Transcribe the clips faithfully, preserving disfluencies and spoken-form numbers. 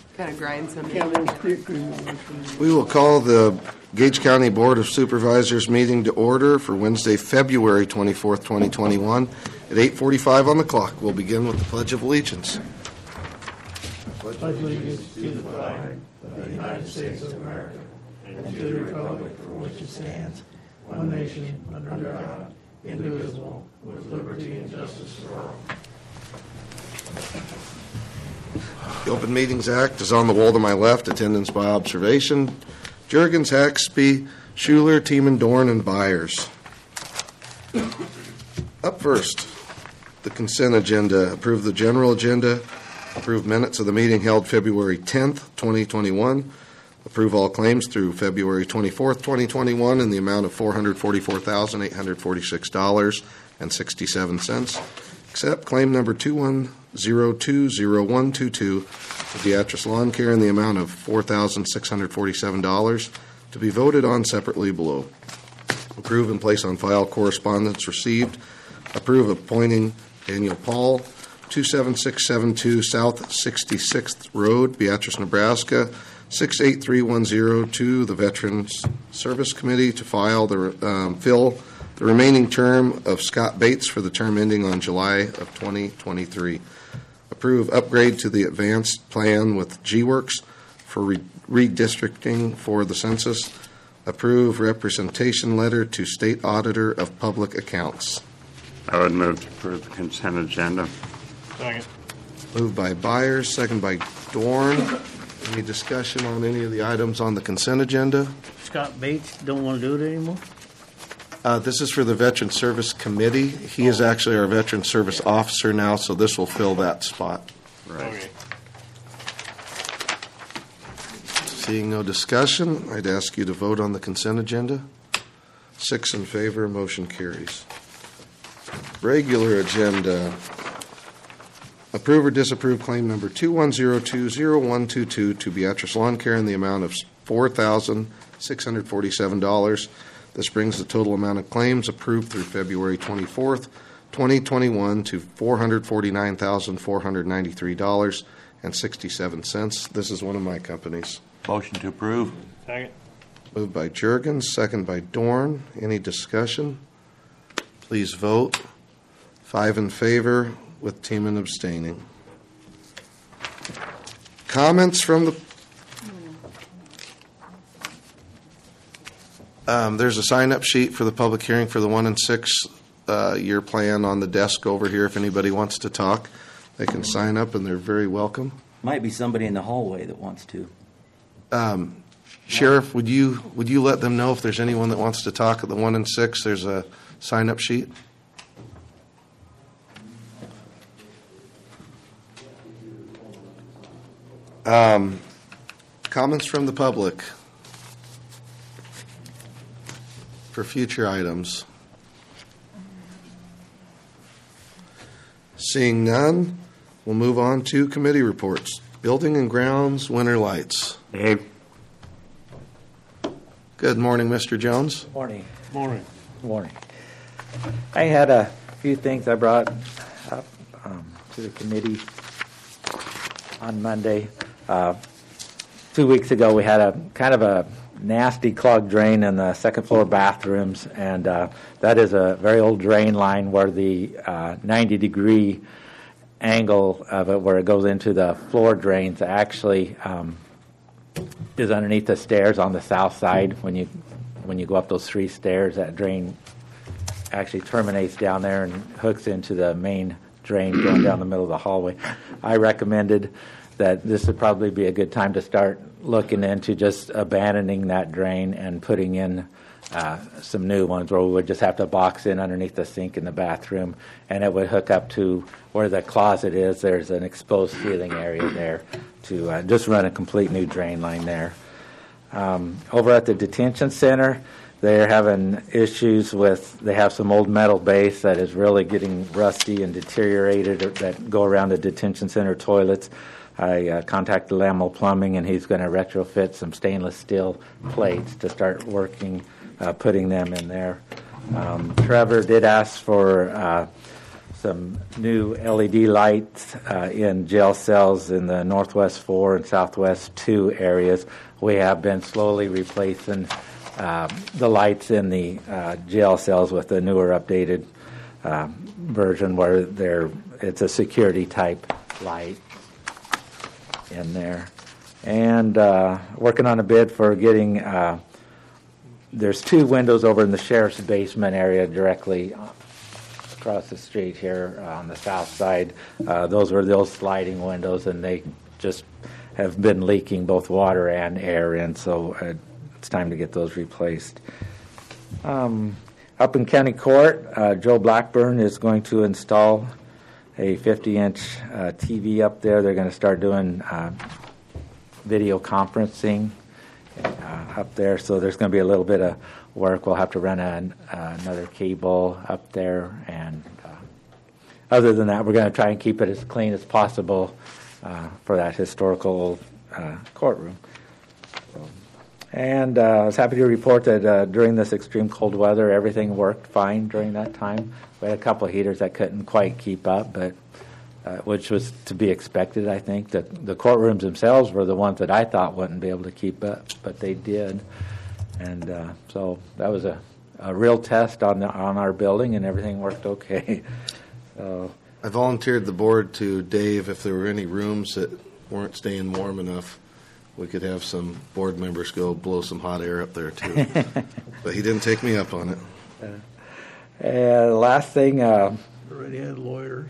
Kind of grind some. We will call the Gage County Board of Supervisors meeting to order for Wednesday, February twenty-fourth, twenty twenty-one at eight forty-five on the clock. We'll begin with the Pledge of Allegiance. Pledge allegiance to the flag of the United States of America and to the republic for which it stands, one nation, under God, indivisible, with liberty and justice for all. The Open Meetings Act is on the wall to my left. Attendance by observation. Juergens, Haxby, Schuler, Tiemann, Dorn, and Byers. Up first, the consent agenda. Approve the general agenda. Approve minutes of the meeting held February tenth, twenty twenty-one. Approve all claims through February twenty-fourth, twenty twenty-one in the amount of four hundred forty-four thousand eight hundred forty-six dollars and sixty-seven cents. Except claim number two one zero two zero one two two, Beatrice Lawn Care in the amount of four thousand six hundred forty-seven dollars, to be voted on separately below. Approve and place on file correspondence received. Approve appointing Daniel Paul, two seven six seven two South sixty-sixth Road, Beatrice, Nebraska, six eight three one zero, to the Veterans Service Committee to file the um, fill the remaining term of Scott Bates for the term ending on July of twenty twenty-three. Approve upgrade to the advanced plan with G-Works for re- redistricting for the census. Approve representation letter to State Auditor of Public Accounts. I would move to approve the consent agenda. Second. Moved by Byers, second by Dorn. Any discussion on any of the items on the consent agenda? Scott Bates don't want to do it anymore? Uh, this is for the Veteran Service Committee. He is actually our Veteran Service Officer now, so this will fill that spot. Right. Okay. Seeing no discussion, I'd ask you to vote on the consent agenda. Six in favor, motion carries. Regular agenda. Approve or disapprove claim number two one zero two zero one two two to Beatrice Lawn Care in the amount of four thousand six hundred forty-seven dollars. This brings the total amount of claims approved through February twenty-fourth, twenty twenty-one to four hundred forty-nine thousand four hundred ninety-three dollars and sixty-seven cents. This is one of my companies. Motion to approve. Second. Moved by Juergens, second by Dorn. Any discussion? Please vote. Five in favor, with Tiemann abstaining. Comments from the... Um, there's a sign-up sheet for the public hearing for the one and six uh, year plan on the desk over here. If anybody wants to talk, they can sign up, and they're very welcome. Might be somebody in the hallway that wants to. Um, Sheriff, would you would you let them know if there's anyone that wants to talk at the one and six? There's a sign-up sheet. Um, comments from the public for future items. Seeing none, we'll move on to committee reports. Building and Grounds, Winter Lights. Dave? Good morning, Mister Jones. Morning. Morning. Morning. I had a few things I brought up um, to the committee on Monday. Uh, two weeks ago, we had a kind of a nasty clogged drain in the second floor bathrooms, and uh, that is a very old drain line where the uh, ninety degree angle of it, where it goes into the floor drains, actually um, is underneath the stairs on the south side. When you when you go up those three stairs, that drain actually terminates down there and hooks into the main drain going down the middle of the hallway. I recommended that this would probably be a good time to start looking into just abandoning that drain and putting in uh, some new ones where we would just have to box in underneath the sink in the bathroom, and it would hook up to where the closet is. There's an exposed ceiling area there to uh, just run a complete new drain line there. Um, over at the detention center, they're having issues with, they have some old metal base that is really getting rusty and deteriorated that go around the detention center toilets. I uh, contacted Lamel Plumbing, and he's going to retrofit some stainless steel plates to start working, uh, putting them in there. Um, Trevor did ask for uh, some new L E D lights uh, in jail cells in the Northwest four and Southwest two areas. We have been slowly replacing uh, the lights in the uh, jail cells with the newer, updated uh, version where they're, it's a security type light in there. And uh, working on a bid for getting, uh, there's two windows over in the sheriff's basement area directly across the street here uh, on the south side. Uh, those were those sliding windows, and they just have been leaking both water and air in, so uh, it's time to get those replaced. Um, up in County Court, uh, Joe Blackburn is going to install a fifty-inch uh, T V up there. They're going to start doing uh, video conferencing uh, up there, so there's going to be a little bit of work. We'll have to run a, uh, another cable up there, and uh, other than that, we're going to try and keep it as clean as possible uh, for that historical uh, courtroom. So, and uh, I was happy to report that uh, during this extreme cold weather, everything worked fine during that time. We had a couple of heaters that couldn't quite keep up, but uh, which was to be expected, I think. The, the courtrooms themselves were the ones that I thought wouldn't be able to keep up, but they did. And uh, so that was a, a real test on the, on our building, and everything worked okay. So I volunteered the board to Dave if there were any rooms that weren't staying warm enough, we could have some board members go blow some hot air up there too. But he didn't take me up on it. Uh, and the last thing uh, Already had lawyers.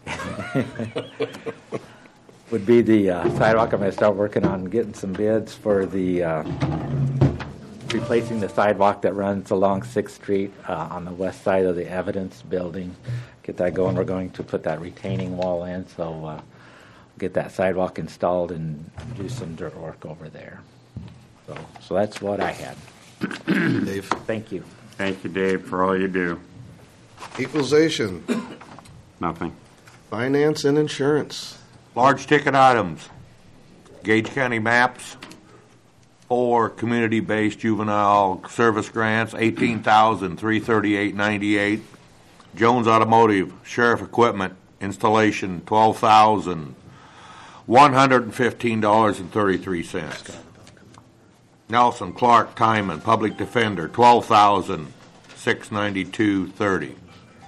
would be the uh, sidewalk. I'm going to start working on getting some bids for the uh, replacing the sidewalk that runs along sixth Street uh, on the west side of the Evidence Building. Get that going. We're going to put that retaining wall in, so uh, get that sidewalk installed and do some dirt work over there. So, so that's what I had. Dave? Thank you. Thank you, Dave, for all you do. Equalization, Nothing. finance, and insurance. Large ticket items, Gage County maps, four community-based juvenile service grants, eighteen thousand three hundred thirty-eight dollars and ninety-eight cents. Jones Automotive sheriff equipment installation, twelve thousand one hundred fifteen dollars and thirty-three cents. Nelson Clark Timon public defender, twelve thousand six hundred ninety-two dollars and thirty cents.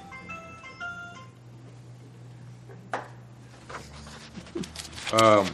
Um,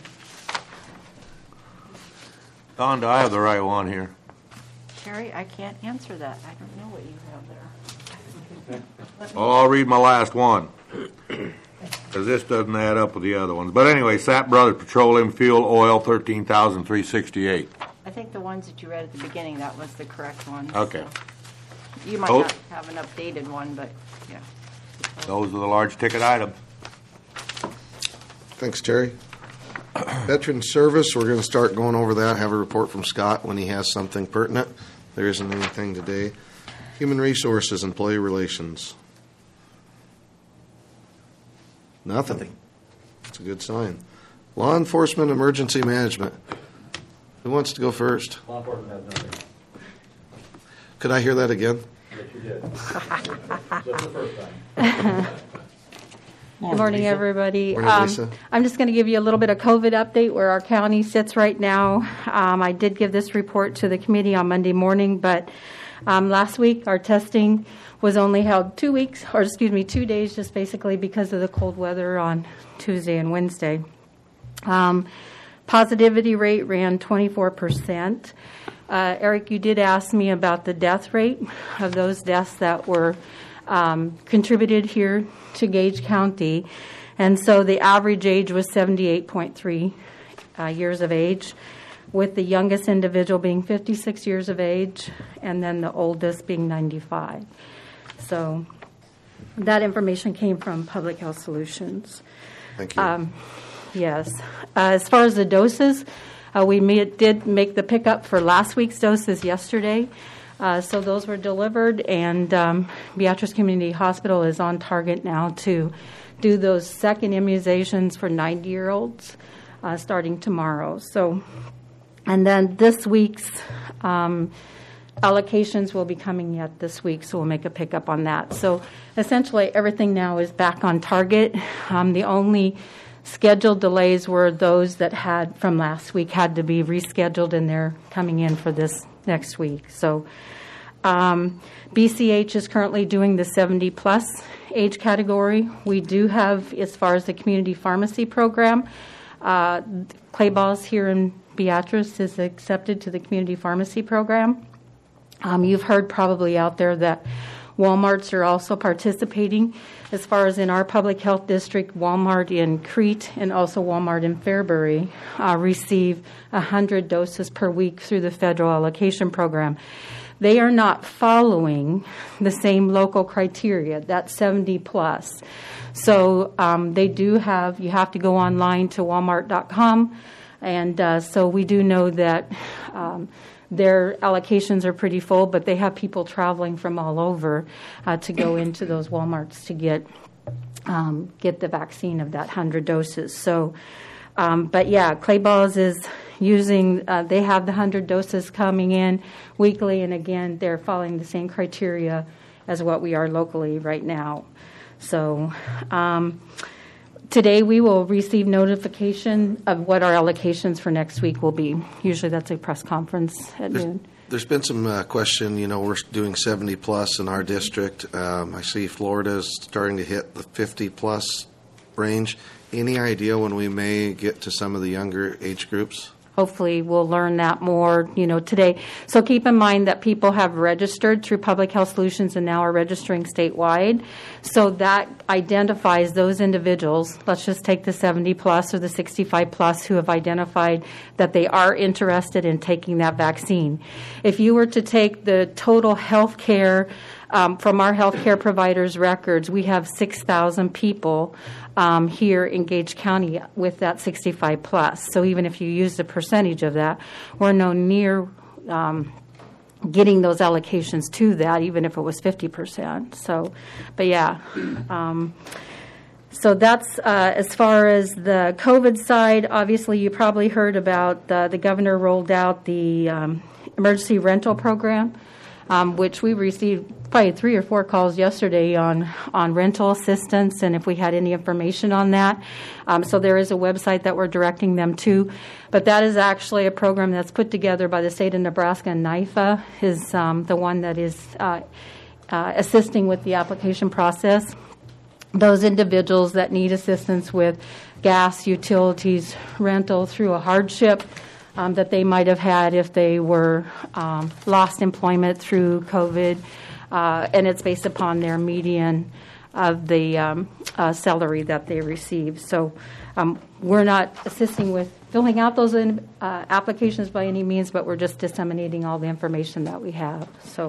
Don, do I have the right one here? Terry, I can't answer that. I don't know what you have there. Oh, I'll read my last one, because this doesn't add up with the other ones. But anyway, Sapp Brothers Petroleum Fuel Oil, thirteen thousand three hundred sixty-eight dollars. I think the ones that you read at the beginning, that was the correct one. Okay. So you might Oh. not have an updated one, but yeah. Those are the large ticket items. Thanks, Terry. Veteran Service, we're going to start going over that, have a report from Scott when he has something pertinent. There isn't anything today. Human Resources, Employee Relations. Nothing. That's a good sign. Law Enforcement, Emergency Management. Who wants to go first? Law enforcement has nothing. Could I hear that again? Yes, you did. Just the first time. Good morning, everybody. Morning, Um, Lisa. I'm just going to give you a little bit of COVID update where our county sits right now. Um, I did give this report to the committee on Monday morning, but um, last week our testing was only held two weeks, or excuse me, two days, just basically because of the cold weather on Tuesday and Wednesday. Um, positivity rate ran twenty-four percent. Uh, Eric, you did ask me about the death rate of those deaths that were um, contributed here to Gage County. And so the average age was seventy-eight point three uh, years of age, with the youngest individual being fifty-six years of age, and then the oldest being ninety-five. So that information came from Public Health Solutions. Thank you. Um, yes. Uh, as far as the doses, uh, we made, did make the pickup for last week's doses yesterday. Uh, so those were delivered, and um, Beatrice Community Hospital is on target now to do those second immunizations for ninety-year-olds uh, starting tomorrow. So, and then this week's um, allocations will be coming yet this week, so we'll make a pickup on that. So essentially, everything now is back on target. Um, the only scheduled delays were those that had, from last week, had to be rescheduled, and they're coming in for this next week. So um, B C H is currently doing the seventy plus age category. We do have, as far as the community pharmacy program, uh, Clay Balls here in Beatrice is accepted to the community pharmacy program. Um, you've heard probably out there that Walmarts are also participating. As far as in our public health district, Walmart in Crete and also Walmart in Fairbury uh, receive one hundred doses per week through the federal allocation program. They are not following the same local criteria, that's seventy plus. So um, they do have, you have to go online to walmart dot com, and uh, so we do know that um, their allocations are pretty full, but they have people traveling from all over uh, to go into those Walmarts to get um, get the vaccine of that one hundred doses. So, um, but yeah, Clay Balls is using, uh, they have the one hundred doses coming in weekly, and again, they're following the same criteria as what we are locally right now. So, um, today we will receive notification of what our allocations for next week will be. Usually that's a press conference at There's, noon. there's been some uh, question, you know, we're doing seventy plus in our district. Um, I see Florida's starting to hit the fifty plus range. Any idea when we may get to some of the younger age groups? Hopefully we'll learn that more, you know, today. So keep in mind that people have registered through Public Health Solutions and now are registering statewide. So that identifies those individuals, let's just take the seventy plus or the sixty-five plus, who have identified that they are interested in taking that vaccine. If you were to take the total health care um, from our health care providers' records, we have six thousand people Um, here in Gage County with that sixty-five plus. So even if you use the percentage of that, we're no near um, getting those allocations to that, even if it was fifty percent. So, but yeah. Um, so that's uh, as far as the COVID side. Obviously, you probably heard about the, the governor rolled out the um, emergency rental program, um, which we received probably three or four calls yesterday on, on rental assistance and if we had any information on that. Um, so there is a website that we're directing them to. But that is actually a program that's put together by the state of Nebraska, and NIFA is um, the one that is uh, uh, assisting with the application process. Those individuals that need assistance with gas, utilities, rental through a hardship um, that they might have had if they were um, lost employment through COVID, Uh, and it's based upon their median of the um, uh, salary that they receive. So um, we're not assisting with filling out those in, uh, applications by any means, but we're just disseminating all the information that we have. So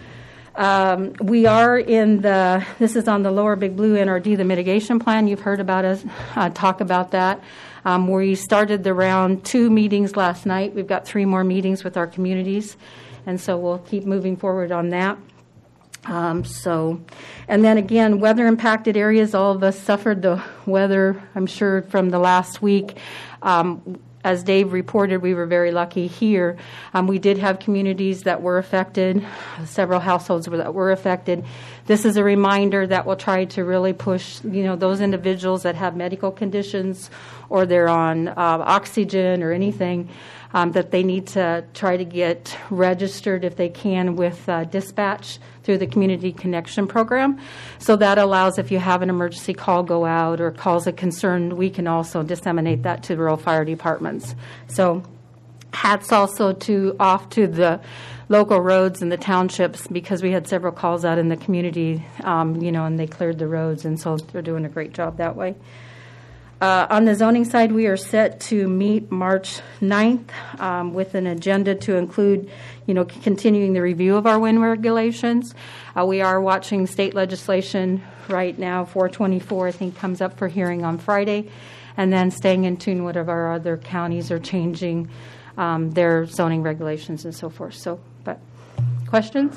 um, we are in the, this is on the Lower Big Blue N R D, the mitigation plan. You've heard about us uh, talk about that. Um, we started the round two meetings last night. We've got three more meetings with our communities, and so we'll keep moving forward on that. Um, so, and then again, weather impacted areas, all of us suffered the weather, I'm sure, from the last week. Um, as Dave reported, we were very lucky here. Um, we did have communities that were affected, several households that were affected. This is a reminder that we'll try to really push, you know, those individuals that have medical conditions or they're on uh, oxygen or anything, um, that they need to try to get registered if they can with uh, dispatch through the Community Connection Program. So that allows, if you have an emergency call go out or calls of concern, we can also disseminate that to rural fire departments. So hats also to off to the local roads and the townships, because we had several calls out in the community, um, you know, and they cleared the roads, and so they're doing a great job that way. Uh, on the zoning side, we are set to meet March ninth um, with an agenda to include, you know, continuing the review of our wind regulations. Uh, we are watching state legislation right now. four twenty-four, I think, comes up for hearing on Friday, and then staying in tune with our other counties are changing um, their zoning regulations and so forth. So, but questions?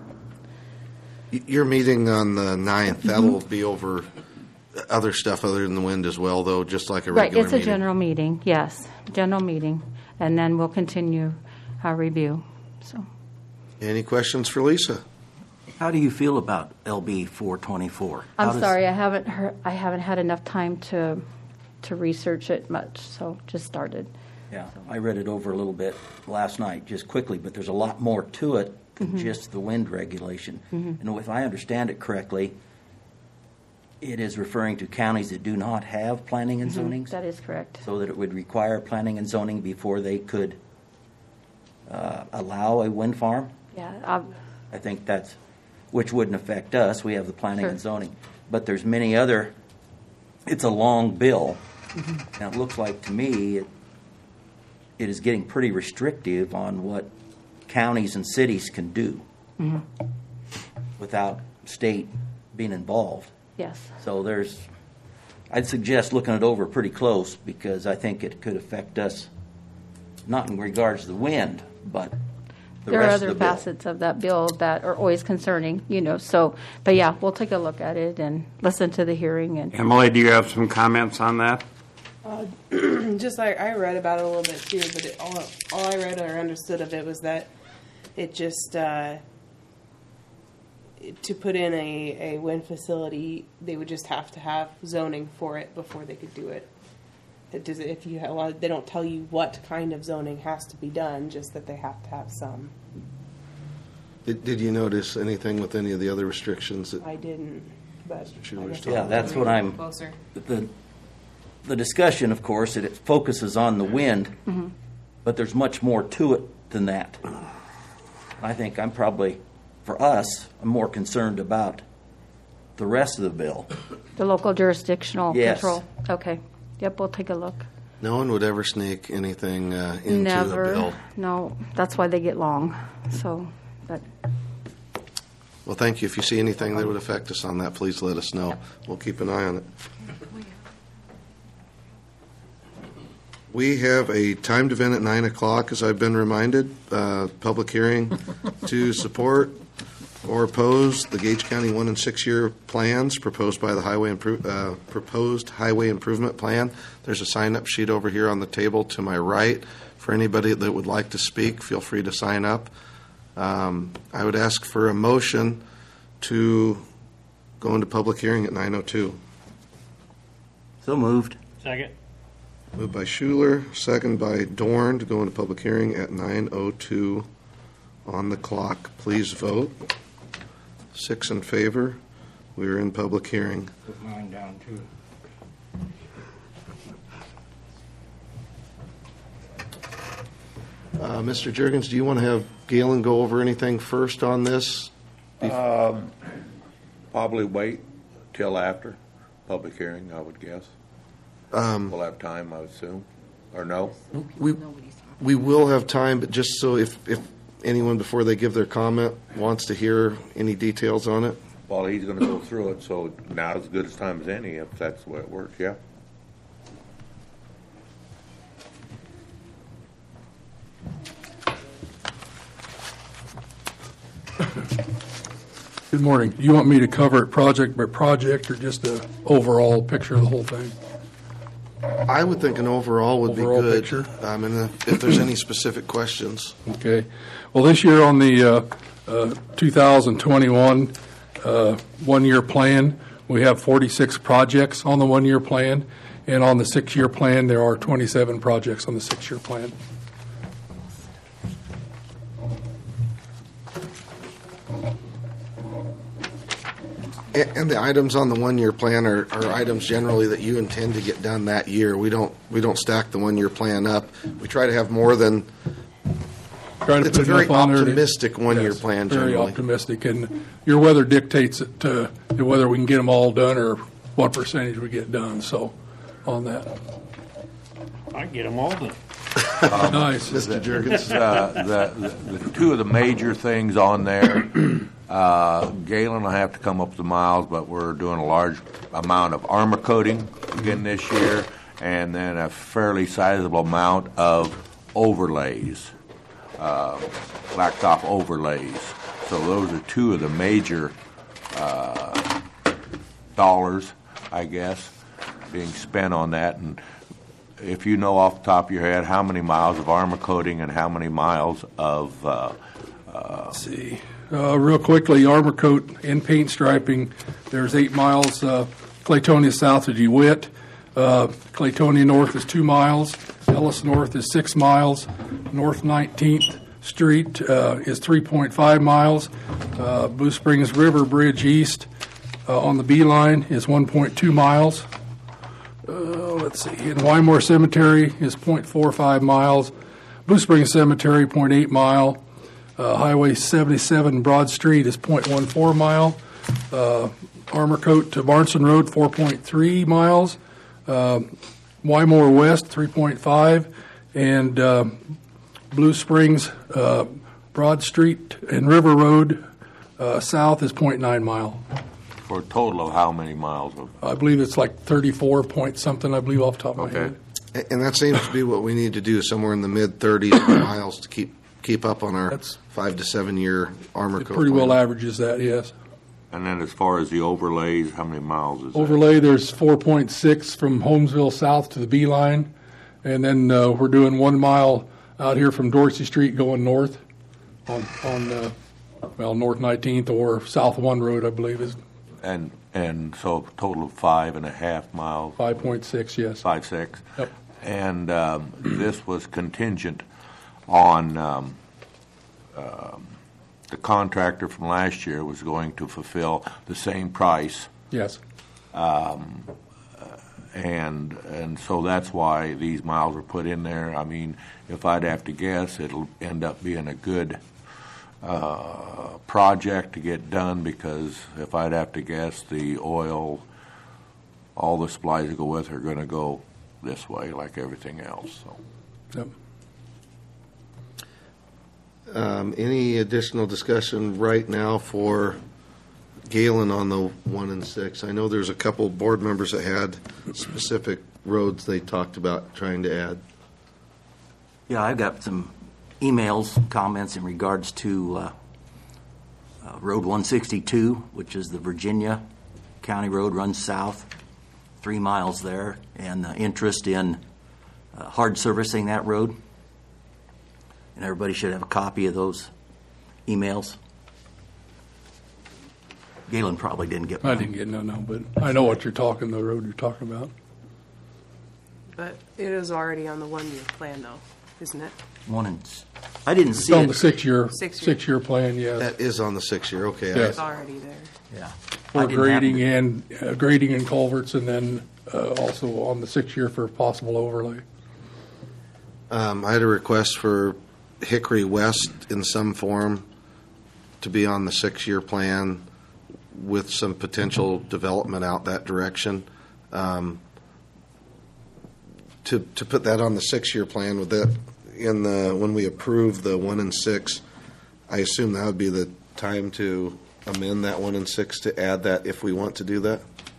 Your meeting on the ninth, Mm-hmm. that'll be over other stuff other than the wind as well, though, just like a Right, regular it's a meeting. general meeting, yes, general meeting, and then we'll continue our review. So, Any questions for Lisa? How do you feel about L B four twenty-four? How I'm does- sorry, I haven't heard, I haven't had enough time to, to research it much, so just started. Yeah, I read it over a little bit last night, just quickly, but there's a lot more to it than just the wind regulation. And if I understand it correctly, it is referring to counties that do not have planning and zonings, That is correct. so that it would require planning and zoning before they could uh, allow a wind farm. Yeah, um, I think that's, which wouldn't affect us, we have the planning and Sure. zoning. But there's many other, it's a long bill. Now, it looks like to me, it, it is getting pretty restrictive on what counties and cities can do without state being involved. yes. So there's, I'd suggest looking it over pretty close, because I think it could affect us, not in regards to the wind, but the There are rest of other the bill. facets of that bill that are always concerning, you know, so, but yeah, we'll take a look at it and listen to the hearing and. Emily, do you have some comments on that? Just like I read about it a little bit too, but it, all, all I read or understood of it was that it just uh, to put in a, a wind facility, they would just have to have zoning for it before they could do it. It does if you have, well, they don't tell you what kind of zoning has to be done, just that they have to have some. Did, did you notice anything with any of the other restrictions that I didn't, but Schuler's I guess talking Yeah, I'll that's read what it I'm- closer. The, the discussion, of course, it focuses on the wind, but there's much more to it than that. I think I'm probably, for us, I'm more concerned about the rest of the bill. The local jurisdictional Yes. control. Okay. Yep, we'll take a look. no one would ever sneak anything uh, into Never. a bill? No, that's why they get long. So, but Well, thank you. If you see anything that would affect us on that, please let us know. We'll keep an eye on it. We have a timed event at nine o'clock, as I've been reminded, uh, public hearing to support or oppose the Gage County one and six-year plans proposed by the highway improve, uh, proposed highway improvement plan. There's a sign-up sheet over here on the table to my right. For anybody that would like to speak, feel free to sign up. Um, I would ask for a motion to go into public hearing at nine oh two. So moved. Second. Moved by Schuler, second by Dorn to go into public hearing at nine oh two on the clock. Please vote. Six in favor. We are in public hearing. Put mine down, too. Uh, Mister Jurgens, do you want to have Galen go over anything first on this? Probably wait till after public hearing, I would guess. Um, We'll have time, I would assume, or no? We, we will have time, but just so if, if anyone, before they give their comment, wants to hear any details on it. Well, he's going to go through it, so now's as good as time as any, if that's the way it works, yeah. Good morning. You want me to cover it project by project or just a overall picture of the whole thing? I would think an overall would Overall be good. picture? Um, and if, if there's any specific questions. Okay. Well, this year on the uh, uh, two thousand twenty-one uh, one-year plan, we have forty-six projects on the one-year plan, and on the six-year plan, there are twenty-seven projects on the six-year plan. And and the items on the one-year plan are, are items generally that you intend to get done that year. We don't, we don't stack the one-year plan up. We try to have more than, Try to it's a put very enough on there to- optimistic one-year Yes, plan Very generally. optimistic, and your weather dictates it, uh, whether we can get them all done or what percentage we get done, so, on that. I get them all done. Nice. Mister Jurgens? Uh, the, the, the two of the major things on there, uh, Galen will have to come up with the miles, but we're doing a large amount of armor coating again this year, and then a fairly sizable amount of overlays, uh, blacktop overlays. So those are two of the major uh, dollars, I guess, being spent on that. And if you know off the top of your head how many miles of armor coating and how many miles of uh, uh, Let's see. Uh, real quickly, Armor Coat and paint striping. There's eight miles. Uh, Claytonia south of DeWitt. Uh, Claytonia north is two miles. Ellis north is six miles. North nineteenth Street uh, is three point five miles. Uh, Blue Springs River Bridge east uh, on the B line is one point two miles. Uh, let's see. And Wymore Cemetery is zero point four five miles. Blue Springs Cemetery, zero point eight mile. Uh, Highway seventy-seven Broad Street is zero point one four mile. Uh, Armor Coat to Barnson Road, four point three miles. Uh, Wymore West, three point five. And uh, Blue Springs uh, Broad Street and River Road uh, south is zero point nine mile. For a total of how many miles? Of, I believe it's like thirty-four point something, I believe, off the top of my Okay. head. A- And that seems to be what we need to do, somewhere in the mid-thirties miles to keep keep up on our That's- five to seven-year armor It coat pretty well plan. averages that, yes. and then as far as the overlays, how many miles is that? Overlay, there's four point six from Holmesville south to the B line. And then uh, we're doing one mile out here from Dorsey Street going north on, on uh, well, North nineteenth or South one Road, I believe, is And and so a total of five and a half miles, five point six, yes. five, six. Yep. And um, this was contingent on um, um, the contractor from last year was going to fulfill the same price. Yes. And and so that's why these miles were put in there. I mean, if I'd have to guess, it'll end up being a good uh, project to get done, because if I'd have to guess, the oil, all the supplies that go with it are going to go this way like everything else. So. Yep. Um, Any additional discussion right now for Galen on the one and six? I know there's a couple board members that had specific roads they talked about trying to add. Yeah, I've got some emails, comments in regards to uh, uh, Road one sixty-two, which is the Virginia County Road, runs south, three miles there, and uh, interest in uh, hard servicing that road. And everybody should have a copy of those emails. Galen probably didn't get I one. didn't get no, no, but I know what you're talking, the road you're talking about. But it is already on the one-year plan, though, isn't it? One and, s- I didn't It's see on it. the six-year, Six-year. six-year plan, yes. That is on the six-year, okay. I- Yes. It's already there. Yeah. For I didn't happen grading to- and, uh, grading and culverts, and then uh, also on the six-year for possible overlay. Um, I had a request for Hickory West in some form to be on the six-year plan with some potential development out that direction. Um, To, to put that on the six-year plan, with that, in the, when we approve the one and six, I assume that would be the time to amend that one and six to add that if we want to do that?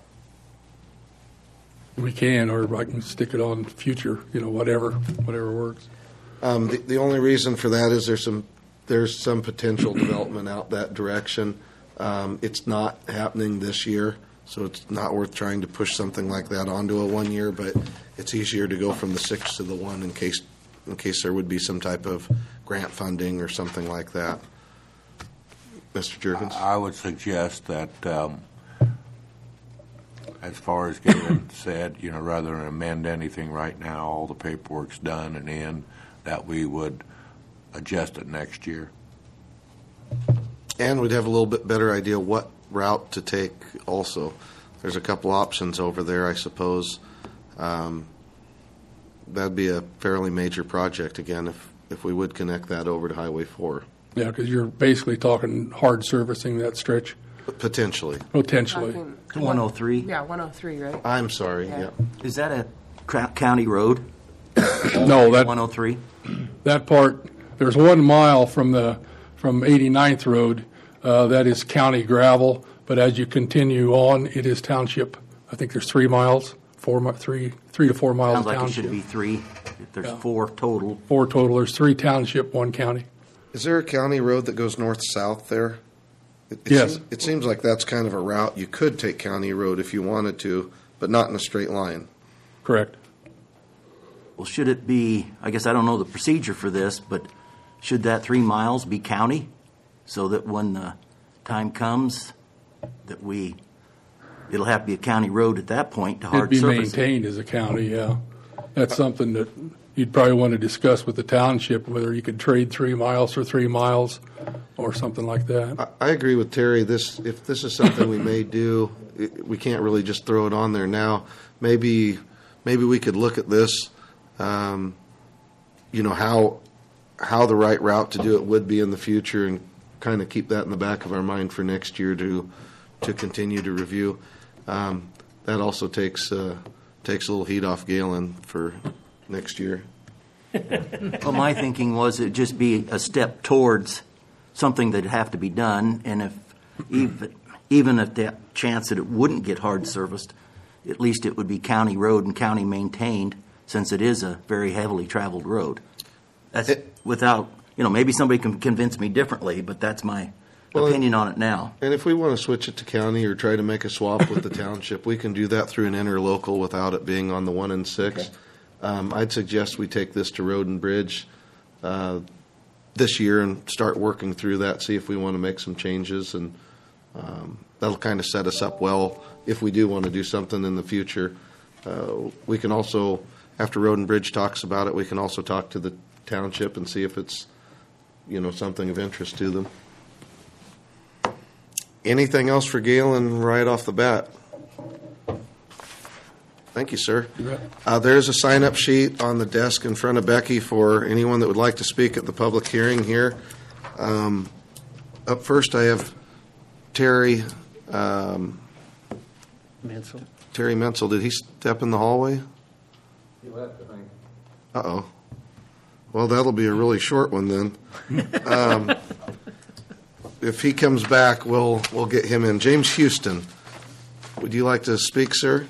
We can, or I can stick it on future, you know, whatever, whatever works. Um, the, the only reason for that is there's some, there's some potential development out that direction. Um, it's not happening this year, so it's not worth trying to push something like that onto a one year, but it's easier to go from the six to the one in case, in case there would be some type of grant funding or something like that. Mister Jurgens? I would suggest that, um, as far as Galen said, you know, rather than amend anything right now, all the paperwork's done and in, that we would adjust it next year. And we'd have a little bit better idea what route to take also. There's a couple options over there, I suppose. Um, that'd be a fairly major project again if, if we would connect that over to Highway four, Yeah, because you're basically talking hard servicing that stretch, potentially. potentially. Talking- one oh three? Yeah, one oh three, right? I'm sorry, Yeah. yeah. Is that a cra- county road? No, that, one oh three? that part, there's one mile from the, from eighty-ninth Road, uh, that is county gravel, but as you continue on, it is township. I think there's three miles, four, mi- three, three to four miles Sounds of like it should be township. three. If there's Yeah. four total. Four total, there's three township, one county. Is there a county road that goes north-south there? It, it Yes. seems- It seems like that's kind of a route. You could take county road if you wanted to, but not in a straight line. Correct. Well, should it be, I guess I don't know the procedure for this, but should that three miles be county? so that when the time comes that we, it'll have to be a county road at that point to It'd hard be surface it. maintained as a county, yeah. That's something that you'd probably want to discuss with the township, whether you could trade three miles for three miles or something like that. I, I agree with Terry. This, if this is something we may do, it, we can't really just throw it on there now. Maybe, maybe we could look at this, um, you know, how, how the right route to do it would be in the future, and kind of keep that in the back of our mind for next year to, to continue to review. Um, that also takes, uh, takes a little heat off Galen for next year. Well, my thinking was it'd just be a step towards something that'd have to be done, and if even even if the chance that it wouldn't get hard serviced, at least it would be county road and county maintained, since it is a very heavily traveled road. That's It- without, you know, maybe somebody can convince me differently, but that's my Well, opinion on it now. And if we want to switch it to county or try to make a swap with the township, we can do that through an interlocal without it being on the one and six. Okay. Um, I'd suggest we take this to Road and Bridge uh, this year and start working through that, see if we want to make some changes, and um, that'll kind of set us up well if we do want to do something in the future. Uh, we can also, after Road and Bridge talks about it, we can also talk to the township and see if it's, you know, something of interest to them. Anything else for Galen right off the bat? Thank you, sir. You bet. Uh, there's a sign-up sheet on the desk in front of Becky for anyone that would like to speak at the public hearing here. Um, up first, I have Terry um, Mansell. Terry Menzel. Did he step in the hallway? He left, I think. Uh-oh. Well, that'll be a really short one then. Um, if he comes back, we'll we'll get him in. James Houston, would you like to speak, sir?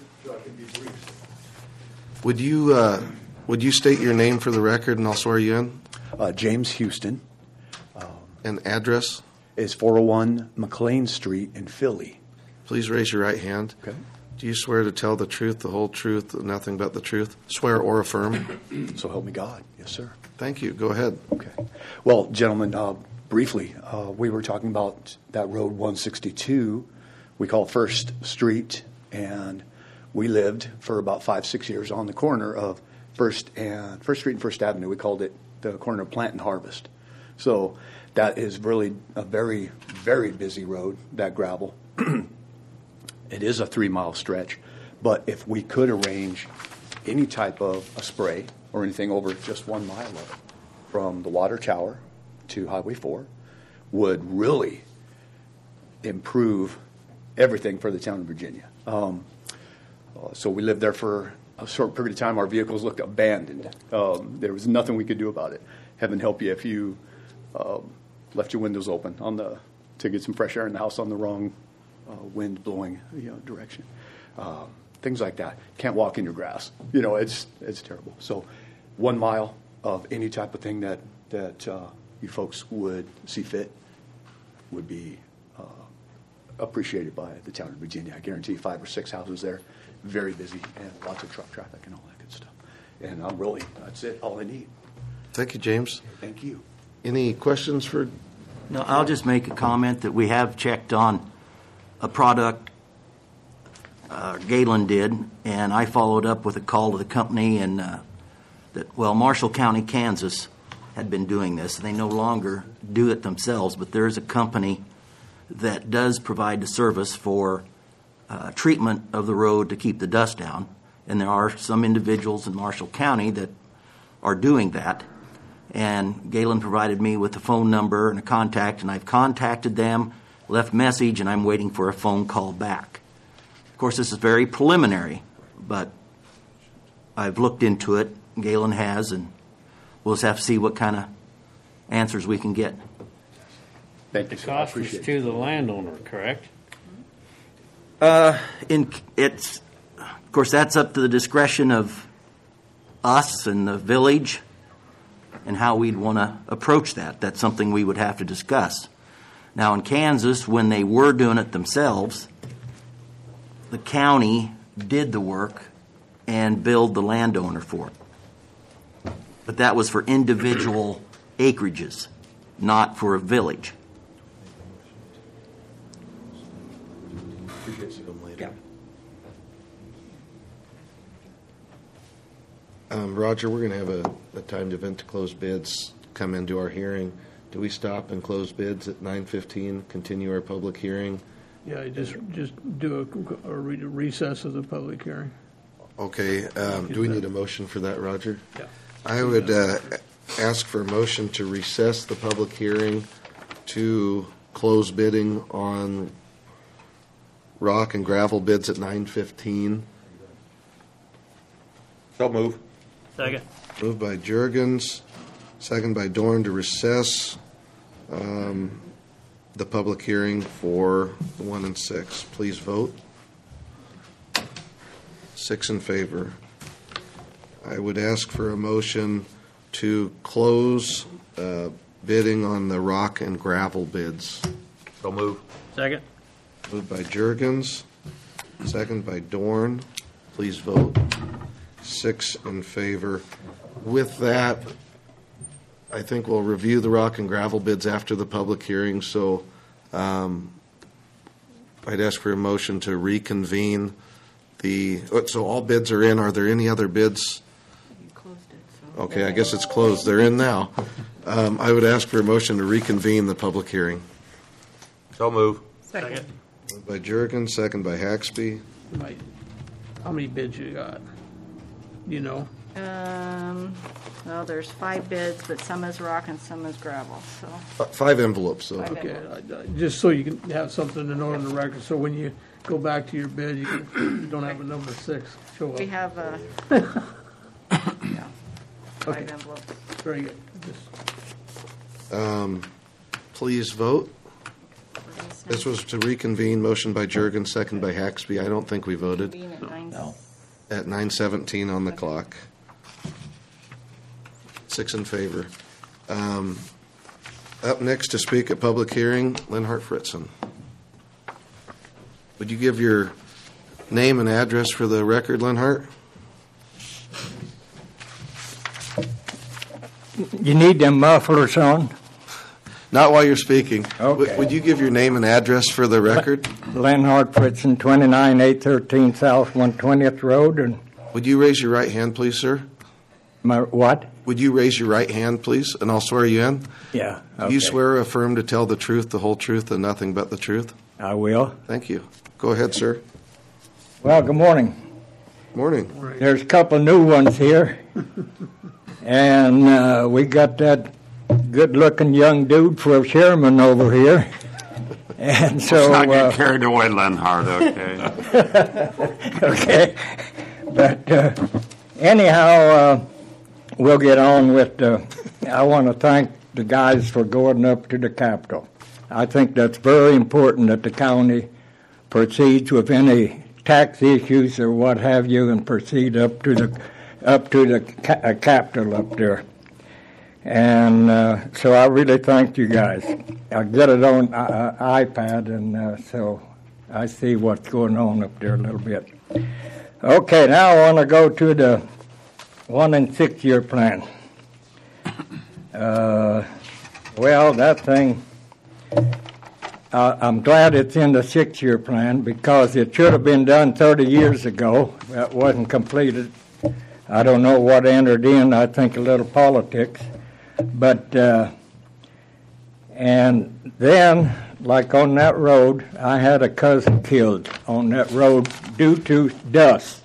Would you uh, would you state your name for the record, and I'll swear you in? Uh, James Houston And address? is four oh one McLean Street in Philly. Please raise your right hand. Okay. Do you swear to tell the truth, the whole truth, and nothing but the truth? Swear or affirm? So help me God. Yes, sir. Thank you. Go ahead. Okay. Well, gentlemen, uh, briefly, uh, we were talking about that road one sixty-two. We call First Street, and we lived for about five, six years on the corner of First and First Street and First Avenue. We called it the corner of Plant and Harvest. So that is really a very, very busy road, that gravel. It is a three-mile stretch, but if we could arrange any type of a spray or anything over just one mile of it, from the water tower to Highway four, would really improve everything for the town of Virginia. Um, uh, so we lived there for a short period of time. Our vehicles looked abandoned. Um, there was nothing we could do about it. Heaven help you if you um, left your windows open on the to get some fresh air in the house on the wrong uh, wind blowing you know, direction. Um, things like that. Can't walk in your grass. You know, it's it's terrible. So one mile of any type of thing that that uh, you folks would see fit would be uh, appreciated by the town of Virginia. I guarantee you five or six houses there, very busy, and lots of truck traffic and all that good stuff. And I'm really, that's it, all I need. Thank you, James. Thank you. Any questions for? No, I'll just make a comment that we have checked on a product uh, Galen did, and I followed up with a call to the company, and uh, that, well, Marshall County, Kansas had been doing this. They no longer do it themselves, but there is a company that does provide the service for uh, treatment of the road to keep the dust down, and there are some individuals in Marshall County that are doing that. And Galen provided me with a phone number and a contact, and I've contacted them, left message, and I'm waiting for a phone call back. Of course, this is very preliminary, but I've looked into it, Galen has, and we'll just have to see what kind of answers we can get. Thank you, The sir. I cost was appreciate to it. the landowner, correct? Uh, in it's, of course, that's up to the discretion of us and the village and how we'd want to approach that. That's something we would have to discuss. Now, in Kansas, when they were doing it themselves, the county did the work and billed the landowner for it. But that was for individual acreages, not for a village. Um, Roger, we're going to have a, a timed event to close bids, come into our hearing. Do we stop and close bids at nine fifteen, continue our public hearing? Yeah, you just, just do a, a re- recess of the public hearing. Okay, um, do we need a motion for that, Roger? Yeah. I would uh, ask for a motion to recess the public hearing to close bidding on rock and gravel bids at nine fifteen. So move. Second. Moved by Jurgens, second by Dorn to recess um, the public hearing for one and six. Please vote. Six in favor. I would ask for a motion to close uh, bidding on the rock and gravel bids. So move. Second. Moved by Jurgens, second by Dorn. Please vote. Six in favor. With that, I think we'll review the rock and gravel bids after the public hearing, so um, I'd ask for a motion to reconvene the, so all bids are in. Are there any other bids? You closed it, so. Okay, I guess it's closed. They're in now. Um, I would ask for a motion to reconvene the public hearing. So move. Second. Moved by Jurgens, second by Haxby. Right. How many bids you got? You know? Um, well, there's five bids, but some is rock and some is gravel, so. F- Five envelopes, so. Five. Okay, I- I- just so you can have something to note on the record, so when you go back to your bid, you can, you don't have a number six show up. We have a, yeah, Okay. five envelopes. Very good. Just- Um, Please vote. This was to reconvene, motion by Jurgens, second by Haxby. I don't think we voted. Being at nine. No. At nine seventeen on the clock. Six in favor. Um, Up next to speak at public hearing, Lenhart Fritzen. Would you give your name and address for the record, Lenhart? You need them mufflers on? Not while you're speaking. Okay. Would- Would you give your name and address for the record? Lenhart Fritzen, twenty-nine eight thirteen South one twentieth Road, and Would you raise your right hand, please, sir? my, what? Would you raise your right hand, please, and I'll swear you in? Yeah. Do you okay. swear or affirm to tell the truth, the whole truth, and nothing but the truth? I will. Thank you. Go ahead, sir. Well, good morning. Morning. There's a couple new ones here. And uh, we got that good-looking young dude for a chairman over here. And so, Let's not get uh, carried away, Lenhart, okay? okay. But uh, anyhow, uh, we'll get on with the, I want to thank the guys for going up to the Capitol. I think that's very important that the county proceeds with any tax issues or what have you and proceed up to the up to the ca- uh, Capitol up there. And uh, so I really thank you guys. I get it on uh, iPad, and uh, so I see what's going on up there a little bit. Okay, now I want to go to the one and six year plan. Uh, well, that thing, uh, I'm glad it's in the six year plan because it should have been done thirty years ago. That wasn't completed. I don't know what entered in. I think a little politics. But, uh, and then, like on that road, I had a cousin killed on that road due to dust.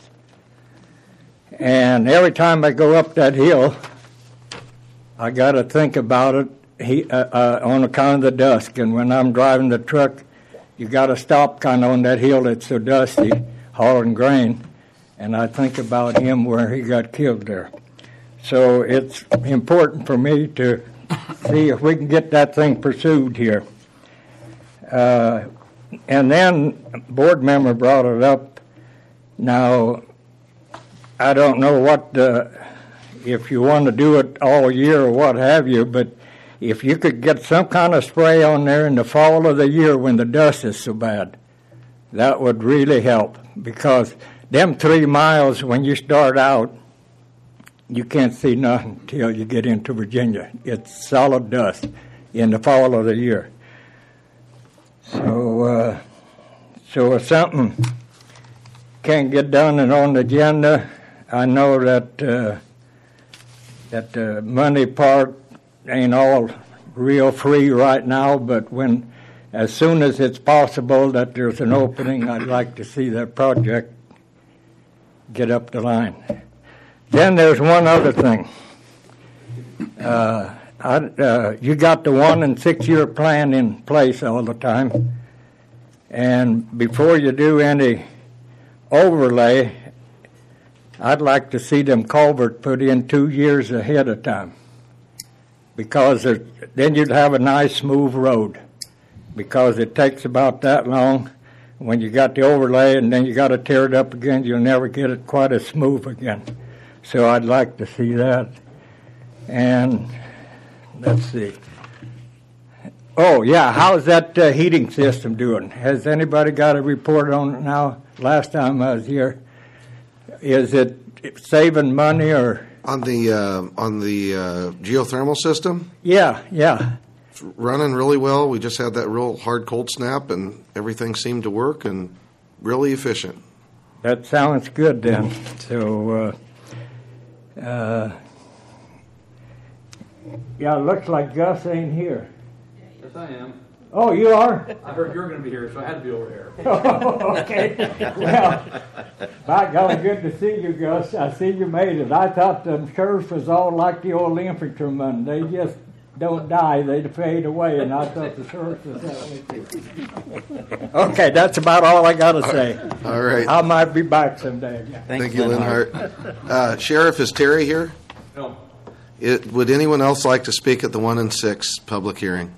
And every time I go up that hill, I got to think about it he, uh, uh, on account of the dust. And when I'm driving the truck, you got to stop kind of on that hill that's so dusty, hauling grain. And I think about him where he got killed there. So it's important for me to see if we can get that thing pursued here. Uh, and then a board member brought it up. Now, I don't know what the, if you want to do it all year or what have you, but if you could get some kind of spray on there in the fall of the year when the dust is so bad, that would really help. Because them three miles when you start out, you can't see nothing until you get into Virginia. It's solid dust in the fall of the year. So, uh, so if something can't get done and on the agenda, I know that uh, that the money part ain't all real free right now, but when, as soon as it's possible that there's an opening, I'd like to see that project get up the line. Then there's one other thing. Uh, I, uh, you got the one and six-year plan in place all the time, and before you do any overlay, I'd like to see them culvert put in two years ahead of time, because then you'd have a nice smooth road, because it takes about that long. When you got the overlay and then you got to tear it up again, you'll never get it quite as smooth again. So I'd like to see that. And let's see. Oh, yeah, how's that uh, heating system doing? Has anybody got a report on it now? Last time I was here, is it saving money or? On the uh, on the uh, geothermal system? Yeah, yeah. It's running really well. We just had that real hard cold snap, and everything seemed to work and really efficient. That sounds good then. So, uh, uh, yeah, it looks like Gus ain't here. Yes, I am. Oh, you are? I heard you were going to be here, so I had to be over here. Oh, okay. Well, by golly, good to see you, Gus. I see you made it. I thought the sheriffs was all like the old infantrymen. They just don't die, they fade away, and I thought the sheriffs was that way too. Okay, that's about all I got to say. All right. I might be back someday again. Thank, Thank you, Linhart. Uh, Sheriff, is Terry here? No. It, would anyone else like to speak at the one and six public hearing?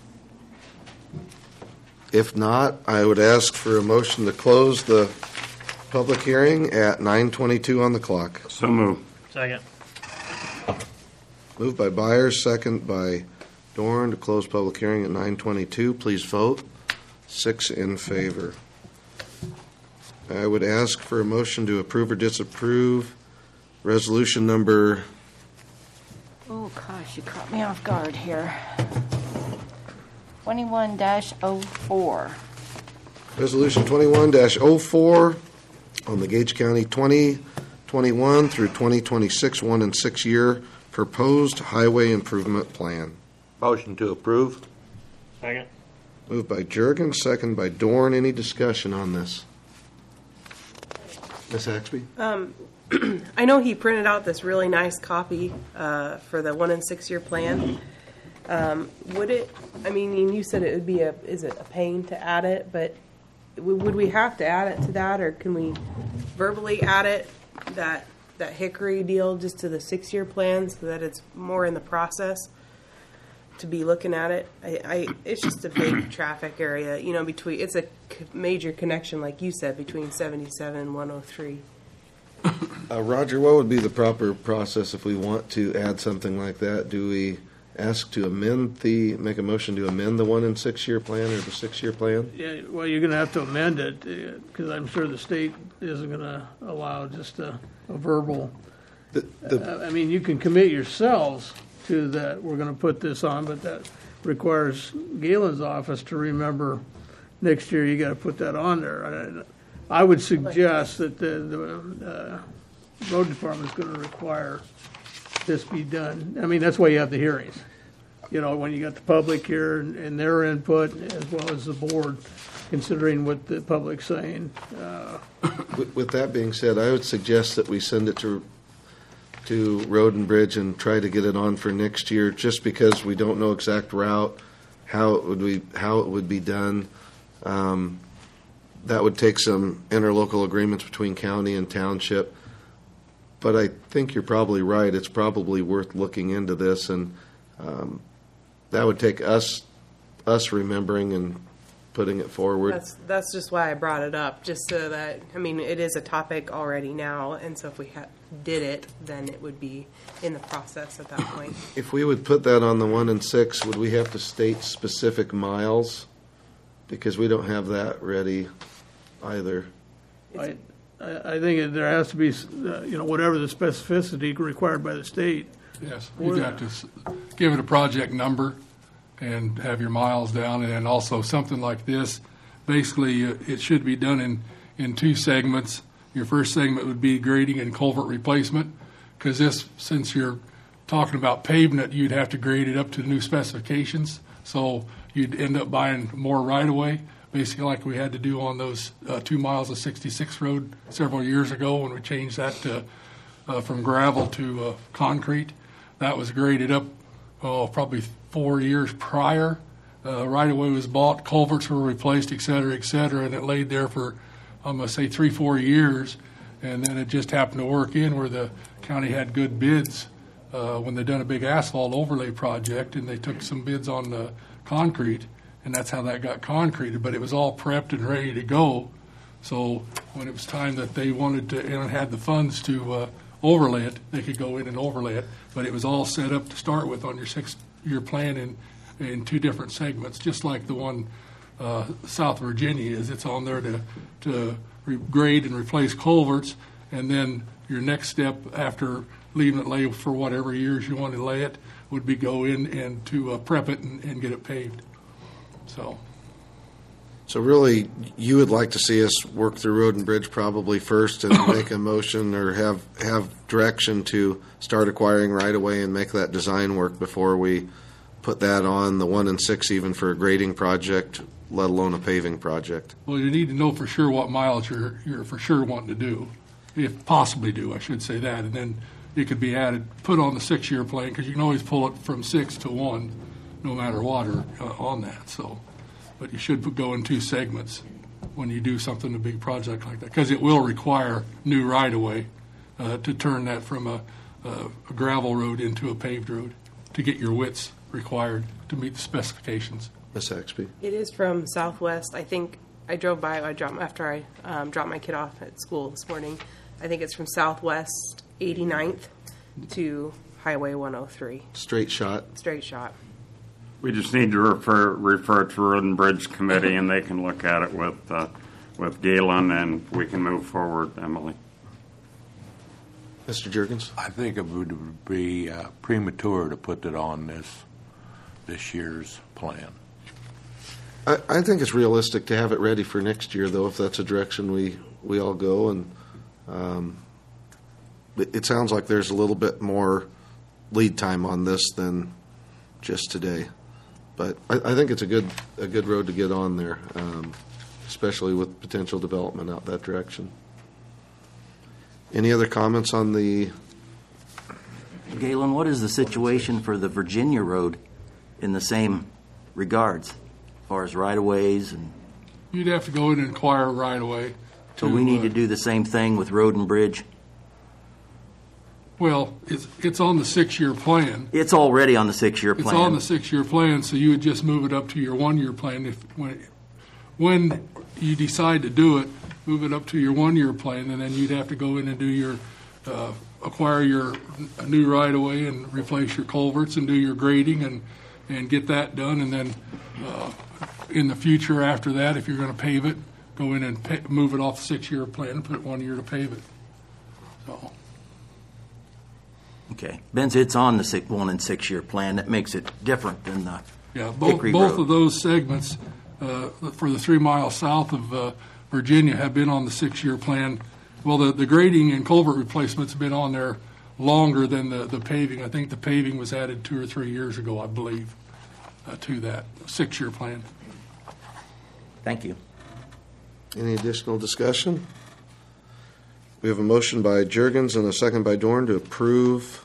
If not, I would ask for a motion to close the public hearing at nine twenty-two on the clock. So move. Second. Moved by Byers, second by Dorn to close public hearing at nine twenty-two. Please vote. Six in favor. I would ask for a motion to approve or disapprove resolution number. Oh, gosh, you caught me off guard here. twenty-one dash oh four. Resolution twenty-one dash oh four on the Gage County twenty twenty-one through twenty twenty-six one and six year proposed highway improvement plan. Motion to approve. Second. Moved by Jurgen, second by Dorn. Any discussion on this? Miz Haxby? Um, I know he printed out this really nice copy uh, for the one and six year plan. Um, would it, I mean, you said it would be a, is it a pain to add it, but w- would we have to add it to that, or can we verbally add it, that, that Hickory deal just to the six-year plan so that it's more in the process to be looking at it? I, I it's just a big traffic area, you know, between, it's a c- major connection, like you said, between seventy-seven and one oh three. Uh, Roger, what would be the proper process if we want to add something like that? Do we ask to amend the, make a motion to amend the one and six-year plan or the six-year plan? Yeah, well, you're going to have to amend it, because I'm sure the state isn't going to allow just a, a verbal. The, the, Uh, I mean, you can commit yourselves to that, we're going to put this on, but that requires Galen's office to remember next year you got to put that on there. I, I would suggest that the, the uh, road department's going to require this be done. I mean, that's why you have the hearings. You know, when you got the public here and, and their input, as well as the board, considering what the public's saying. Uh, with, with that being said, I would suggest that we send it to to Road and Bridge and try to get it on for next year, just because we don't know exact route, how it would be how it would be done. Um, that would take some interlocal agreements between county and township. But I think you're probably right. It's probably worth looking into this, and um, that would take us us remembering and putting it forward. That's that's just why I brought it up, just so that, I mean, it is a topic already now, and so if we ha- did it, then it would be in the process at that point. If we would put that on the one and six, would we have to state specific miles? Because we don't have that ready either. I, I I think there has to be, uh, you know, whatever the specificity required by the state. Yes, you've got to s- give it a project number and have your miles down, and then also something like this. Basically, uh, it should be done in, in two segments. Your first segment would be grading and culvert replacement, because this, since you're talking about paving it, you'd have to grade it up to the new specifications. So you'd end up buying more right-of-way, basically like we had to do on those uh, two miles of sixty-sixth Road several years ago when we changed that to, uh, from gravel to uh, concrete. That was graded up, oh, probably four years prior. Uh, right-of-way was bought, culverts were replaced, et cetera, et cetera, and it laid there for, I'm going to say, three, four years. And then it just happened to work in where the county had good bids uh, when they done a big asphalt overlay project, and they took some bids on the concrete, and that's how that got concreted. But it was all prepped and ready to go. So when it was time that they wanted to and had the funds to uh, overlay it, they could go in and overlay it. But it was all set up to start with on your six-year plan in, in two different segments, just like the one uh, South Virginia is. It's on there to to grade and replace culverts, and then your next step after leaving it lay for whatever years you want to lay it would be go in and to uh, prep it and, and get it paved. So, So really, you would like to see us work through Road and Bridge probably first and make a motion or have, have direction to start acquiring right-of-way and make that design work before we put that on the one and six even for a grading project, let alone a paving project. Well, you need to know for sure what miles you're, you're for sure wanting to do, if possibly do, I should say that, and then it could be added, put on the six-year plan, because you can always pull it from six to one, no matter what, or uh, on that, so. But you should put- go in two segments when you do something, a big project like that, because it will require new right-of-way uh, to turn that from a, a gravel road into a paved road, to get your widths required to meet the specifications. Miz Haxby? It is from Southwest. I think I drove by. I dropped after I um, dropped my kid off at school this morning. I think it's from Southwest eighty-ninth to Highway one oh three. Straight shot. Straight shot. We just need to refer, refer to Road and Bridge Committee, and they can look at it with, uh, with Galen, and we can move forward, Emily. Mister Juergens? I think it would be uh, premature to put it on this, this year's plan. I, I think it's realistic to have it ready for next year, though, if that's a direction we, we all go. And um, it, it sounds like there's a little bit more lead time on this than just today. But I, I think it's a good a good road to get on there, um, especially with potential development out that direction. Any other comments on the? Galen, what is the situation for the Virginia Road in the same regards, as far as right-of-ways? And You'd have to go in and acquire right-of-way. so we need uh, to do the same thing with Road and Bridge? Well, it's, it's on the six-year plan. It's already on the six-year It's plan. on the six-year plan, so you would just move it up to your one-year plan. If when, when you decide to do it, move it up to your one-year plan, and then you'd have to go in and do your, uh, acquire your new right-of-way and replace your culverts and do your grading and, and get that done. And then uh, in the future after that, if you're going to pave it, go in and pa- move it off the six-year plan and put one year to pave it. So. Okay. Ben's, it's on the six, one and six-year plan. That makes it different than the Yeah, both, Hickory both Road. of those segments uh, for the three miles south of uh, Virginia have been on the six-year plan. Well, the, the grading and culvert replacements have been on there longer than the, the paving. I think the paving was added two or three years ago, I believe, uh, to that six-year plan. Thank you. Any additional discussion? We have a motion by Juergens and a second by Dorn to approve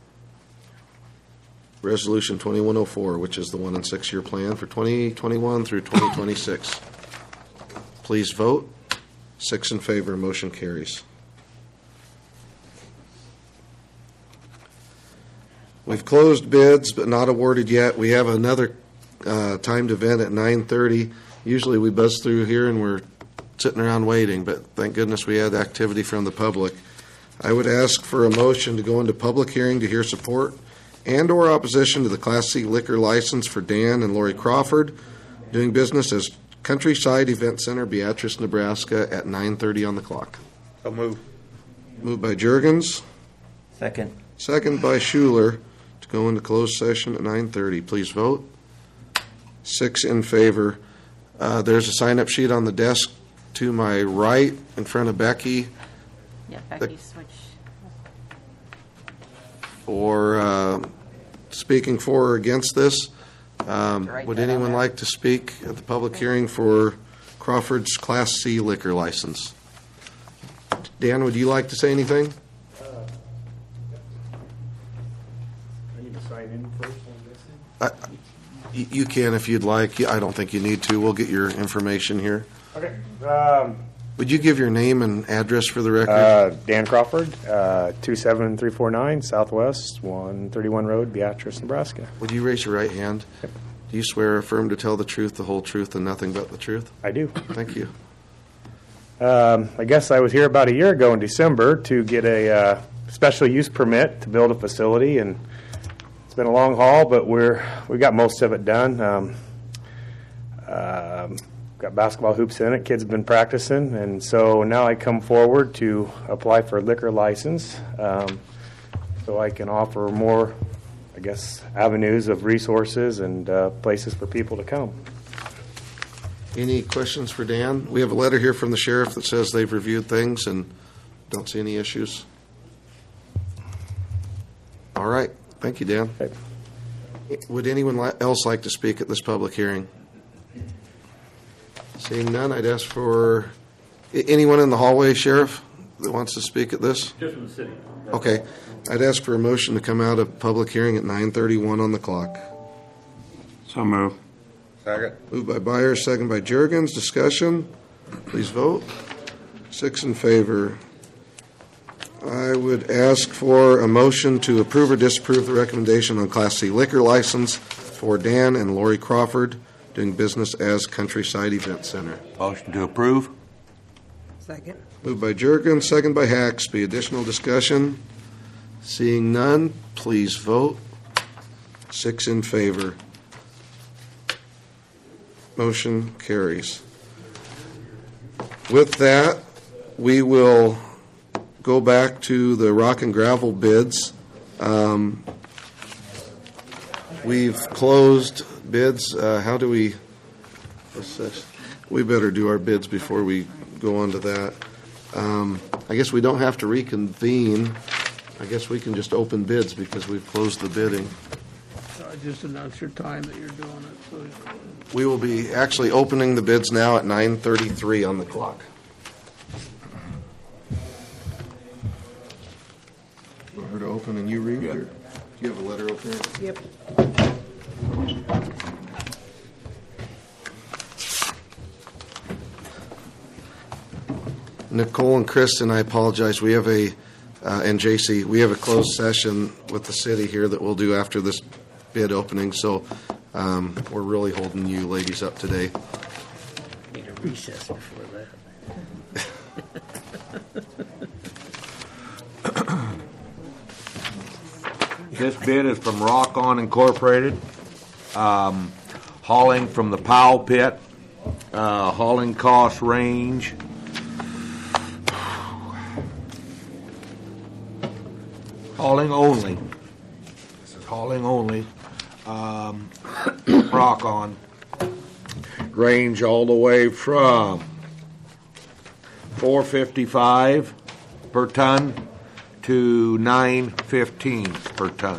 Resolution twenty-one oh four, which is the one and six-year plan for twenty twenty-one through twenty twenty-six. Please vote. Six in favor, motion carries. We've closed bids, but not awarded yet. We have another uh, timed event at nine thirty. Usually we buzz through here and we're sitting around waiting, but thank goodness we had activity from the public. I would ask for a motion to go into public hearing to hear support and/or opposition to the Class C liquor license for Dan and Lori Crawford, doing business as Countryside Event Center, Beatrice, Nebraska, at nine thirty on the clock. So move. Moved by Juergens, Second. second by Schuler, to go into closed session at nine thirty. Please vote. Six in favor. Uh, There's a sign-up sheet on the desk to my right in front of Becky. Yeah, Becky switch. for uh, speaking for or against this. Um, Would anyone like to speak at the public hearing for Crawford's Class C liquor license? Dan, would you like to say anything? I need to sign in first on this thing? I- y- You can if you'd like. I don't think you need to. We'll get your information here. Okay. Um, Would you give your name and address for the record? uh, Dan Crawford, uh, two seven three four nine Southwest one thirty-one Road, Beatrice, Nebraska. Would you raise your right hand? Do you swear or affirm to tell the truth, the whole truth, and nothing but the truth? I do. Thank you. Um, I guess I was here about a year ago in December to get a uh, special use permit to build a facility, and it's been a long haul, but we're we got most of it done. Um, um, got basketball hoops in it. Kids have been practicing, and so now I come forward to apply for a liquor license, um, so I can offer more, I guess, avenues of resources and uh, places for people to come. Any questions for Dan? We have a letter here from the sheriff that says they've reviewed things and don't see any issues. All right. Thank you, Dan. Okay. Would anyone li- else like to speak at this public hearing? Seeing none, I'd ask for a- anyone in the hallway, Sheriff, that wants to speak at this? Just from the city. Okay. I'd ask for a motion to come out of public hearing at nine thirty-one on the clock. So move. Second. Moved by Byers, second by Jurgens. Discussion. Please vote. Six in favor. I would ask for a motion to approve or disapprove the recommendation on Class C liquor license for Dan and Lori Crawford doing business as Countryside Event Center. Motion to approve. Second. Moved by Jurgens, second by Haxby. Additional discussion. Seeing none, please vote. Six in favor. Motion carries. With that, we will go back to the rock and gravel bids. Um, We've closed bids. Uh, How do we, what's this? We better do our bids before we go on to that. Um, I guess we don't have to reconvene. I guess we can just open bids because we've closed the bidding. Uh, Just announce your time that you're doing it, so. We will be actually opening the bids now at nine thirty-three on the clock. Want her to open and you read? Or do you have a letter opener? Yep. Nicole and Kristen, I apologize. We have a, uh, and J C, we have a closed session with the city here that we'll do after this bid opening, so um, we're really holding you ladies up today. Need a recess before that. This bid is from Rock On Incorporated, um, hauling from the Powell Pit, uh, hauling cost range. Hauling only. This is hauling only. Um, Rock On. Range all the way from four fifty-five per ton to nine fifteen per ton.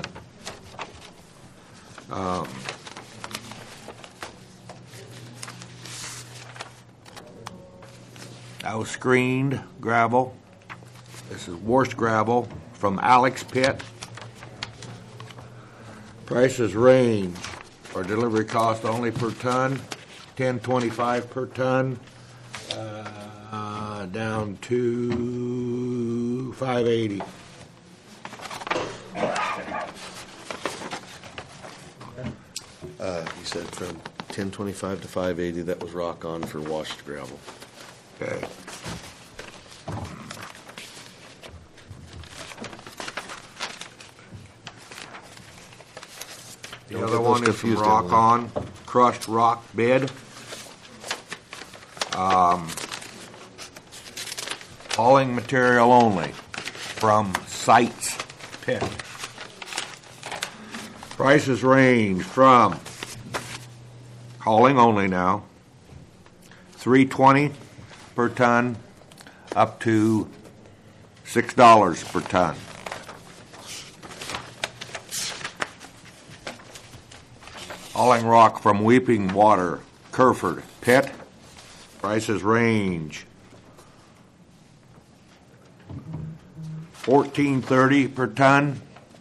Um, that was screened gravel. This is washed gravel from Alex Pit. Prices range for delivery cost only per ton, ten twenty-five per ton, uh, down to five eighty. Uh, he said from ten twenty-five to five eighty. That was Rock On for washed gravel. Okay. The Don't other get one those is from confused, Rock everyone. On, crushed rock bid. Um, hauling material only from Sites Pit. Prices range from, hauling only now, three twenty per ton up to six dollars per ton. Hauling rock from Weeping Water, Kerford Pit. Prices range fourteen thirty per ton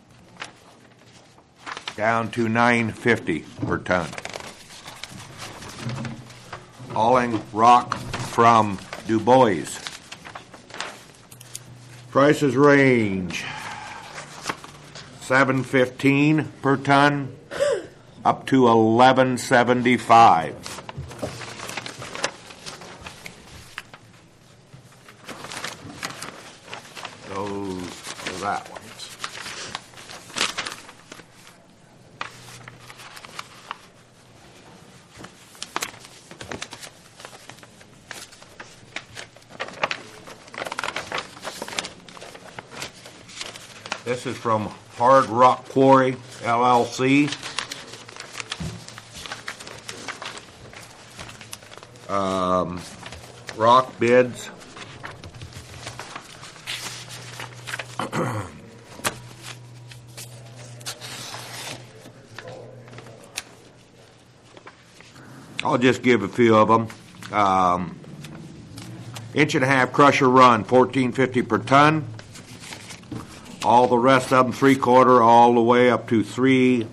down to nine fifty per ton. Hauling rock from Du Bois. Prices range seven fifteen per ton up to eleven seventy-five. Those are that ones. This is from Hard Rock Quarry, L L C. Um, rock bids. I'll just give a few of them. Um, inch and a half crusher run, fourteen fifty per ton. All the rest of them, three quarter, all the way up to three,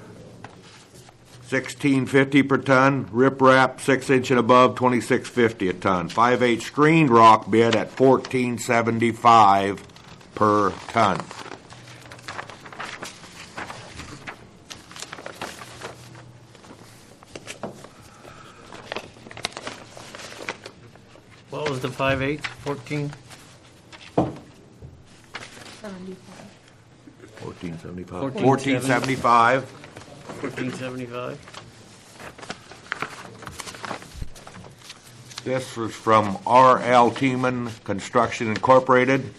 sixteen fifty per ton. Rip wrap, six inch and above, twenty six fifty a ton. Five eight screened rock bid at fourteen seventy five per ton. What was the five eighths, fourteen? Fourteen seventy five. Fourteen Fourteen seventy five. Fourteen seventy-five. This was from R L Tiemann Construction Incorporated.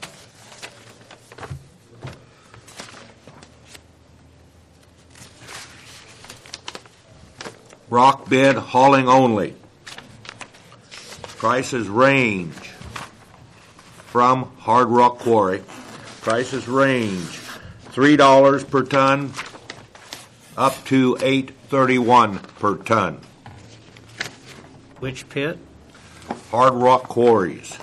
Rock bid, hauling only. Prices range from Hard Rock Quarry. Prices range three dollars per ton up to eight thirty-one per ton. Which pit? Hard Rock Quarries.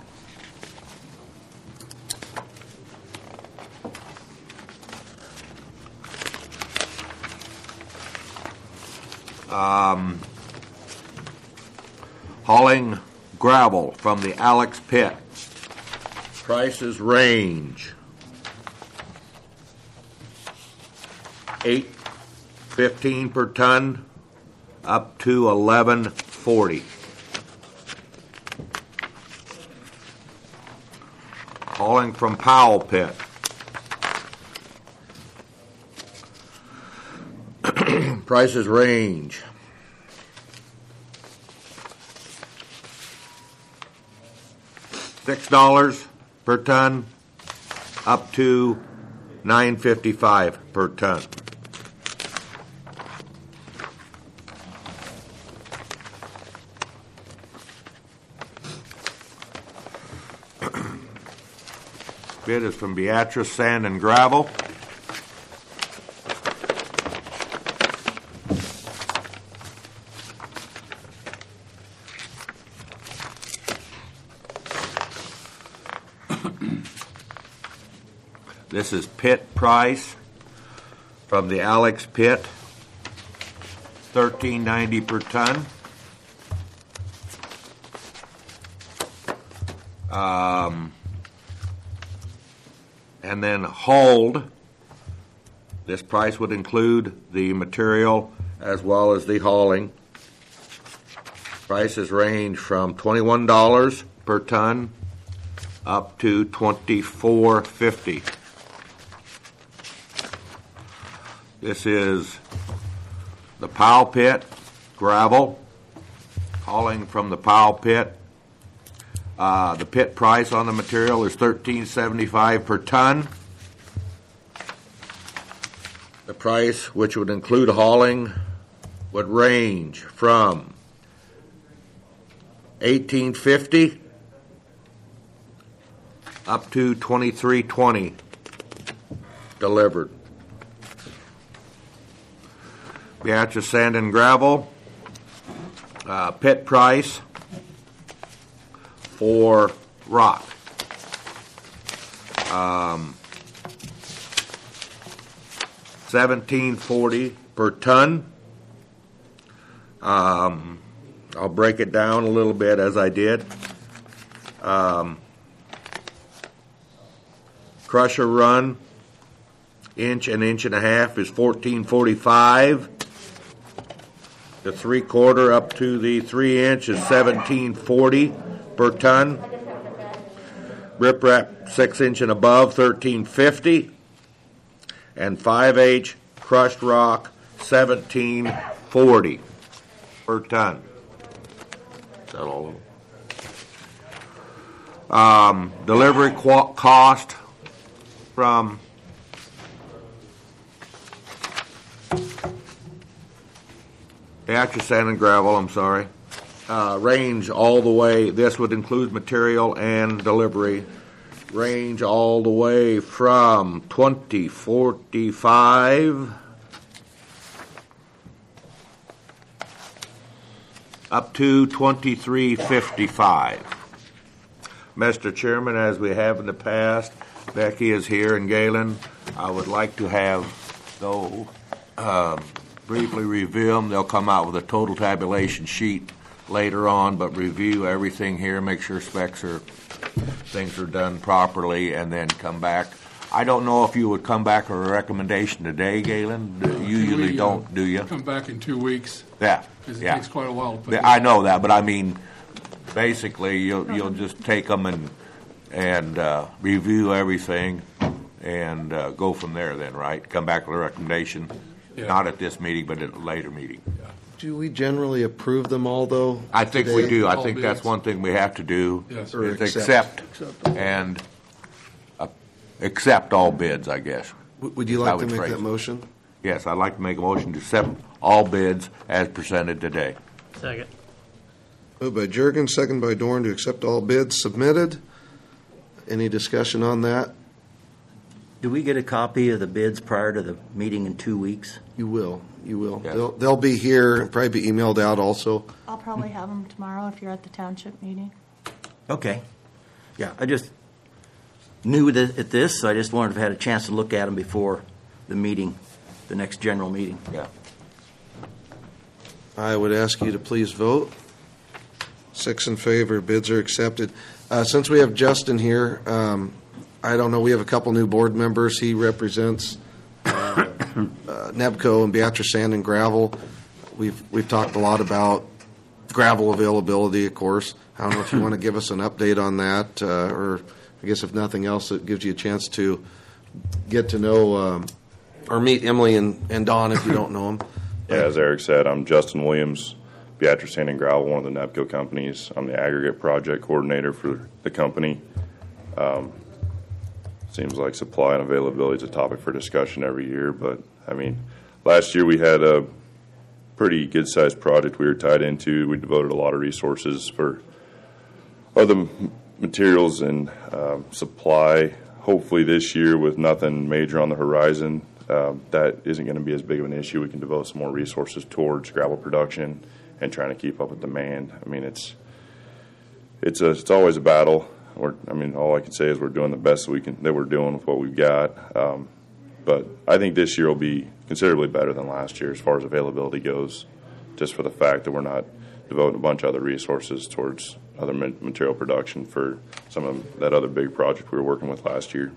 Um, hauling gravel from the Alex Pit. Prices range eight fifteen per ton up to eleven forty. Hauling from Powell Pit. Prices range six dollars per ton up to nine fifty-five per ton. Bid is from Beatrice Sand and Gravel. This is pit price from the Alex Pit, thirteen ninety per ton. Um, and then hauled. This price would include the material as well as the hauling. Prices range from twenty-one dollars per ton up to twenty-four fifty. This is the Powell Pit, gravel, hauling from the Powell Pit. Uh, the pit price on the material is thirteen seventy-five per ton. The price, which would include hauling, would range from eighteen fifty up to twenty-three twenty delivered. Beatrice Sand and Gravel, uh, pit price for rock. Um, seventeen forty per ton. Um, I'll break it down a little bit as I did. Um, crusher run, inch and inch and a half is fourteen forty-five. The three quarter up to the three inch is seventeen forty per ton. Riprap six inch and above thirteen fifty, and five H crushed rock seventeen forty per ton. Is that all of them? Um, delivery qu- cost from Beatrice Sand and Gravel, I'm sorry, uh, range all the way, this would include material and delivery, range all the way from twenty forty-five up to twenty-three fifty-five. Mister Chairman, as we have in the past, Becky is here and Galen, I would like to have, though, um, briefly review them. They'll come out with a total tabulation sheet later on, but review everything here, make sure specs are, things are done properly, and then come back. I don't know if you would come back with a recommendation today, Galen. You usually We, uh, don't, do you? Come back in two weeks. Yeah, Because it yeah. takes quite a while to put Yeah, it. I know that, but I mean, basically, you'll you'll just take them and and uh, review everything, and uh, go from there. Then, right? Come back with a recommendation. Yeah. Not at this meeting, but at a later meeting. Do we generally approve them all, though? I think we today? do. I All think that's bids. one thing we have to do. Yes. Or Is accept. accept and uh, accept all bids, I guess. W- Would you I like to would make phrase that it. motion? Yes, I'd like to make a motion to accept all bids as presented today. Second. Moved by Jurgen, second by Dorn to accept all bids submitted. Any discussion on that? Do we get a copy of the bids prior to the meeting in two weeks? You will, you will. Yes. They'll, they'll be here, probably be emailed out also. I'll probably have them tomorrow if you're at the township meeting. Okay. Yeah, I just knew that at this, so I just wanted to have had a chance to look at them before the meeting, the next general meeting. Yeah. I would ask you to please vote. Six in favor, bids are accepted. Uh, Since we have Justin here, um, I don't know, we have a couple new board members. He represents uh, uh, Nebco and Beatrice Sand and Gravel. We've, we've talked a lot about gravel availability, of course. I don't know if you want to give us an update on that, uh, or I guess if nothing else, it gives you a chance to get to know, um, or meet Emily and and Don if you don't know them. Yeah, as Eric said, I'm Justin Williams, Beatrice Sand and Gravel, one of the NEPCO companies. I'm the aggregate project coordinator for the company. Um, seems like supply and availability is a topic for discussion every year, but I mean, last year we had a pretty good-sized project we were tied into. We devoted a lot of resources for other m- materials and um, supply. Hopefully this year, with nothing major on the horizon, um, that isn't going to be as big of an issue. We can devote some more resources towards gravel production and trying to keep up with demand. I mean, it's it's a it's always a battle. We're, I mean, all I can say is we're doing the best that we can that we're doing with what we've got. Um, but I think this year will be considerably better than last year as far as availability goes, just for the fact that we're not devoting a bunch of other resources towards other ma- material production for some of that other big project we were working with last year.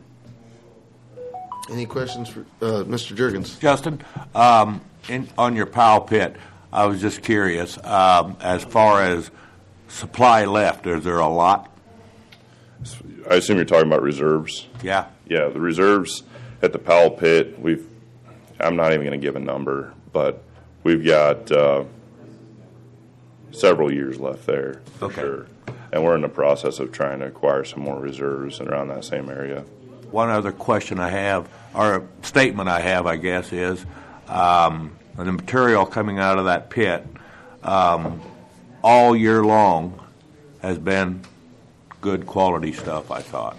Any questions for uh, Mister Jurgens? Justin, um, in, on your Powell pit, I was just curious, um, as far as supply left, is there a lot? I assume you're talking about reserves. Yeah. Yeah, the reserves at the Powell pit, we've, I'm not even going to give a number, but we've got uh, several years left there for Okay. sure. And we're in the process of trying to acquire some more reserves around that same area. One other question I have, or statement I have, I guess, is um, the material coming out of that pit um, all year long has been good quality stuff, I thought.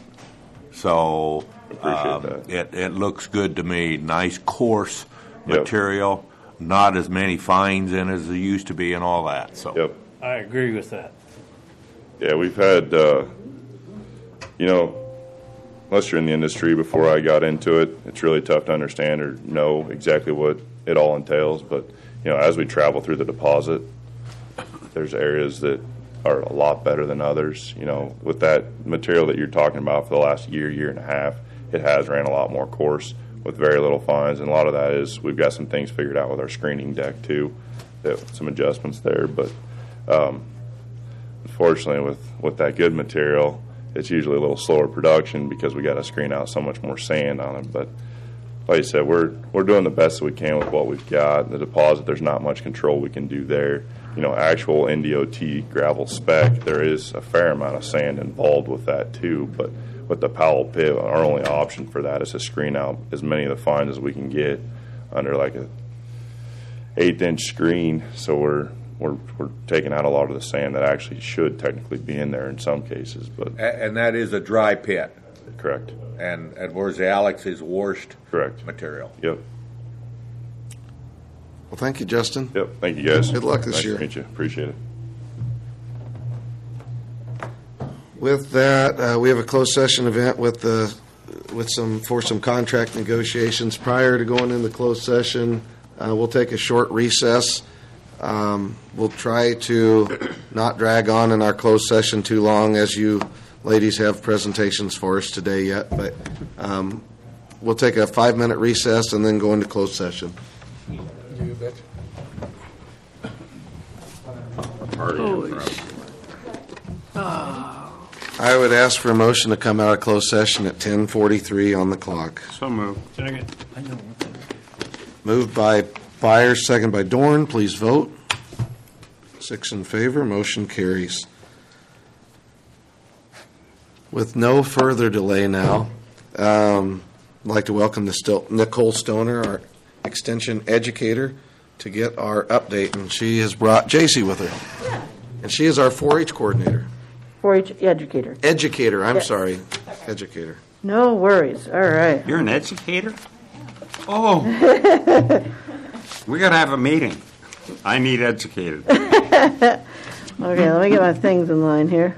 So Appreciate um, that. It, it looks good to me. Nice, coarse Yep. material, not as many fines in as there used to be and all that, so. Yep. I agree with that. Yeah, we've had, uh, you know, unless you're in the industry before I got into it, it's really tough to understand or know exactly what it all entails. But, you know, as we travel through the deposit, there's areas that are a lot better than others. You know, with that material that you're talking about for the last year, year and a half, it has ran a lot more course with very little fines. And a lot of that is we've got some things figured out with our screening deck, too, that, some adjustments there. But, um, unfortunately, with, with that good material, it's usually a little slower production because we got to screen out so much more sand on it. But like you said, we're we're doing the best that we can with what we've got. The deposit, there's not much control we can do there. You know, actual N D O T gravel spec, there is a fair amount of sand involved with that too. But with the Powell pit, our only option for that is to screen out as many of the fines as we can get under like a eighth inch screen. So we're We're, we're taking out a lot of the sand that actually should technically be in there in some cases. But A- And that is a dry pit. Correct. And, and where's Alex is washed Correct. material. Yep. Well, thank you, Justin. Yep. Thank you, guys. Good luck this nice year. To meet you. Appreciate it. With that, uh, we have a closed session event with the with some for some contract negotiations. Prior to going into closed session, uh, we'll take a short recess. Um, we'll try to not drag on in our closed session too long, as you ladies have presentations for us today yet. But um, we'll take a five-minute recess and then go into closed session. You bet. I would ask for a motion to come out of closed session at ten forty-three on the clock. So moved. Second. Moved by Byers, second by Dorn. Please vote. Six in favor. Motion carries. With no further delay now, um, I'd like to welcome the still, Nicole Stoner, our extension educator, to get our update. And she has brought J C with her. Yeah. And she is our four H coordinator. four H educator. Educator, I'm Yes. sorry. Educator. No worries. All right. You're an educator? Oh. We got to have a meeting. I need educated. Okay, let me get my things in line here.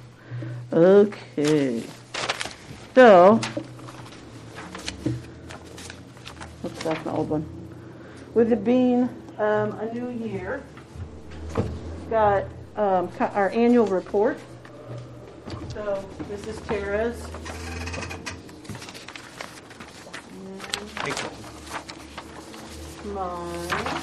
Okay. So, oops, that's an old one. With it being um, a new year, got um, co- our annual report. So this is Tara's. And mine.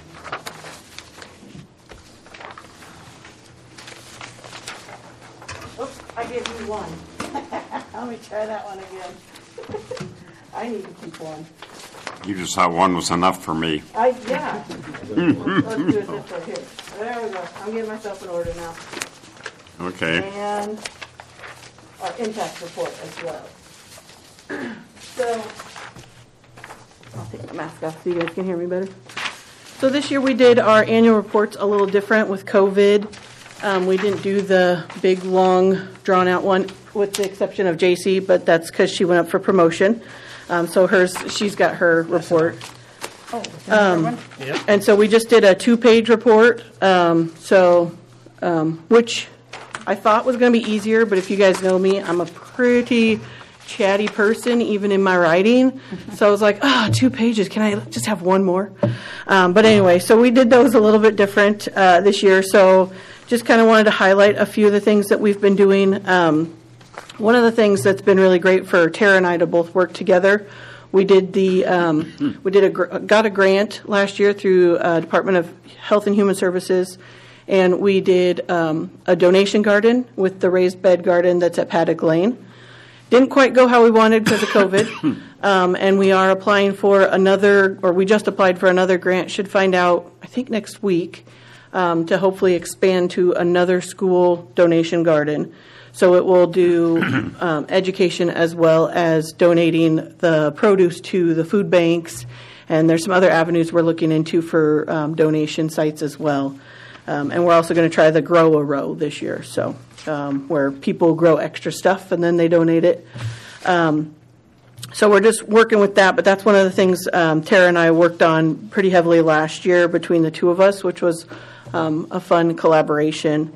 Oops, I gave you one. Let me try that one again. I need to keep one. You just thought one was enough for me. I, yeah. Let's do it this way here. There we go. I'm getting myself in order now. Okay. And our impact report as well. So, I'll take my mask off so you guys can hear me better. So this year we did our annual reports a little different with COVID. Um, we didn't do the big, long, drawn-out one, with the exception of J C, but that's because she went up for promotion. Um, so hers, she's got her report. Oh, Um, And so we just did a two-page report, um, so, um, which I thought was going to be easier, but if you guys know me, I'm a pretty chatty person, even in my writing. So I was like, ah, oh, two pages, can I just have one more? Um, but anyway, so we did those a little bit different uh, this year, so just kind of wanted to highlight a few of the things that we've been doing. Um, one of the things that's been really great for Tara and I to both work together, we did the um, we did a gr- got a grant last year through uh, Department of Health and Human Services, and we did um, a donation garden with the raised bed garden that's at Paddock Lane. Didn't quite go how we wanted because of COVID, um, and we are applying for another, or we just applied for another grant. Should find out I think next week um, to hopefully expand to another school donation garden. So it will do um, education as well as donating the produce to the food banks, and there's some other avenues we're looking into for um, donation sites as well. Um, and we're also going to try the Grow a Row this year, so um, where people grow extra stuff and then they donate it. Um, so we're just working with that, but that's one of the things um, Tara and I worked on pretty heavily last year between the two of us, which was um, a fun collaboration.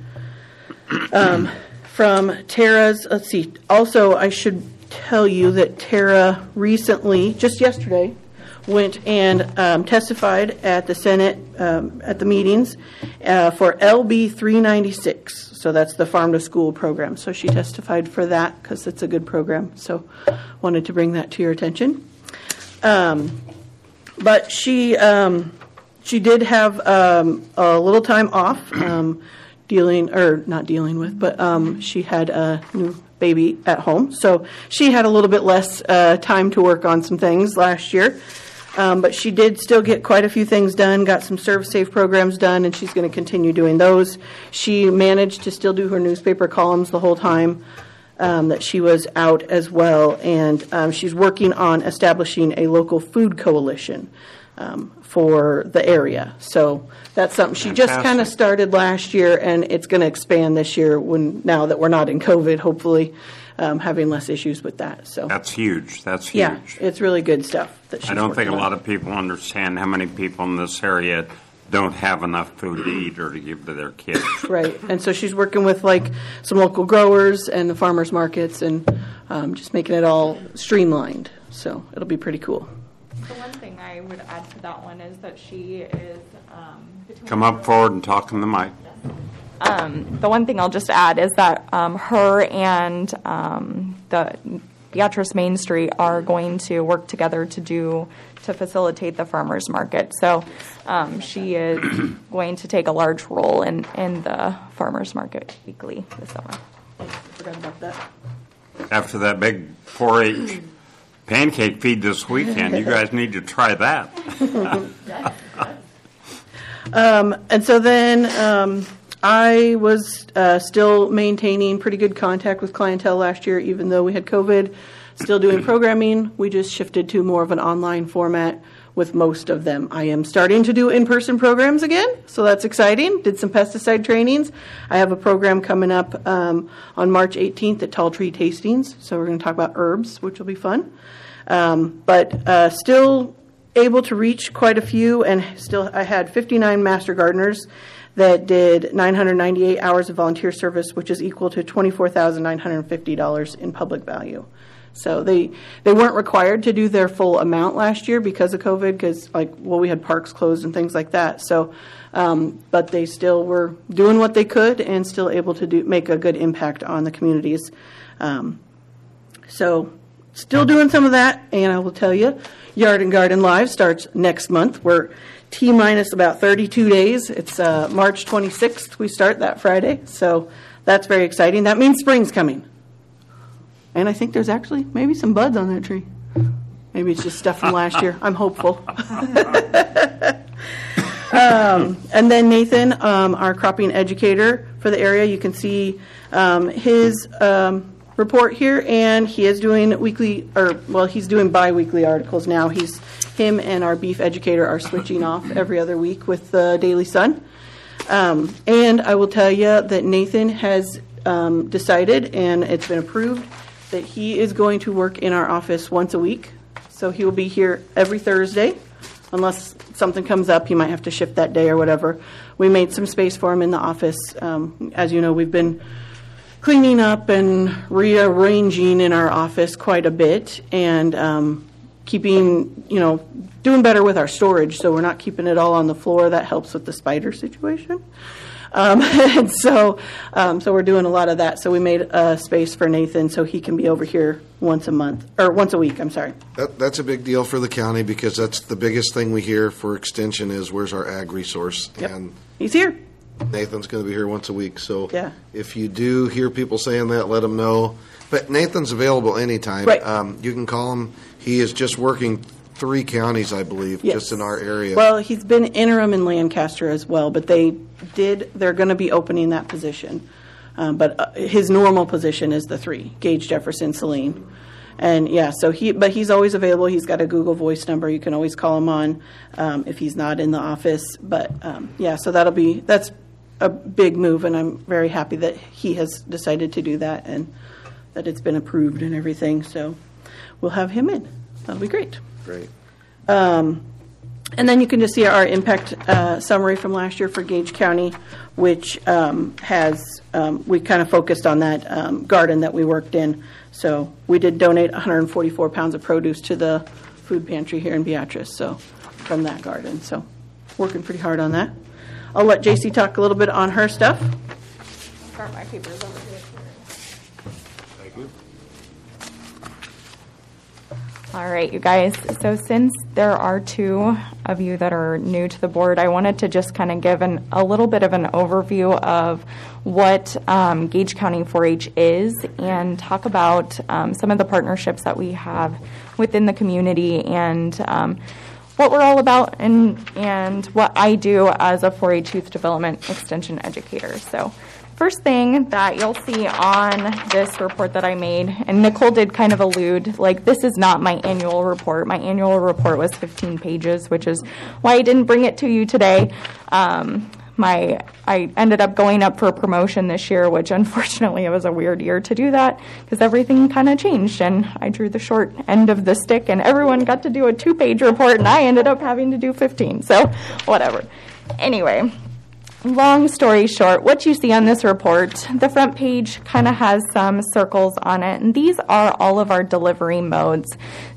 Um, from Tara's, let's see, also I should tell you that Tara recently, just yesterday, went and um, testified at the Senate um, at the meetings uh, for L B three ninety-six. So that's the Farm to School program. So she testified for that because it's a good program. So wanted to bring that to your attention. Um, but she um, she did have um, a little time off um, dealing, or not dealing with, but um, she had a new baby at home. So she had a little bit less uh, time to work on some things last year. Um, but she did still get quite a few things done, got some ServSafe programs done, and she's going to continue doing those. She managed to still do her newspaper columns the whole time um, that she was out as well. And um, she's working on establishing a local food coalition um, for the area. So that's something she just kind of started last year, and it's going to expand this year when now that we're not in COVID, hopefully. Um, having less issues with that. So that's huge. That's huge. Yeah, it's really good stuff. That she's I don't think a working lot on. of people understand how many people in this area don't have enough food to eat or to give to their kids. Right, and so she's working with like some local growers and the farmers markets and um, just making it all streamlined. So it'll be pretty cool. The one thing I would add to that one is that she is um, between Come up forward and talk in the mic. Um, the one thing I'll just add is that um, her and um, the Beatrice Main Street are going to work together to do to facilitate the farmers market. So um, she is going to take a large role in, in the farmers market weekly this summer. Forgot about that. After that big four H pancake feed this weekend, you guys need to try that. um, and so then. Um, I was uh, still maintaining pretty good contact with clientele last year, even though we had COVID. Still doing programming. We just shifted to more of an online format with most of them. I am starting to do in-person programs again, so that's exciting. Did some pesticide trainings. I have a program coming up um, on March eighteenth at Tall Tree Tastings, so we're going to talk about herbs, which will be fun. Um, but uh, still able to reach quite a few, and still I had fifty-nine master gardeners that did nine hundred ninety-eight hours of volunteer service, which is equal to twenty-four thousand nine hundred fifty dollars in public value. So they they weren't required to do their full amount last year because of COVID, because like well we had parks closed and things like that. So, um, but they still were doing what they could and still able to do make a good impact on the communities. Um, so, still doing some of that, and I will tell you, Yard and Garden Live starts next month. We're T minus about thirty-two days. It's uh, March twenty-sixth. We start that Friday, so that's very exciting. That means spring's coming. And I think there's actually maybe some buds on that tree. Maybe it's just stuff from last year. I'm hopeful. um, and then Nathan, um, our cropping educator for the area, you can see um, his um, report here, and he is doing weekly, or well, he's doing bi-weekly articles now. He's him and our beef educator are switching off every other week with the Daily Sun. Um, and I will tell you that Nathan has um, decided, and it's been approved, that he is going to work in our office once a week. So he will be here every Thursday. Unless something comes up, he might have to shift that day or whatever. We made some space for him in the office. Um, as you know, we've been cleaning up and rearranging in our office quite a bit, and um, keeping, you know, doing better with our storage, so we're not keeping it all on the floor. That helps with the spider situation. Um, and so, um, so we're doing a lot of that. So we made a space for Nathan so he can be over here once a month, or once a week, I'm sorry. That, that's a big deal for the county because that's the biggest thing we hear for extension is where's our ag resource? Yep. And he's here. Nathan's going to be here once a week. So yeah. If you do hear people saying that, let them know. But Nathan's available anytime. Right. Um, you can call him. He is just working three counties, I believe, Yes. just in our area. Well, he's been interim in Lancaster as well, but they did, they're going to be opening that position. Um, but uh, his normal position is the three, Gage, Jefferson, Saline. And yeah, so he, but he's always available. He's got a Google Voice number. You can always call him on um, if he's not in the office. But um, yeah, so that'll be, that's a big move, and I'm very happy that he has decided to do that and that it's been approved and everything. So we'll have him in. That'll be great. Great. Um, and then you can just see our impact uh, summary from last year for Gage County, which um, has, um, we kind of focused on that um, garden that we worked in. So we did donate one hundred forty-four pounds of produce to the food pantry here in Beatrice, so from that garden. So working pretty hard on that. I'll let J C talk a little bit on her stuff. Start my papers over here. Thank you. All right, you guys. So since there are two of you that are new to the board, I wanted to just kind of give an, a little bit of an overview of what um, Gage County four H is and talk about um, some of the partnerships that we have within the community and um, what we're all about and, and what I do as a four H youth development extension educator. So first thing that you'll see on this report that I made, and Nicole did kind of allude, like this is not my annual report. My annual report was fifteen pages, which is why I didn't bring it to you today. Um, my I ended up going up for a promotion this year, which unfortunately it was a weird year to do that because everything kind of changed and I drew the short end of the stick and everyone got to do a two-page report and I ended up having to do fifteen. So whatever. Anyway. Long story short, what you see on this report, the front page kind of has some circles on it, and these are all of our delivery modes.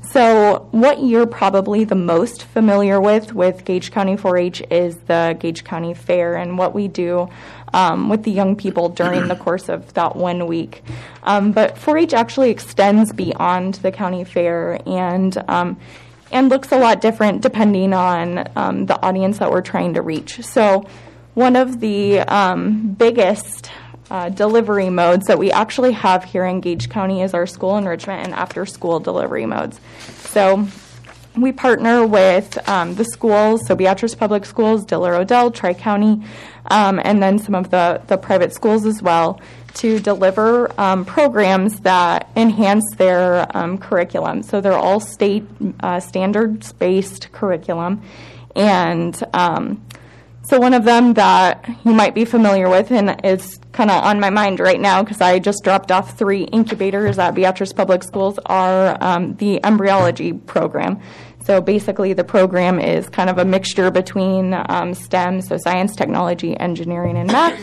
So what you're probably the most familiar with with Gage County four H is the Gage County Fair and what we do um, with the young people during the course of that one week. Um, but four H actually extends beyond the county fair and um, and looks a lot different depending on um, the audience that we're trying to reach. So one of the um, biggest uh, delivery modes that we actually have here in Gage County is our school enrichment and after-school delivery modes. So we partner with um, the schools, so Beatrice Public Schools, Diller Odell, Tri-County, um, and then some of the, the private schools as well, to deliver um, programs that enhance their um, curriculum. So they're all state uh, standards-based curriculum, and um, So one of them that you might be familiar with and is kind of on my mind right now because I just dropped off three incubators at Beatrice Public Schools are um, the embryology program. So basically the program is kind of a mixture between um, STEM, so science, technology, engineering, and math,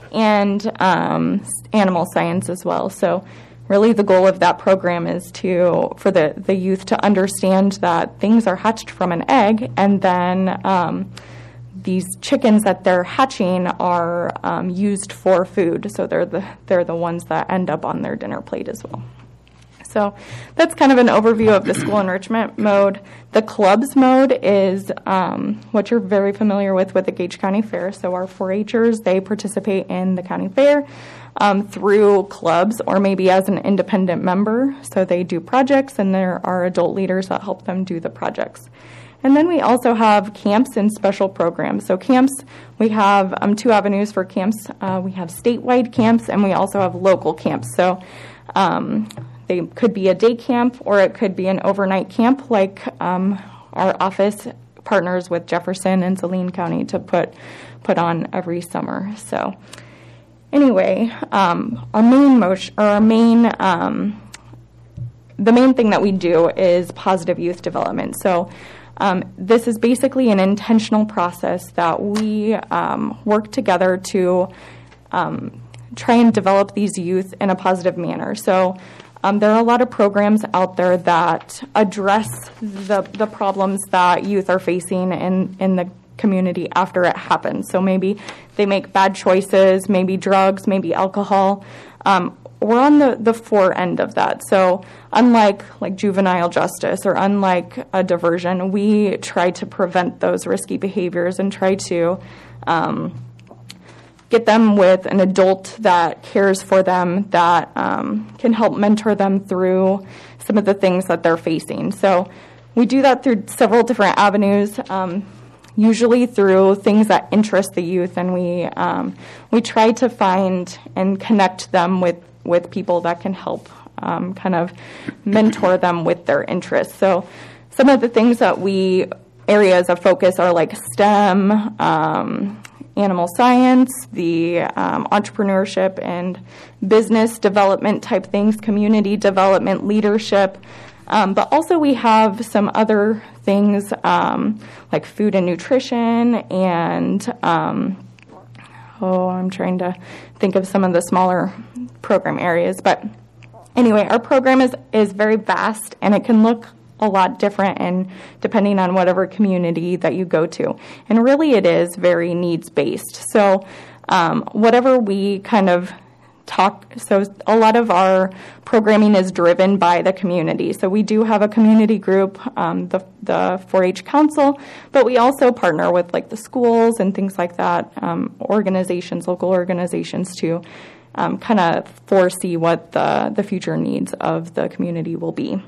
and um, animal science as well. So really the goal of that program is to for the, the youth to understand that things are hatched from an egg and then um, these chickens that they're hatching are um, used for food, so they're the they're the ones that end up on their dinner plate as well. So that's kind of an overview of the school enrichment mode. The clubs mode is um, what you're very familiar with with the Gage County Fair. So our four H'ers, they participate in the county fair um, through clubs or maybe as an independent member. So they do projects, and there are adult leaders that help them do the projects. And then we also have camps and special programs. So camps, we have um, two avenues for camps. Uh, we have statewide camps, and we also have local camps. So um, they could be a day camp, or it could be an overnight camp, like um, our office partners with Jefferson and Saline County to put put on every summer. So anyway, um, our main motion, or our main um, the main thing that we do is positive youth development. So Um, this is basically an intentional process that we um, work together to um, try and develop these youth in a positive manner. So um, there are a lot of programs out there that address the, the problems that youth are facing in, in the community after it happens. So maybe they make bad choices, maybe drugs, maybe alcohol. Um, we're on the, the fore end of that. So unlike like juvenile justice or unlike a diversion, we try to prevent those risky behaviors and try to um, get them with an adult that cares for them, that um, can help mentor them through some of the things that they're facing. So we do that through several different avenues. Um, usually through things that interest the youth, and we um, we try to find and connect them with with people that can help um, kind of mentor them with their interests. So some of the things that we, areas of focus are like STEM, um, animal science, the um, entrepreneurship and business development type things, community development, leadership, Um, but also we have some other things um, like food and nutrition and, um, oh, I'm trying to think of some of the smaller program areas. But anyway, our program is, is very vast, and it can look a lot different and depending on whatever community that you go to. And really it is very needs-based. So um, whatever we kind of talk, so a lot of our programming is driven by the community. So we do have a community group, um, the, the four H Council, but we also partner with like the schools and things like that, um, organizations, local organizations to um, kind of foresee what the, the future needs of the community will be.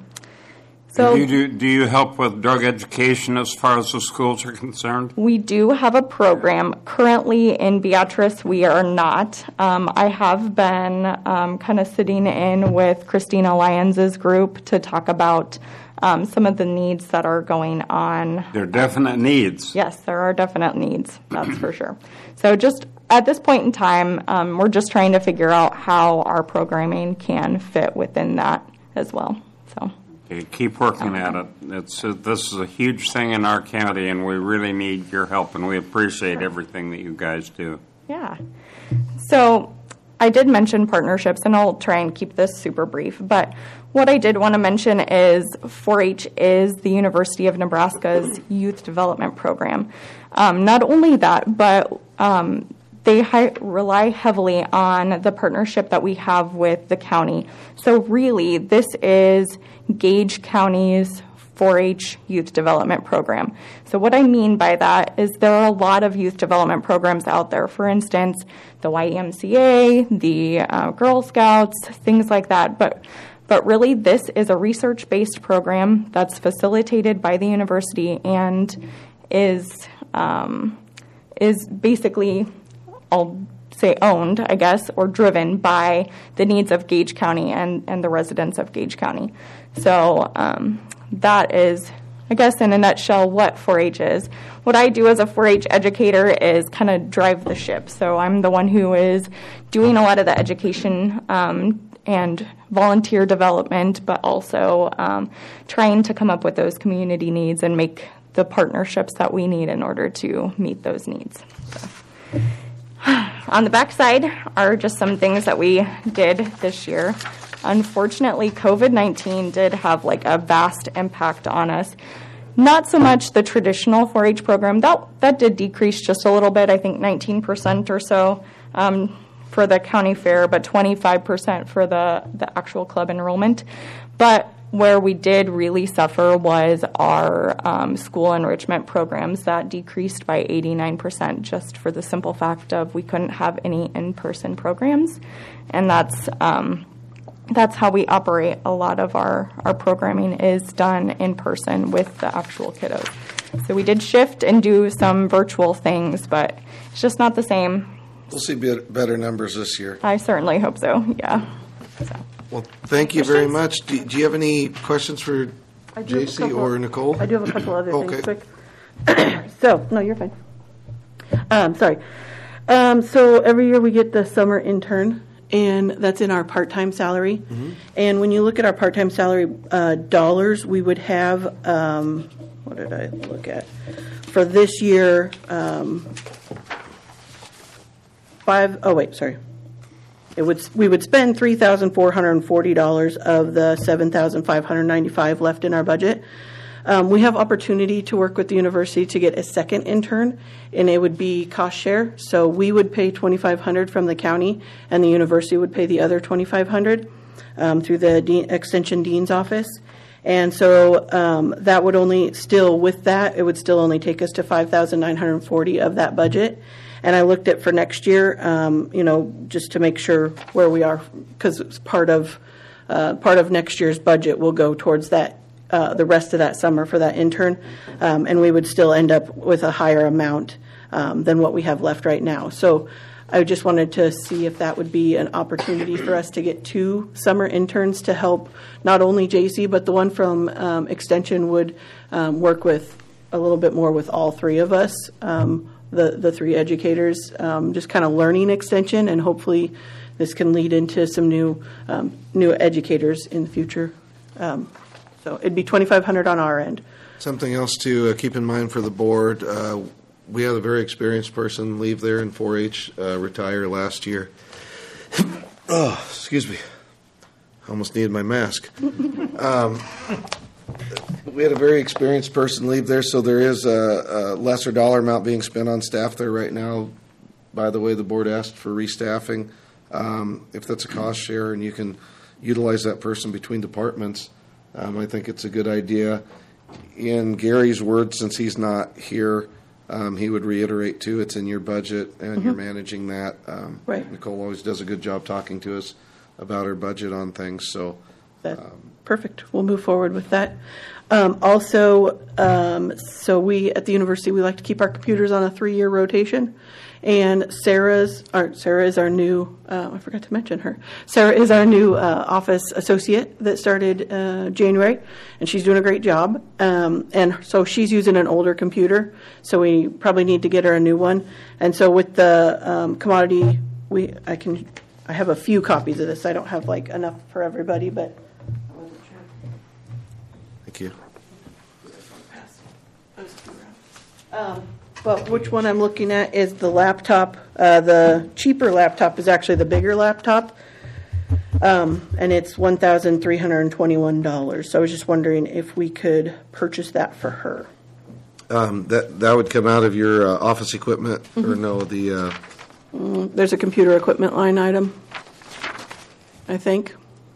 So do you, do, do you help with drug education as far as the schools are concerned? We do have a program. Currently in Beatrice, we are not. Um, I have been um, kind of sitting in with Christina Lyons' group to talk about um, some of the needs that are going on. There are definite needs. Yes, there are definite needs, that's for sure. So just at this point in time, um, we're just trying to figure out how our programming can fit within that as well. So. Okay, keep working at it. It's uh, this is a huge thing in our county, and we really need your help, and we appreciate everything that you guys do. Yeah. So I did mention partnerships, and I'll try and keep this super brief. But what I did want to mention is four H is the University of Nebraska's youth development program. Um, not only that, but um, they hi- rely heavily on the partnership that we have with the county. So really, this is Gage County's four H youth development program. So what I mean by that is there are a lot of youth development programs out there. For instance, the Y M C A, the uh, Girl Scouts, things like that. But but really, this is a research-based program that's facilitated by the university and is um, is basically, I'll say owned, I guess, or driven by the needs of Gage County and, and the residents of Gage County. So um, that is, I guess, in a nutshell, what four H is. What I do as a four H educator is kind of drive the ship. So I'm the one who is doing a lot of the education um, and volunteer development, but also um, trying to come up with those community needs and make the partnerships that we need in order to meet those needs. So. On the backside are just some things that we did this year. Unfortunately, COVID nineteen did have like a vast impact on us. Not so much the traditional four H program. That that did decrease just a little bit, I think nineteen percent or so um, for the county fair, but twenty-five percent for the, the actual club enrollment. But where we did really suffer was our um, school enrichment programs that decreased by eighty-nine percent just for the simple fact of we couldn't have any in-person programs. And that's um, that's how we operate. A lot of our, our programming is done in person with the actual kiddos. So we did shift and do some virtual things, but it's just not the same. We'll see bit- better numbers this year. I certainly hope so, yeah. So. Well, thank you very much. Do, do you have any questions for J C or Nicole? I do have a couple other Okay. things quick. So, no, you're fine. Um, sorry. Um, so every year we get the summer intern, and that's in our part-time salary. Mm-hmm. And when you look at our part-time salary uh, dollars, we would have, um, what did I look at? For this year, um, five, oh wait, sorry. It would, we would spend three thousand four hundred forty dollars of the seven thousand five hundred ninety-five dollars left in our budget. Um, we have opportunity to work with the university to get a second intern, and it would be cost share. So we would pay twenty-five hundred dollars from the county, and the university would pay the other twenty-five hundred dollars um, through the dean, extension dean's office. And so um, that would only still, with that, it would still only take us to five thousand nine hundred forty dollars of that budget. And I looked at for next year, um, you know, just to make sure where we are, because it's part of uh, part of next year's budget will go towards that, uh, the rest of that summer for that intern, um, and we would still end up with a higher amount um, than what we have left right now. So I just wanted to see if that would be an opportunity for us to get two summer interns to help not only J C, but the one from um, Extension would um, work with a little bit more with all three of us. Um, the, the three educators, um, just kind of learning Extension, and hopefully this can lead into some new um, new educators in the future. Um, So it'd be twenty-five hundred on our end. Something else to uh, keep in mind for the board, uh, we had a very experienced person leave there in four H, uh, retire last year. Oh, excuse me. Almost needed my mask. Um, we had a very experienced person leave there, so there is a, a lesser dollar amount being spent on staff there right now. By the way, the board asked for restaffing. Um, if that's a cost share and you can utilize that person between departments, um, I think it's a good idea. In Gary's words, since he's not here, um, he would reiterate too, it's in your budget and you're Mhm. managing that. Um, Right. Nicole always does a good job talking to us about her budget on things, so. That, perfect. We'll move forward with that. Um, also, um, so we at the university we like to keep our computers on a three-year rotation, and Sarah's our Sarah is our new. Uh, I forgot to mention her. Sarah is our new uh, office associate that started uh, January, and she's doing a great job. Um, and so she's using an older computer, so we probably need to get her a new one. And so with the um, commodity, we I can I have a few copies of this. I don't have like enough for everybody, but. Thank you. Um, But which one I'm looking at is the laptop. Uh, the cheaper laptop is actually the bigger laptop. Um, and it's one thousand three hundred twenty-one dollars. So I was just wondering if we could purchase that for her. Um, that, that would come out of your uh, office equipment, or no, the, uh, Mm, there's a computer equipment line item, I think.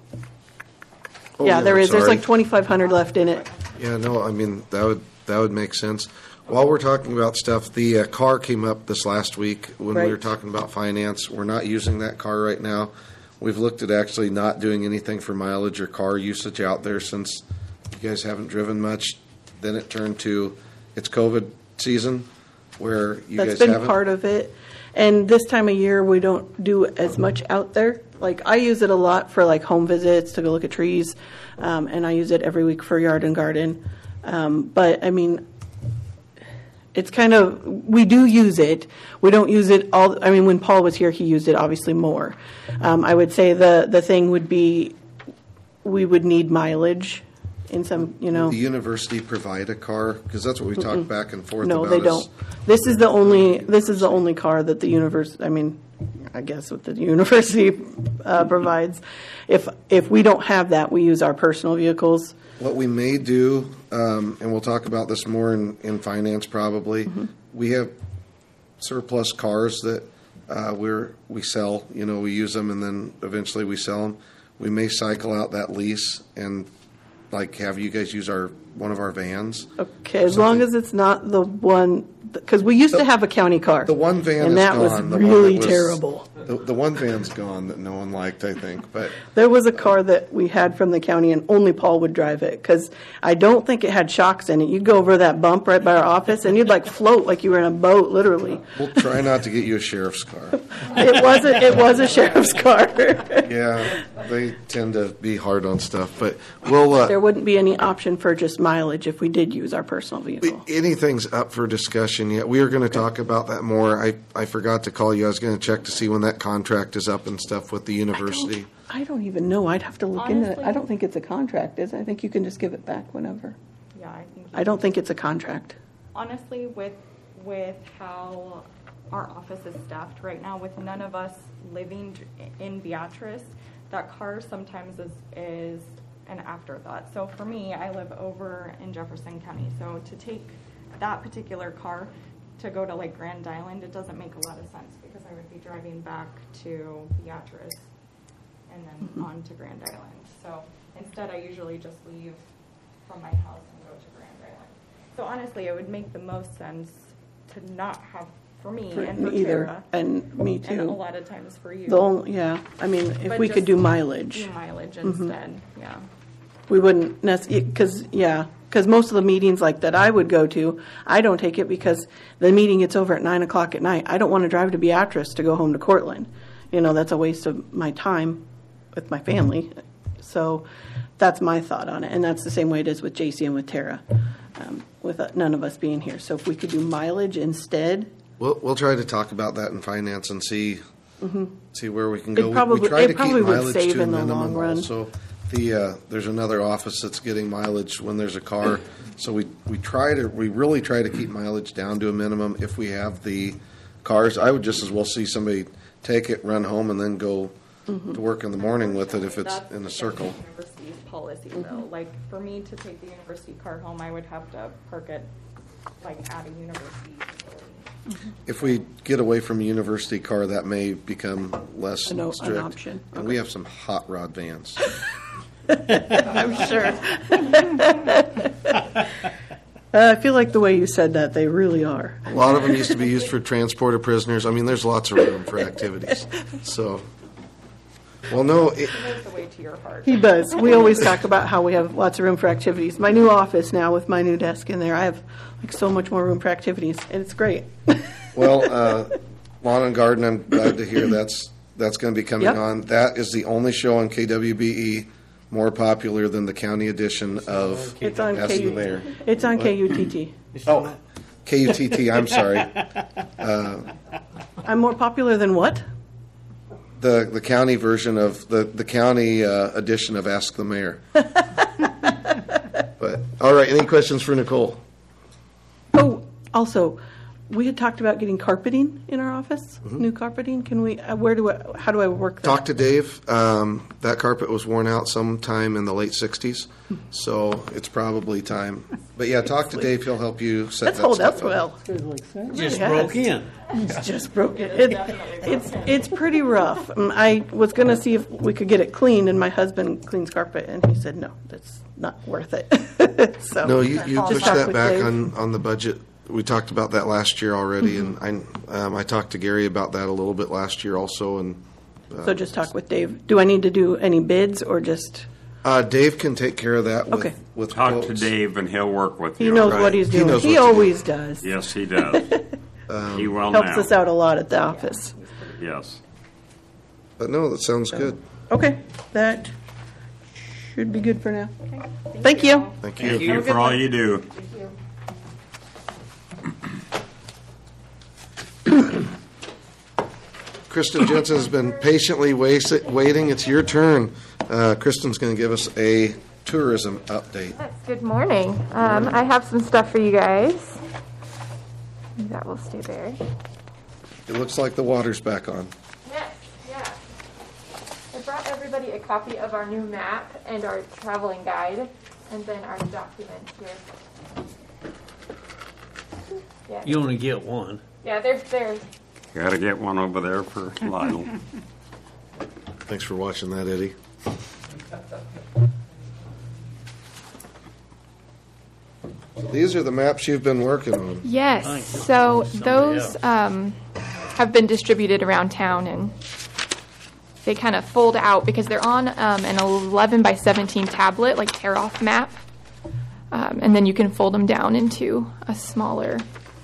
Oh, yeah, yeah, there is. There's sorry. like twenty-five hundred left in it. yeah, no, I mean, that would, that would make sense. While we're talking about stuff, the uh, car came up this last week when we Right. were talking about finance. We're not using that car right now. We've looked at actually not doing anything for mileage or car usage out there since you guys haven't driven much. Then it turned to, it's COVID season where you That's guys been haven't. part of it. And this time of year, we don't do as much out there. Like, I use it a lot for like home visits to go look at trees, um, and I use it every week for yard and garden. Um, but I mean, it's kind of, we do use it. We don't use it all. I mean, when Paul was here, he used it obviously more. Um, I would say the the thing would be, we would need mileage in some, you know. The university provide a car? Because that's what we talked Mm-mm. back and forth No, about. they is- don't. This is the only, this is the only car that the universe, I mean, I guess what the university uh, provides. If, if we don't have that, we use our personal vehicles. What we may do, um, and we'll talk about this more in, in finance probably, Mm-hmm. we have surplus cars that uh, we're, we sell, you know, we use them and then eventually we sell them. We may cycle out that lease and like have you guys use our, one of our vans. Okay, as long as it's not the one, because we used to have a county car. The one van and is that gone. was the one that really was- terrible. The, the one van's gone that no one liked, I think, but There was a car that we had from the county, and only Paul would drive it, because I don't think it had shocks in it. You'd go over that bump right by our office, and you'd like float like you were in a boat, literally. we'll try not to get you a sheriff's car. It was a, it was a sheriff's car. Yeah, they tend to be hard on stuff, but we'll, uh, There wouldn't be any option for just mileage if we did use our personal vehicle. anything's up for discussion yet. We are going to talk about that more. I, I forgot to call you. I was going to check to see when that contract is up and stuff with the university. I don't even know. I'd have to look into it. Honestly- I don't think it's a contract, is it? I think you can just give it back whenever. Yeah, I think. I don't think it's a contract. Honestly, with with how our office is staffed right now, with none of us living in Beatrice, that car sometimes is is an afterthought. So for me, I live over in Jefferson County, so to take that particular car to go to like Grand Island, it doesn't make a lot of sense because I would be driving back to Beatrice and then Mm-hmm. on to Grand Island. So instead, I usually just leave from my house and go to Grand Island. So honestly, it would make the most sense to not have, for me For and for me either, Tara, and me and a too. lot of times for you. The only, yeah, I mean, if But we could just do mileage. Do mileage Mhm. instead, yeah. We wouldn't necessarily, because, yeah, because most of the meetings like that I would go to, I don't take it because the meeting gets over at nine o'clock at night. I don't want to drive to Beatrice to go home to Cortland. You know, that's a waste of my time with my family. So that's my thought on it. And that's the same way it is with J C and with Tara, um, with uh, none of us being here. So if we could do mileage instead. We'll, we'll try to talk about that in finance and see, Mhm. see where we can It go. We- probably- we try it to keep probably would mileage save to a in the minimum long run. also. The, uh, there's another office that's getting mileage when there's a car. So we, we try to, we really try to keep mileage down to a minimum if we have the cars. I would just as well see somebody take it, run home, and then go Mhm. to work in the morning with it if it's That's in a the circle. University's policy, though. Like, for me to take the university car home, I would have to park it, like, at a university facility. If we get away from a university car, that may become less An o- an strict. option. And we have some hot rod vans. I'm sure. Uh, I feel like the way you said that, they really are. A lot of them used to be used for transport of prisoners. I mean, there's lots of room for activities. So, well, no, it, He knows the way to your heart. He does. We always talk about how we have lots of room for activities. My new office now with my new desk in there, I have like so much more room for activities, and it's great. well, uh, Lawn and Garden, I'm glad to hear that's that's going to be coming Yep. on. That is the only show on K W B E more popular than the county edition of It's on Ask K the U. Mayor. It's on What? K U T T. Oh, K U T T, I'm sorry. Uh, I'm more popular than what? the the county version of the the county uh, edition of Ask the Mayor. But all right, any questions for Nicole? Oh, also, we had talked about getting carpeting in our office. Mhm. New carpeting. Can we? Uh, where do I? How do I work that? Talk to Dave. Um, that carpet was worn out sometime in the late sixties, so it's probably time. But yeah, talk to Dave. He'll help you set Let's that hold stuff up up. well. Just Yes. broke in. It's just broken. It, it's it's pretty rough. Um, I was going to see if we could get it cleaned, and my husband cleans carpet, and he said no, that's not worth it. so No, you, you Just pushed talk that with back Dave. on, on the budget. We talked about that last year already, Mhm. and I um, I talked to Gary about that a little bit last year also. And uh, So just talk with Dave. Do I need to do any bids or just? uh, Dave can take care of that with Okay. with Talk quotes. to Dave and he'll work with He you. knows what he's He doing. knows He, what to do. always does. Yes, he does. Um, He will Helps now. us out a lot at the office. Yes. But no, that sounds good. Okay, that should be good for now. Thank you. Thank you. Thank you for all you do. Kristen Jensen has been patiently wait- waiting. It's your turn. Uh, Kristen's going to give us a tourism update. Good morning. Um, I have some stuff for you guys. That will stay there. It looks like the water's back on. Yes, yeah. I brought everybody a copy of our new map and our traveling guide, and then our document here. Yeah, You only get one. yeah, they're they're Got to get one over there for Lionel. Thanks for watching that, Eddie. These are the maps you've been working on. Yes, so those um, have been distributed around town, and they kind of fold out because they're on um, an eleven by seventeen tablet, like tear-off map, um, and then you can fold them down into a smaller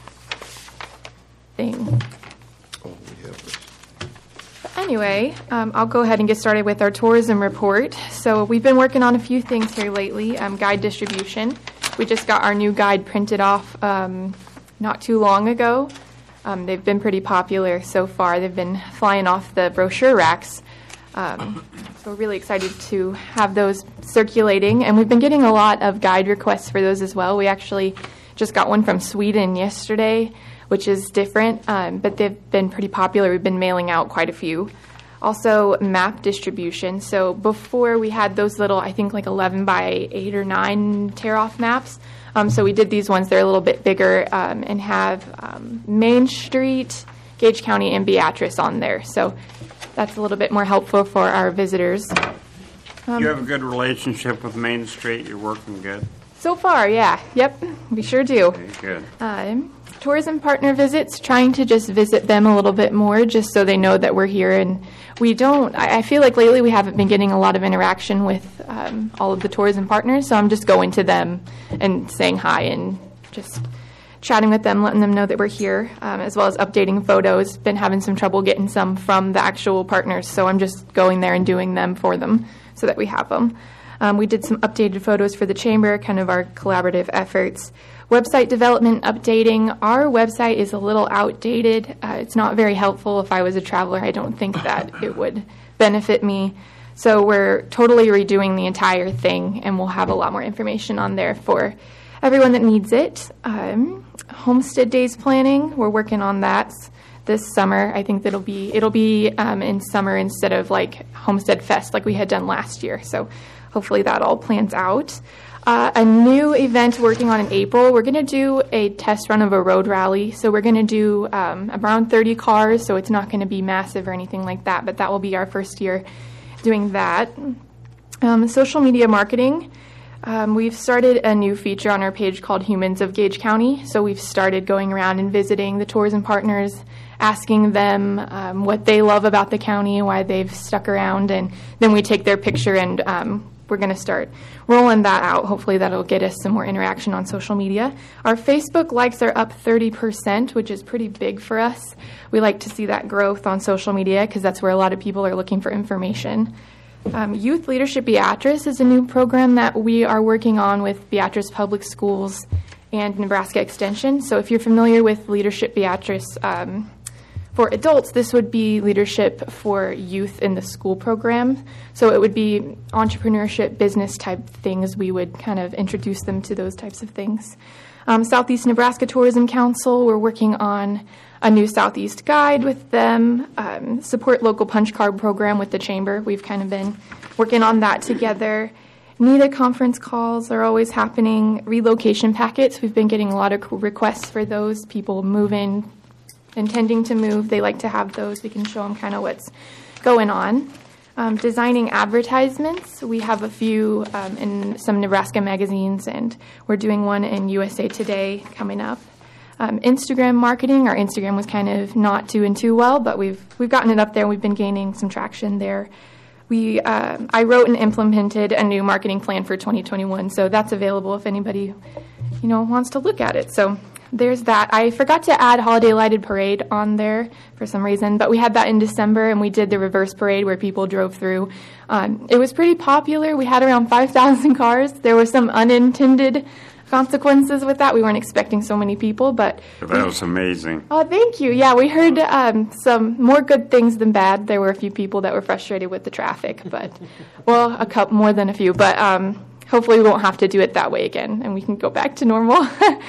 thing. Oh, we have this. Anyway, um, I'll go ahead and get started with our tourism report. So we've been working on a few things here lately. Um, guide distribution. We just got our new guide printed off um, not too long ago. Um, they've been pretty popular so far. They've been flying off the brochure racks. Um, so we're really excited to have those circulating. And we've been getting a lot of guide requests for those as well. We actually just got one from Sweden yesterday, which is different, um, but they've been pretty popular. We've been mailing out quite a few. Also, map distribution. So before we had those little, I think like eleven by eight or nine tear-off maps. Um, so we did these ones. They're a little bit bigger um, and have um, Main Street, Gage County, and Beatrice on there. So that's a little bit more helpful for our visitors. Um, You have a good relationship with Main Street. You're working good. So far, yeah. Yep, we sure do. Very good. Um, tourism partner visits, trying to just visit them a little bit more just so they know that we're here. And we don't, I, I feel like lately we haven't been getting a lot of interaction with um, all of the tourism partners, so I'm just going to them and saying hi and just chatting with them, letting them know that we're here, um, as well as updating photos. Been having some trouble getting some from the actual partners, so I'm just going there and doing them for them so that we have them. Um, we did some updated photos for the chamber, kind of our collaborative efforts. Website development updating. Our website is a little outdated. Uh, it's not very helpful. If I was a traveler, I don't think that it would benefit me. So we're totally redoing the entire thing, and we'll have a lot more information on there for everyone that needs it. Um, Homestead Days planning, we're working on that this summer. I think that'll be it'll be um, in summer instead of like Homestead Fest like we had done last year. So hopefully that all plans out. Uh, a new event working on in April, we're going to do a test run of a road rally. So we're going to do um, around thirty cars, so it's not going to be massive or anything like that, but that will be our first year doing that. Um, social media marketing. Um, we've started a new feature on our page called Humans of Gage County. So we've started going around and visiting the tourism partners, asking them um, what they love about the county, why they've stuck around, and then we take their picture and um, we're going to start rolling that out. Hopefully that'll get us some more interaction on social media. Our Facebook likes are up thirty percent, which is pretty big for us. We like to see that growth on social media because that's where a lot of people are looking for information. Um, Youth Leadership Beatrice is a new program that we are working on with Beatrice Public Schools and Nebraska Extension. So if you're familiar with Leadership Beatrice um, for adults, this would be leadership for youth in the school program. So it would be entrepreneurship, business type things. We would kind of introduce them to those types of things. Um, Southeast Nebraska Tourism Council, we're working on a new Southeast guide with them, um, support local punch card program with the chamber. We've kind of been working on that together. NEDA conference calls are always happening. Relocation packets, we've been getting a lot of requests for those. People moving, intending to move, they like to have those. We can show them kind of what's going on. Um, designing advertisements, we have a few um, in some Nebraska magazines, and we're doing one in U S A Today coming up. Um, Instagram marketing, our Instagram was kind of not doing too well, but we've we've gotten it up there. We've been gaining some traction there. We uh, I wrote and implemented a new marketing plan for twenty twenty-one, so that's available if anybody you know wants to look at it. So there's that. I forgot to add Holiday Lighted Parade on there for some reason, but we had that in December, and we did the reverse parade where people drove through. Um, it was pretty popular. We had around five thousand cars. There were some unintended consequences with that. We weren't expecting so many people, but that was amazing. Oh, thank you. Yeah, we heard um, some more good things than bad. There were a few people that were frustrated with the traffic, but well, a couple more than a few. But um, hopefully, we won't have to do it that way again, and we can go back to normal.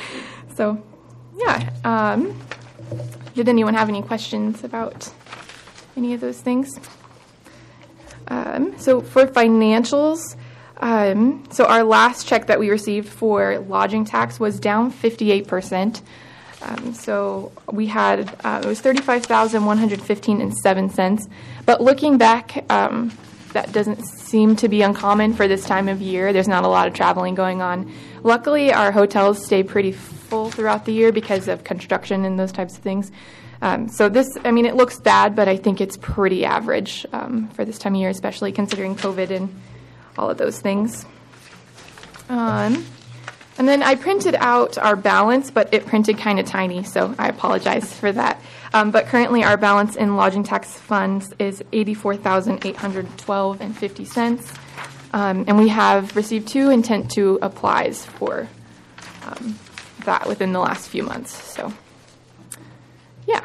So, yeah. Um, did anyone have any questions about any of those things? Um, so for financials. Um, so our last check that we received for lodging tax was down fifty-eight percent. Um, so we had, uh, it was thirty-five thousand one hundred fifteen and seven cents. But looking back, um, that doesn't seem to be uncommon for this time of year. There's not a lot of traveling going on. Luckily, our hotels stay pretty full throughout the year because of construction and those types of things. Um, so this, I mean, it looks bad, but I think it's pretty average um, for this time of year, especially considering COVID and all of those things. Um, and then I printed out our balance, but it printed kind of tiny, so I apologize for that. Um, but currently our balance in lodging tax funds is eighty-four thousand eight hundred twelve and fifty cents. Um, and we have received two intent to applies for um, that within the last few months. So, yeah.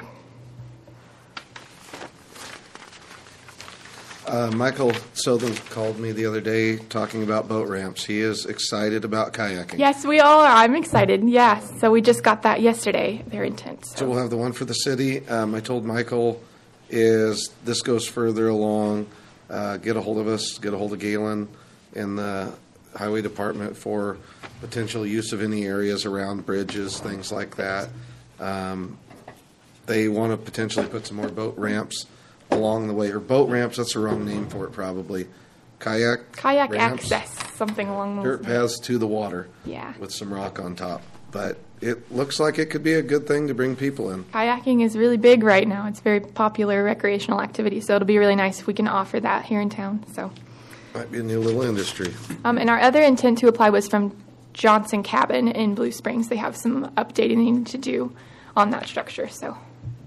Uh, Michael Southern called me the other day talking about boat ramps. He is excited about kayaking. Yes, we all are. I'm excited. Yes. So we just got that yesterday, their intent. So, so we'll have the one for the city. Um, I told Michael is this goes further along. Uh, get a hold of us. Get a hold of Galen in the highway department for potential use of any areas around bridges, things like that. Um, they want to potentially put some more boat ramps along the way, or boat ramps, that's the wrong name for it probably. Kayak Kayak ramps, access, something along those dirt paths to the water. Yeah. With some rock on top. But it looks like it could be a good thing to bring people in. Kayaking is really big right now. It's a very popular recreational activity, so it'll be really nice if we can offer that here in town. So, might be a new little industry. Um, and our other intent to apply was from Johnson Cabin in Blue Springs. They have some updating they need to do on that structure, so...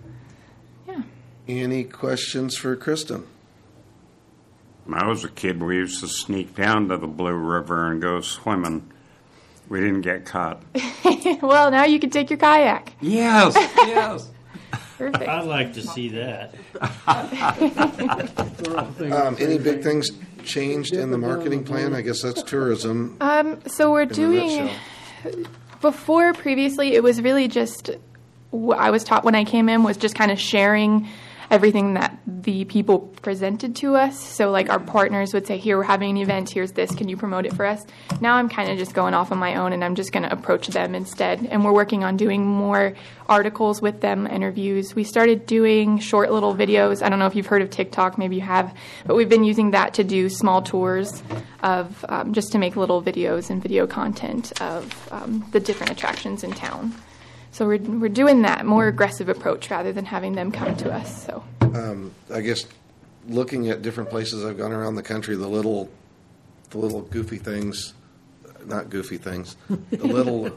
Any questions for Kristen? When I was a kid, we used to sneak down to the Blue River and go swimming. We didn't get caught. Well, now you can take your kayak. Yes, yes. Perfect. I'd like to see that. um, any big things changed in the marketing plan? I guess that's tourism. Um, so we're in a doing, nutshell. before previously, it was really just, what I was taught when I came in was just kind of sharing everything that the people presented to us. So like our partners would say, here, we're having an event, here's this, can you promote it for us? Now I'm kind of just going off on my own and I'm just going to approach them instead. And we're working on doing more articles with them, interviews. We started doing short little videos. I don't know if you've heard of TikTok, maybe you have, but we've been using that to do small tours of, um, just to make little videos and video content of um, the different attractions in town. So we're we're doing that more aggressive approach rather than having them come to us. So Um, I guess looking at different places I've gone around the country, the little, the little goofy things, not goofy things, the little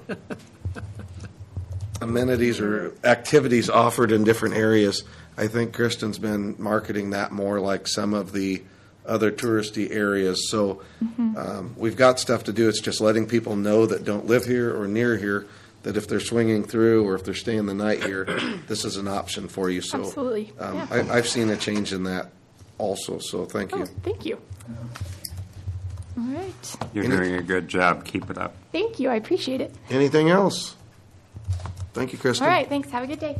amenities or activities offered in different areas. I think Kristen's been marketing that more like some of the other touristy areas. So um, we've got stuff to do. It's just letting people know that don't live here or near here that if they're swinging through or if they're staying the night here, this is an option for you. So Absolutely. um, Yeah. I, I've seen a change in that also. So thank you. Oh, thank you. All right. You're Any- doing a good job. Keep it up. Thank you. I appreciate it. Anything else? Thank you, Kristen. All right. Thanks. Have a good day.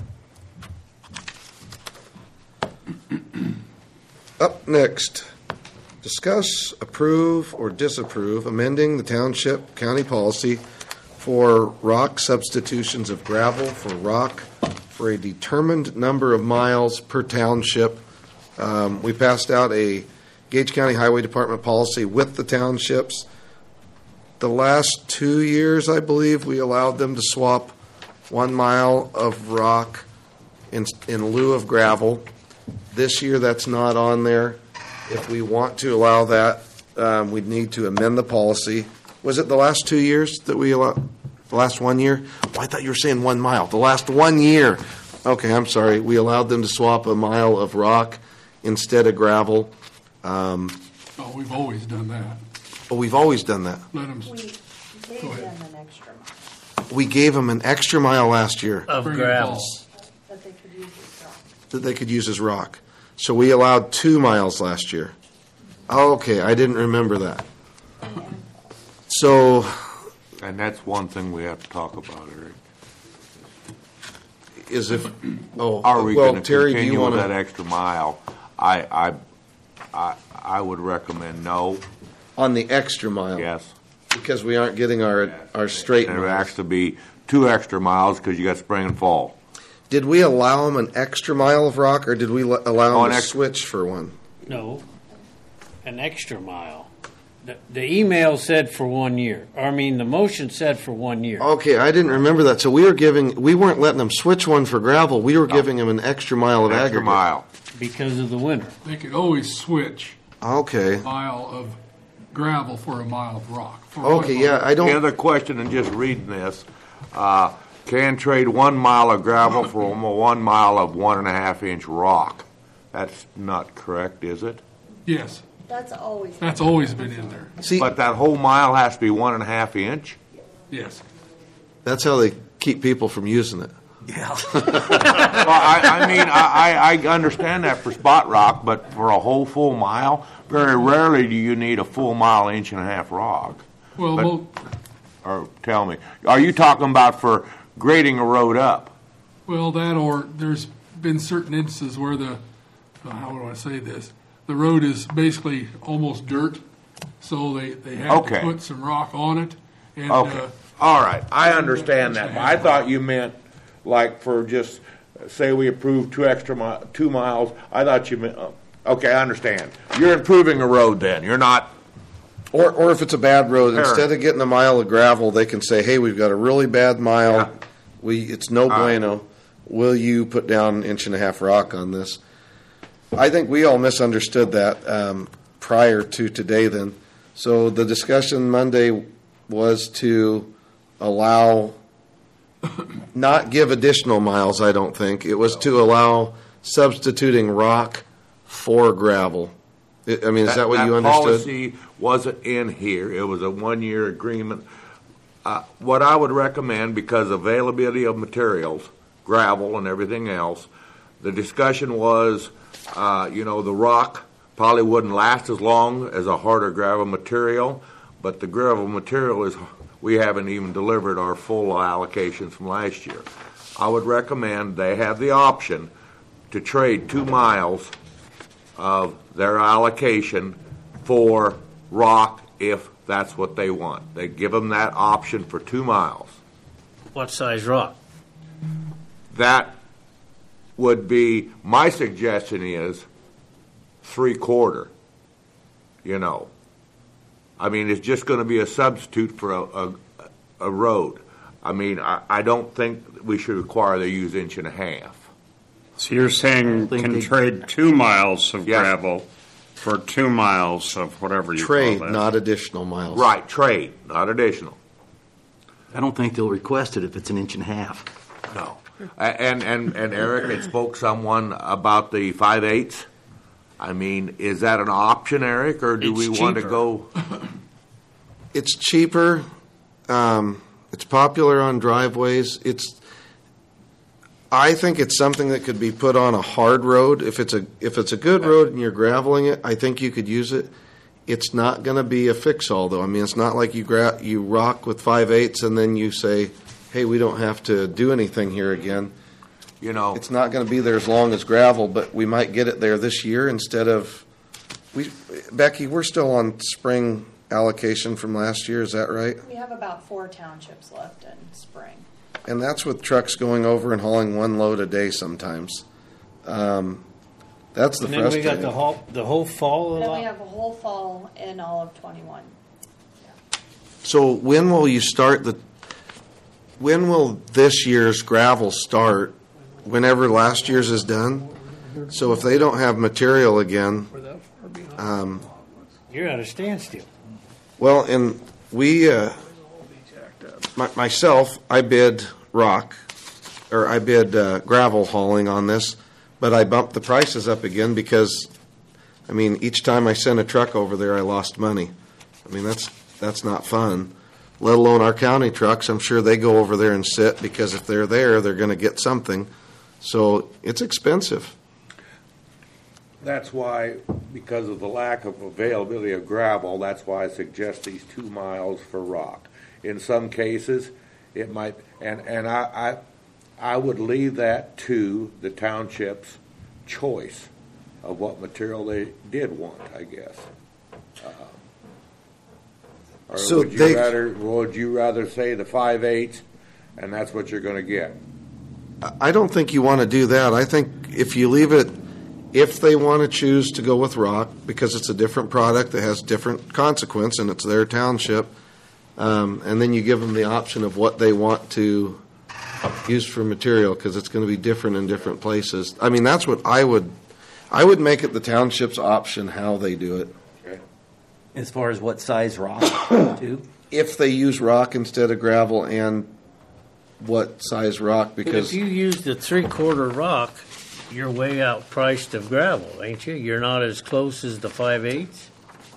Up next, discuss, approve, or disapprove amending the township county policy for rock substitutions of gravel for rock for a determined number of miles per township. Um, we passed out a Gage County Highway Department policy with the townships. The last two years, I believe, we allowed them to swap one mile of rock in, in lieu of gravel. This year, that's not on there. If we want to allow that, um, we'd need to amend the policy. Was it the last two years that we allowed? The last one year? Oh, I thought you were saying one mile. The last one year. Okay, I'm sorry. We allowed them to swap a mile of rock instead of gravel. Um, Oh, we've always done that. oh, we've always done that. Let them, We gave them an extra mile, We gave them an extra mile last year Of Bring it gravel. all. that they could use as rock. that they could use as rock. So we allowed two miles last year. Oh, okay, I didn't remember that. So And that's one thing we have to talk about, Eric. is if, oh, Are we well, going to Terry, do you continue with want that to, extra mile? I, I, I, I would recommend no, on the extra mile? yes. Because we aren't getting our, our straight And it would miles. actually be two extra miles because you got spring and fall. Did we allow them an extra mile of rock, or did we le- allow Oh, them an to ex- switch for one? No, an extra mile. The, the email said for one year. I mean, the motion said for one year. Okay, I didn't remember that. So we were giving, we weren't letting them switch one for gravel. We were giving them an extra mile of An extra aggregate. mile. Because of the winter. they could always switch Okay. a mile of gravel for a mile of rock. For one Okay, mile. yeah, I The don't, other question, and just reading this, uh, can trade one mile of gravel for one mile of one and a half inch rock. That's not correct, is it? Yes, That's always. that's always been in there. see, But that whole mile has to be one and a half inch? Yes. that's how they keep people from using it. Well, I, I mean, I, I I understand that for spot rock, but for a whole full mile, very rarely do you need a full mile, inch and a half rock. Well, But- mo- Or tell me, are you talking about for grading a road up? well, that or there's been certain instances where the, uh, how do I say this? The road is basically almost dirt, so they, they have to Okay. put some rock on it. And, Okay, uh, all right, I understand that, but I thought you meant like for just, say we approved two extra mi, two miles, I thought you meant, uh, okay, I understand. You're improving a road then, you're not, Or, or if it's a bad road, Parent. instead of getting a mile of gravel, they can say, hey, we've got a really bad mile. We, it's no bueno. Will you put down an inch and a half rock on this? I think we all misunderstood that um, prior to today then. So the discussion Monday was to allow, not give additional miles, I don't think. It was to allow substituting rock for gravel. I I mean, is that what you understood? policy wasn't in here, it was a one-year agreement. Uh, What I would recommend, because availability of materials, gravel and everything else, the discussion was, uh, you know, the rock Probably wouldn't last as long as a harder gravel material, but the gravel material is, we haven't even delivered our full allocations from last year. I would recommend they have the option to trade two miles of their allocation for rock if that's what they want. They give them that option for two miles. What size rock? That would be, my suggestion is three quarter, you know. I mean, it's just going to be a substitute for a, a, a road. I mean, I, I don't think we should require they use inch and a half. So you're saying can they- trade two miles of Yes. gravel for two miles of whatever you Trade, call that. not additional miles. Right, trade, not additional. I don't think they'll request it if it's an inch and a half. No. A- And, and, and Eric had spoke someone about the five eighths. I mean, is that an option, Eric, or do It's we want to cheaper. go? It's cheaper. Um, it's popular on driveways. It's. I think it's something that could be put on a hard road. If it's a if it's a good road and you're graveling it, I think you could use it. It's not going to be a fix-all, though. I mean, it's not like you gra- you rock with five eighths and then you say, "Hey, we don't have to do anything here again." You know, it's not going to be there as long as gravel, but we might get it there this year instead of. We, Becky, we're still on spring allocation from last year. Is that right? We have about four townships left in spring. And that's with trucks going over and hauling one load a day sometimes. Um, that's the And then we got frustrating. the whole, the whole fall Then we lot? have a whole fall in all of twenty-one. So when will you start the? When will this year's gravel start? Whenever last year's is done. So if they don't have material again, um, You're at a standstill. well, and we, uh, my, myself, I bid rock, or I bid uh, gravel hauling on this, but I bumped the prices up again because, I mean, each time I sent a truck over there, I lost money. I mean, that's that's not fun. Let alone our county trucks. I'm sure they go over there and sit because if they're there, they're going to get something. So it's expensive. That's why, because of the lack of availability of gravel, that's why I suggest these two miles for rock. In some cases, it might, and, and I, I, I would leave that to the township's choice of what material they did want, I guess. Uh, Or So would you they- rather, would you rather say the five eighths, and that's what you're gonna get? I don't think you want to do that. I think if you leave it, if they want to choose to go with rock, because it's a different product that has different consequence and it's their township, um, and then you give them the option of what they want to use for material, because it's going to be different in different places. I mean, that's what I would, I would make it the township's option how they do it. As far as what size rock, too? If they use rock instead of gravel, and what size rock, But because if you use the three-quarter rock, you're way outpriced of gravel, ain't you? You're not as close as the five-eighths?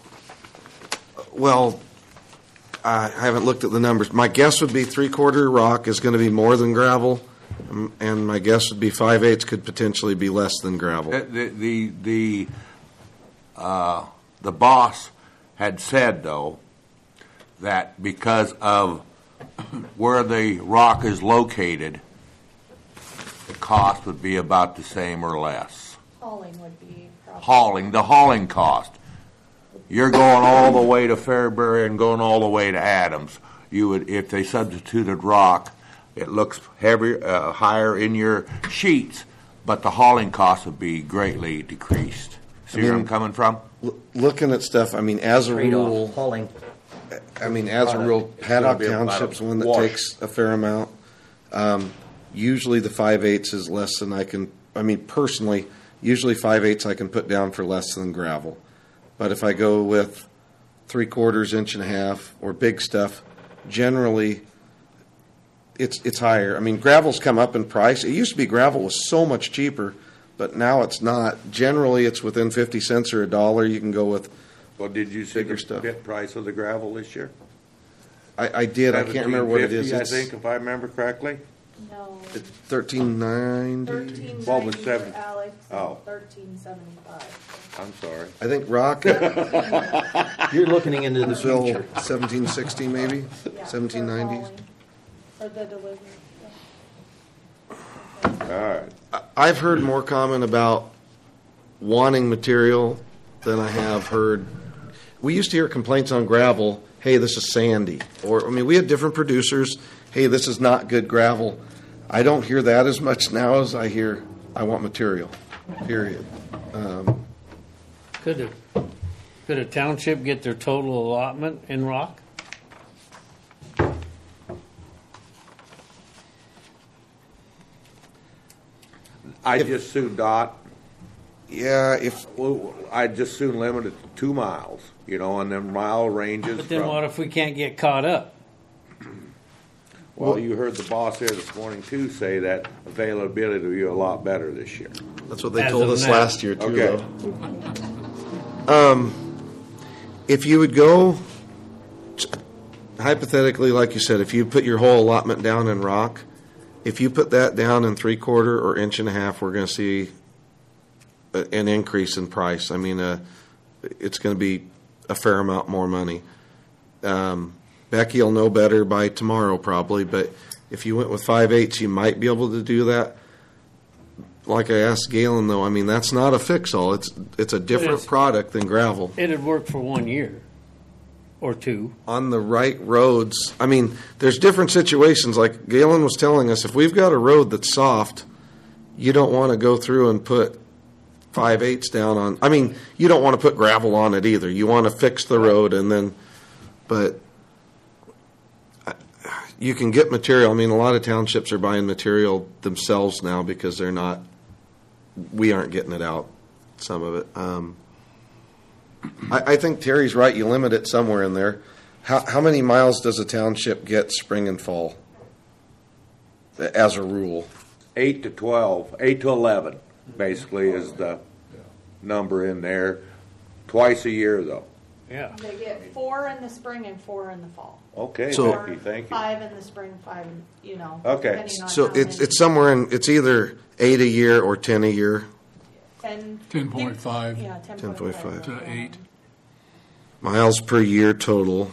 well, I haven't looked at the numbers. My guess would be three-quarter rock is going to be more than gravel, um, and my guess would be five-eighths could potentially be less than gravel. The, the, the, the, uh, the boss had said, though, that because of where the rock is located, the cost would be about the same or less. Hauling would be probably. Hauling, the hauling cost. You're going all the way to Fairbury and going all the way to Adams. You would, if they substituted rock, it looks heavier, uh, higher in your sheets, but the hauling cost would be greatly decreased. See I where mean, I'm coming from? L- looking at stuff, I mean, as a Trade-off, rule, hauling. I mean, as a rule, It's gonna Paddock be a lot of Township's one that wash. takes a fair amount. Um, usually the five-eighths is less than I can, I mean, personally, usually five-eighths I can put down for less than gravel. But if I go with three-quarters, inch and a half, or big stuff, generally, it's it's higher. I mean, gravel's come up in price. It used to be gravel was so much cheaper, but now it's not. Generally, it's within fifty cents or a dollar. You can go with Well, did you see bigger the stuff. bit price of the gravel this year? I, I did. I can't remember what it is. seventeen fifty, I It's think, if I remember correctly. No. thirteen ninety. Thirteen What was ninety seven? for Alex. Oh. thirteen seventy-five. I'm sorry. I think rock. You're looking into the Bill future. seventeen sixty maybe, Yeah, seventeen ninety. for hauling, For the delivery. All right. I've heard more comment about wanting material than I have heard. We used to hear complaints on gravel, hey, this is sandy. Or, I mean, we had different producers, hey, this is not good gravel. I don't hear that as much now as I hear, I want material, period. Um, Could a, could a township get their total allotment in rock? I just soon dot. Yeah, if well, I just soon limit it to two miles, you know, and then mile ranges. But then from, what if we can't get caught up? Well, you heard the boss there this morning too say that availability will be a lot better this year. That's what they As told of us now. last year too, Okay. though. Um, if you would go, hypothetically, like you said, if you put your whole allotment down in rock, if you put that down in three quarter or inch and a half, we're going to see a, an increase in price. I mean, uh, it's going to be a fair amount more money. Um, Becky will know better by tomorrow probably, but if you went with five eighths, you might be able to do that. Like I asked Galen, though, I mean, that's not a fix-all. It's it's a different it's- product than gravel. It'd work for one year or two. On the right roads, I mean, there's different situations. Like Galen was telling us, if we've got a road that's soft, you don't want to go through and put five eighths down on. I mean, you don't want to put gravel on it either. You want to fix the road and then, but you can get material. I mean, a lot of townships are buying material themselves now because they're not. We aren't getting it out. Some of it. Um, I, I think Terry's right. You limit it somewhere in there. How how many miles does a township get spring and fall? As a rule, Eight to twelve, eight to eleven, basically is the number in there. Twice a year, though. Yeah. They get four in the spring and four in the fall. Okay, So- Becky, thank you. Five in the spring, five, in you know. Okay. depending on so how it's many. it's somewhere in. It's either eight a year or ten a year. Ten. ten point five Yeah, ten ten point point five. to eight. Miles per year total.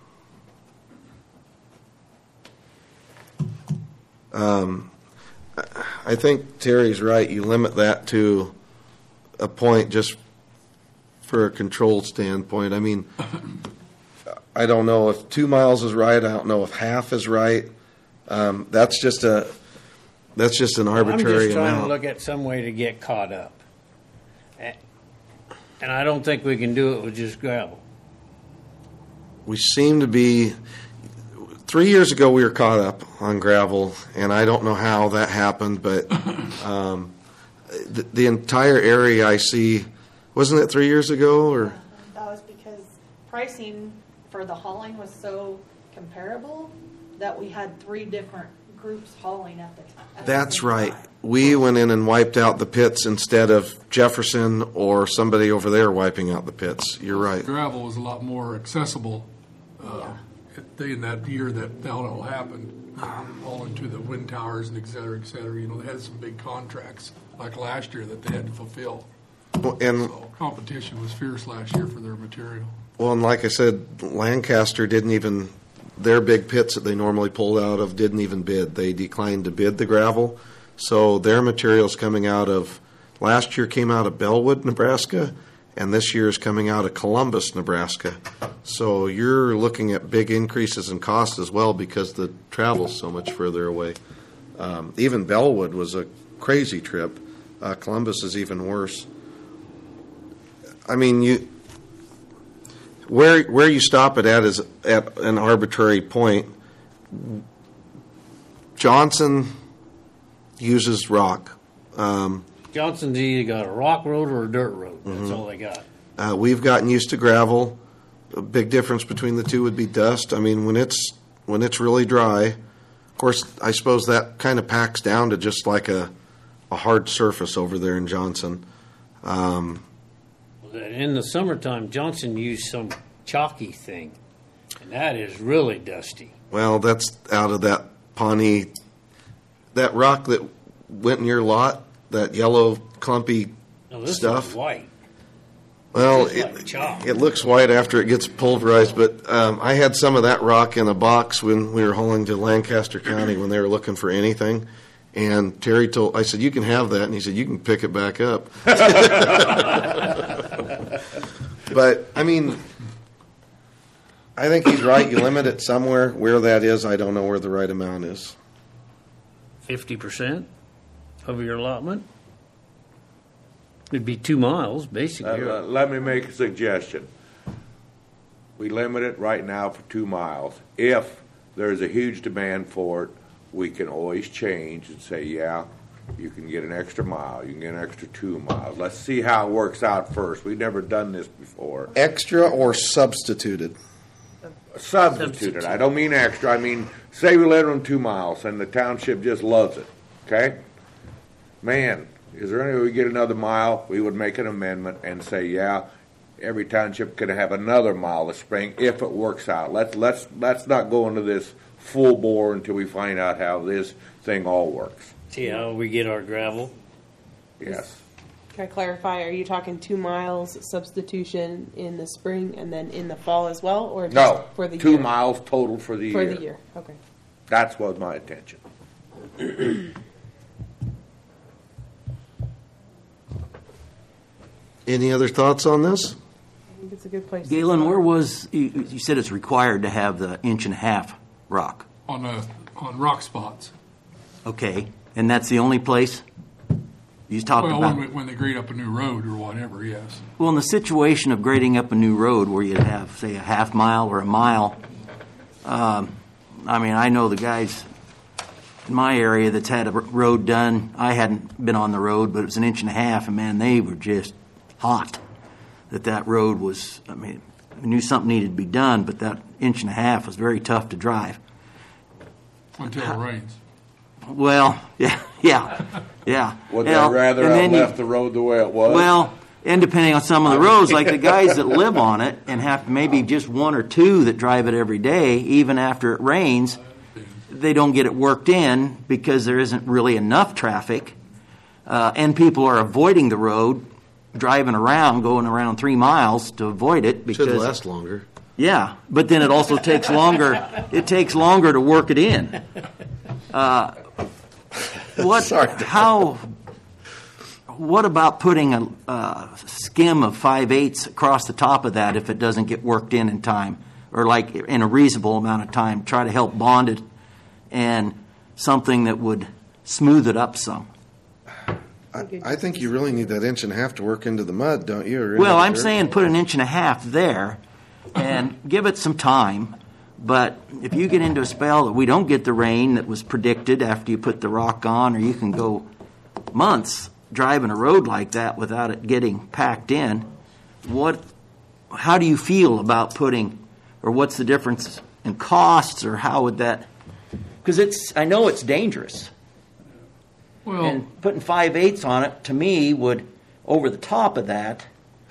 Um, I think Terry's right. You limit that to a point just for a control standpoint. I mean, I don't know if two miles is right. I don't know if half is right. Um, that's just a that's just an I'm arbitrary just trying amount. to look at some way to get caught up. A- And I don't think we can do it with just gravel. We seem to be. Three years ago, we were caught up on gravel, and I don't know how that happened, but um, the, the entire area I see, wasn't it three years ago? Or That was because pricing for the hauling was so comparable that we had three different groups hauling at the time. at the that's same right. time. We went in and wiped out the pits instead of Jefferson or somebody over there wiping out the pits. You're right. Gravel was a lot more accessible uh, in that year that that all happened, all into the wind towers and et cetera, et cetera. You know, they had some big contracts like last year that they had to fulfill. Well, and So competition was fierce last year for their material. well, and like I said, Lancaster didn't even. Their big pits that they normally pulled out of didn't even bid. They declined to bid the gravel. So their material's coming out of, last year came out of Bellwood, Nebraska, and this year is coming out of Columbus, Nebraska. So you're looking at big increases in cost as well because the travel's so much further away. Um, even Bellwood was a crazy trip. Uh, Columbus is even worse. I mean, you. Where where you stop it at is at an arbitrary point. Johnson uses rock. Um, Johnson's either got a rock road or a dirt road. That's Mhm. all they got. uh, we've gotten used to gravel. A big difference between the two would be dust. I mean, when it's when it's really dry, of course, I suppose that kind of packs down to just like a a hard surface over there in Johnson. Um, In the summertime, Johnson used some chalky thing, and that is really dusty. Well, that's out of that Pawnee, that rock that went in your lot that yellow clumpy No, this stuff. is white. Well, It's like it, chalk. it looks white after it gets pulverized, but um, I had some of that rock in a box when we were hauling to Lancaster County when they were looking for anything. And Terry told, I said, you can have that. And he said, you can pick it back up. But, I mean, I think he's right. You limit it somewhere. Where that is, I don't know where the right amount is. Fifty percent of your allotment? It'd be two miles, basically. Uh, let me make a suggestion. We limit it right now for two miles. If there's a huge demand for it, we can always change and say, yeah, you can get an extra mile, you can get an extra two miles. Let's see how it works out first. We've never done this before. Extra or substituted? Substituted. I don't mean extra. I mean, say we limit them two miles and the township just loves it, okay? Man, is there any way we get another mile? We would make an amendment and say, yeah, every township could have another mile this spring if it works out. Let's let's let's not go into this full bore until we find out how this thing all works. See how we get our gravel? Yes. Can I clarify? Are you talking two miles substitution in the spring and then in the fall as well, or just No, for the two year? miles total for the For year. the year. Okay. That's what my intention. Any other thoughts on this? I think it's a good place. to Galen, start. where was, you, you said it's required to have the inch and a half rock. On, uh, on rock spots. Okay, and that's the only place? You was talking Well, about. when, we- when they grade up a new road or whatever, yes. Well, in the situation of grading up a new road where you have, say, a half mile or a mile, um, I mean, I know the guys in my area that's had a r- road done. I hadn't been on the road, but it was an inch and a half, and man, they were just hot that that road was, I mean, we knew something needed to be done, but that inch and a half was very tough to drive. Until it rains. Well, yeah, yeah, yeah. Would Well, they rather and have then you- left the road the way it was? Well, and depending on some of the roads, like the guys that live on it and have maybe just one or two that drive it every day, even after it rains, they don't get it worked in because there isn't really enough traffic, uh, and people are avoiding the road, driving around, going around three miles to avoid it because Should last longer. yeah, but then it also takes longer. It takes longer to work it in. Uh, what? How? What about putting a, a skim of five eighths across the top of that if it doesn't get worked in in time, or like in a reasonable amount of time? Try to help bond it, and something that would smooth it up some. I, I think you really need that inch and a half to work into the mud, don't you? Or into Well, the I'm dirt? saying put an inch and a half there and give it some time. But if you get into a spell that we don't get the rain that was predicted after you put the rock on, or you can go months driving a road like that without it getting packed in, what, how do you feel about putting, or what's the difference in costs, or how would that, because it's, I know it's dangerous. Well, And putting five eighths on it, to me, would, over the top of that,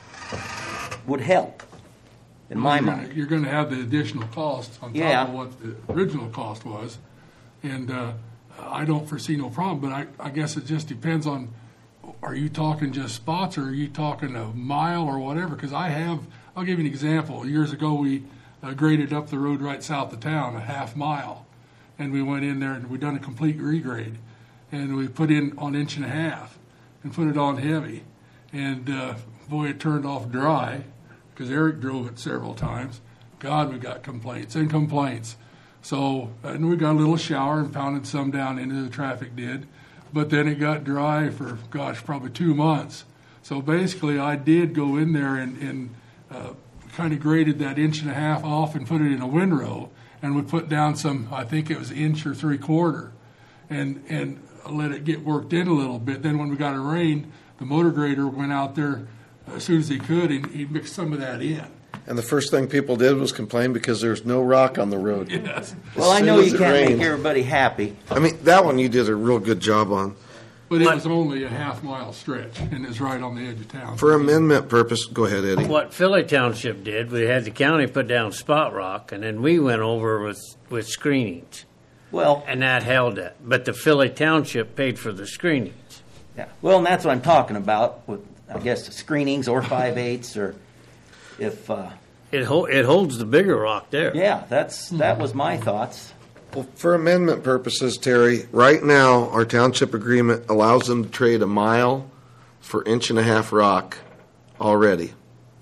would help, in my you're mind. gonna- You're going to have the additional costs on top Yeah. of what the original cost was. And uh, I don't foresee no problem, but I, I guess it just depends on, are you talking just spots or are you talking a mile or whatever? Because I have, I'll give you an example. Years ago, we uh, graded up the road right south of town, a half mile. And we went in there and we done a complete regrade. And we put in on inch and a half and put it on heavy. And uh, boy, it turned off dry because Eric drove it several times. God, we got complaints and complaints. So, and we got a little shower and pounded some down into the traffic did. But then it got dry for, gosh, probably two months. So basically, I did go in there and, and uh, kind of graded that inch and a half off and put it in a windrow. And we put down some, I think it was inch or three quarter, and and let it get worked in a little bit. Then when we got a rain, the motor grader went out there as soon as he could, and he mixed some of that in. And the first thing people did was complain because there's no rock on the road. Yes. Well, I As know soon you as it can't make rained. everybody happy. I mean, that one you did a real good job on. But it was only a half mile stretch, and it's right on the edge of town. For amendment purpose, go ahead, Eddie. What Philly Township did, we had the county put down spot rock, and then we went over with, with screenings. Well, and that held it. But the Philly Township paid for the screenings. Yeah, well, and that's what I'm talking about with, I guess, screenings or five eighths or if. Uh, It ho- it holds the bigger rock there. yeah, that's that was my thoughts. Well, for amendment purposes, Terry, right now, our township agreement allows them to trade a mile for inch and a half rock already.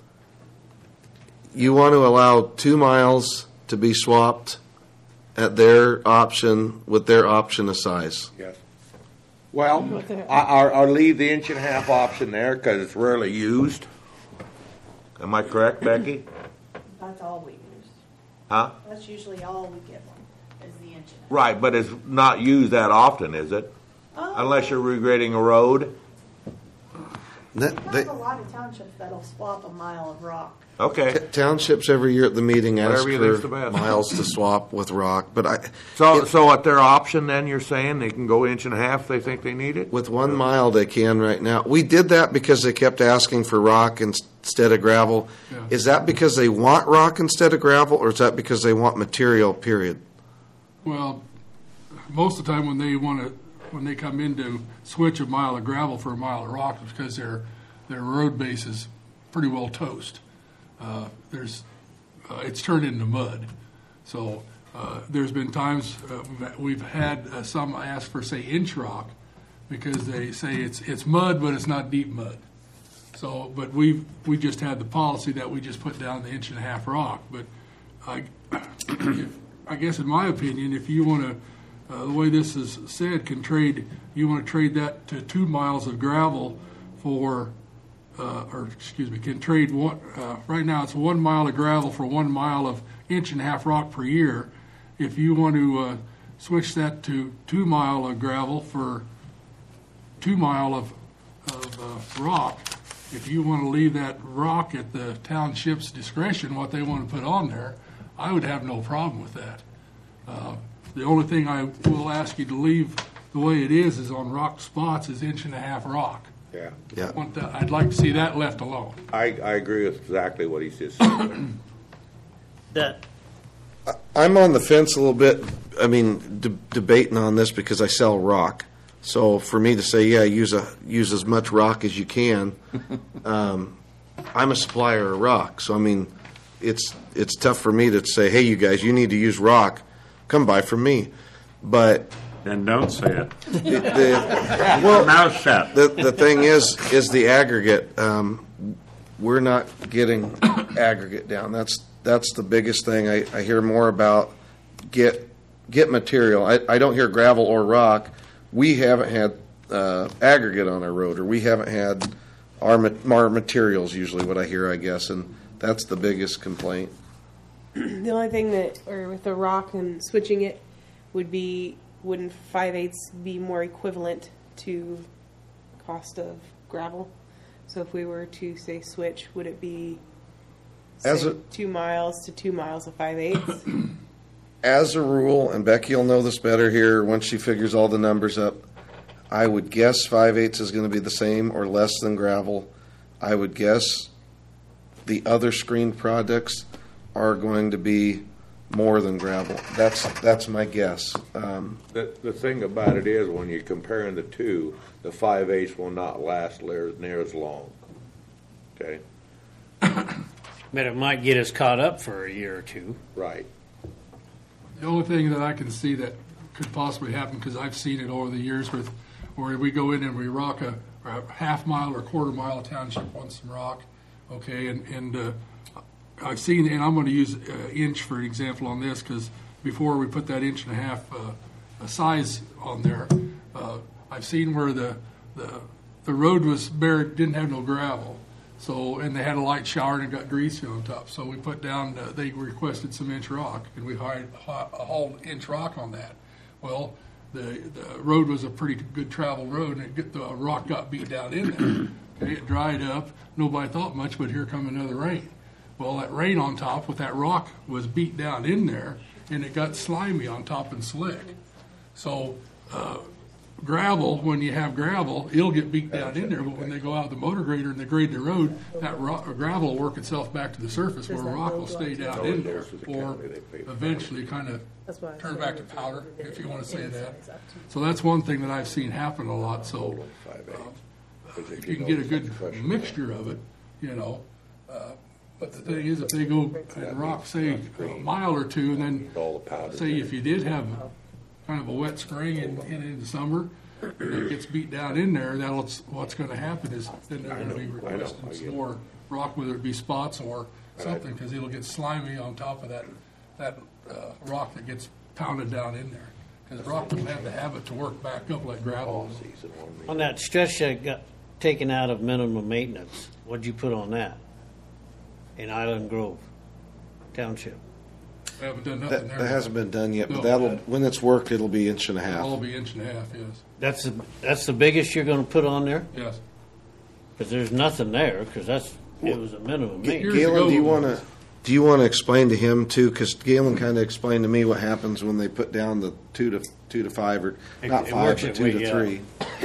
You want to allow two miles to be swapped at their option with their option of size. Yes. Well, I, I'll, I'll leave the inch and a half option there because it's rarely used. Am I correct, Becky? That's all we use. Huh? That's usually all we give them, is the inch and a half. Right, but it's not used that often, is it? Oh. Unless you're regrading a road. That, We they, have a lot of townships that'll swap a mile of rock. Okay. t- townships every year at the meeting ask Whatever you think's the for best. miles to swap with rock, but I. So, if- so at their option, then you're saying they can go inch and a half if they think they need it? With one mile, they can right now. We did that because they kept asking for rock instead of gravel. Yeah. Is that because they want rock instead of gravel, or is that because they want material, period? Well, most of the time when they want to, when they come in to switch a mile of gravel for a mile of rock, it's because their their road base is pretty well toast. Uh, there's, uh, it's turned into mud. So uh, there's been times uh, we've had uh, some ask for, say, inch rock because they say it's it's mud, but it's not deep mud. So, but we we just had the policy that we just put down the inch and a half rock. But I, if, I guess in my opinion, if you want to, uh, the way this is said, can trade, you want to trade that to two miles of gravel for, uh, or excuse me, can trade one. Uh, right now, it's one mile of gravel for one mile of inch and a half rock per year. If you want to uh, switch that to two mile of gravel for two mile of of uh, rock. If you want to leave that rock at the township's discretion, what they want to put on there, I would have no problem with that. Uh, the only thing I will ask you to leave the way it is is on rock spots is inch and a half rock. Yeah. Yeah. I want that, I'd like to see that left alone. I, I agree with exactly what he's just saying. That I'm on the fence a little bit. I mean, de- debating on this because I sell rock. So for me to say, yeah, use a use as much rock as you can, um, I'm a supplier of rock. So I mean, it's it's tough for me to say, hey, you guys, you need to use rock. Come buy from me. But And don't say it. the, the, well, Mouth shut. the the thing is, is the aggregate. Um, we're not getting aggregate down. That's that's the biggest thing. I, I hear more about get get material. I, I don't hear gravel or rock. We haven't had uh, aggregate on our road, or we haven't had our, ma- our materials. Usually, what I hear, I guess, and that's the biggest complaint. The only thing that, or with the rock and switching it, would be, wouldn't five eighths be more equivalent to cost of gravel? So if we were to say switch, would it be As say, a- two miles to two miles of five eighths? As a rule, and Becky will know this better here once she figures all the numbers up, I would guess five eighths is going to be the same or less than gravel. I would guess the other screened products are going to be more than gravel. That's that's my guess. Um, The, the thing about it is, when you're comparing the two, the five eighths will not last near, near as long. Okay? but it might get us caught up for a year or two. Right. The only thing that I can see that could possibly happen, because I've seen it over the years, with where we go in and we rock a, a half mile or quarter mile of township wants some rock, okay, and and uh, I've seen, and I'm going to use uh, inch for an example on this, because before we put that inch and a half uh, a size on there, uh, I've seen where the the the road was bare, didn't have no gravel. So, and they had a light shower and it got greasy on top. So we put down, uh, they requested some inch rock, and we hired, hauled inch rock on that. Well, the the road was a pretty good travel road, and it get, the rock got beat down in there. Okay, it dried up. Nobody thought much, but here come another rain. Well, that rain on top with that rock was beat down in there, and it got slimy on top and slick. So uh, gravel, when you have gravel, it'll get beat down in there, but when they go out with the motor grader and they grade the road, that rock, gravel will work itself back to the surface where rock will stay down in there, or eventually kind of turn back to powder, if you want to say that. So that's one thing that I've seen happen a lot, so uh, if you can get a good mixture of it, you know, uh, but the thing is, if they go and rock, say, a mile or two, and then, say, if you did have kind of a wet spring in, in, in the summer, and it gets beat down in there, that'll, what's going to happen is then they're going to be requesting some more rock, whether it be spots or something, because it'll get slimy on top of that, that uh, rock that gets pounded down in there. Because rock doesn't have the habit to work back up like gravel. On that stretch that got taken out of minimum maintenance, what'd you put on that? In Island Grove Township? We haven't done That, nothing there. that hasn't been done yet, but No. that'll, when it's worked, it'll be inch and a half. It'll be inch and a half, yes. That's the, that's the biggest you're gonna put on there? Yes. Because there's nothing there, because that's, it was a minimum G- maintenance. Galen, do you want to, do you want to explain to him too? Because Galen kind of explained to me what happens when they put down the two to, two to five, or It- not it five, works but that two way, to yeah. three.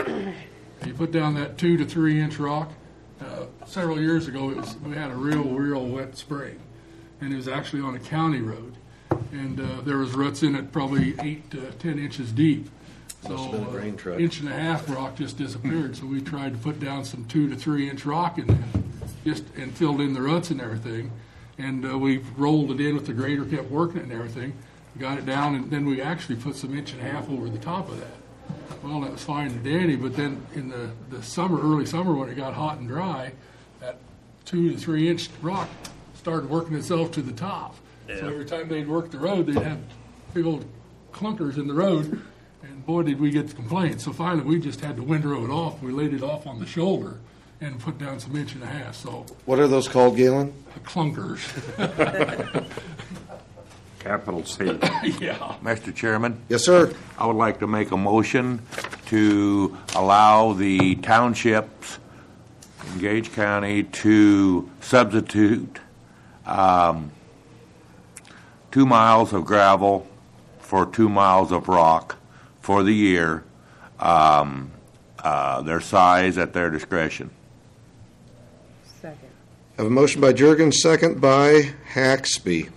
You put down that two to three inch rock. Uh, several years ago, it was, we had a real, real wet spring, and it was actually on a county road, and uh, there was ruts in it probably eight to ten inches deep. So Must've been a grain uh, truck. inch and a half rock just disappeared. So we tried to put down some two to three inch rock in there, just and filled in the ruts and everything, and uh, we rolled it in with the grader, kept working it and everything, got it down, and then we actually put some inch and a half over the top of that. Well, that was fine and dandy, but then in the, the summer, early summer, when it got hot and dry, that two to three inch rock started working itself to the top. Yeah. So every time they'd work the road, they'd have big old clunkers in the road, and boy, did we get the complaints. So finally, we just had to windrow it off. We laid it off on the shoulder and put down some inch and a half. So What are those called, Galen? clunkers. Capital C. Yeah. Mister Chairman? Yes, sir. I would like to make a motion to allow the townships in Gage County to substitute um, two miles of gravel for two miles of rock for the year, um, uh, their size at their discretion. Second. Have a motion by Jurgens, second by Haxby.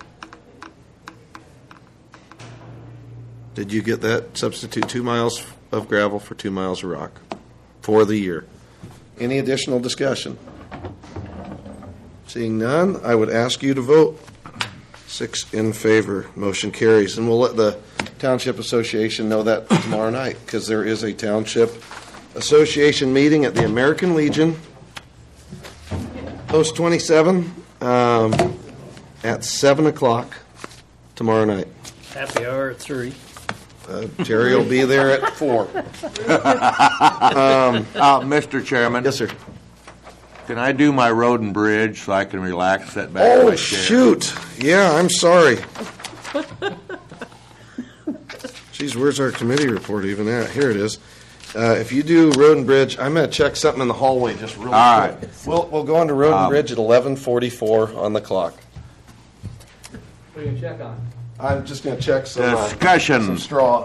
Did you get that? Substitute two miles of gravel for two miles of rock for the year. Any additional discussion? Seeing none, I would ask you to vote. Six in favor, motion carries. And we'll let the Township Association know that tomorrow night, because there is a Township Association meeting at the American Legion, Post twenty-seven, um, at seven o'clock tomorrow night. Happy hour at three. Uh, Terry will be there at four. Um, uh, Mister Chairman? Yes, sir. Can I do my road and bridge so I can relax, sit back in Oh, my chair? shoot. Yeah, I'm sorry. Geez, where's our committee report even at? Here it is. Uh, if you do road and bridge, I'm going to check something in the hallway just real All quick. right. We'll, we'll go on to road and Um, bridge at eleven forty-four on the clock. What are you gonna check on? I'm just going to check some, uh, Discussion. some straw.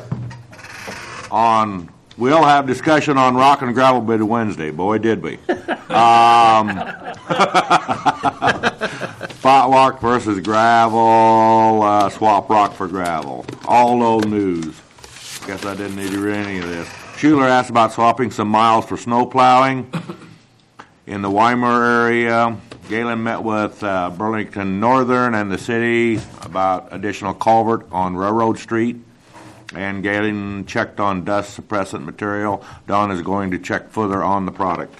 On, we'll have discussion on rock and gravel bid Wednesday. Boy, did we. Um, spot rock versus gravel, uh, swap rock for gravel. All old news. Guess I didn't need to read any of this. Schuler asked about swapping some miles for snow plowing in the Weimar area. Galen met with uh, Burlington Northern and the city about additional culvert on Railroad Street. And Galen checked on dust suppressant material. Don is going to check further on the product.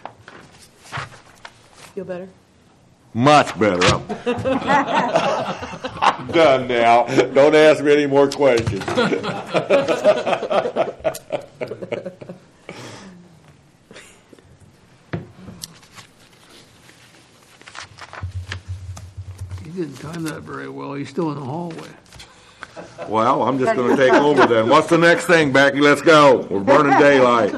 Feel better? Much better. I'm done now. Don't ask me any more questions. You didn't time that very well. He's still in the hallway. Well, I'm just going to take over then. What's the next thing, Becky? Let's go. We're burning daylight.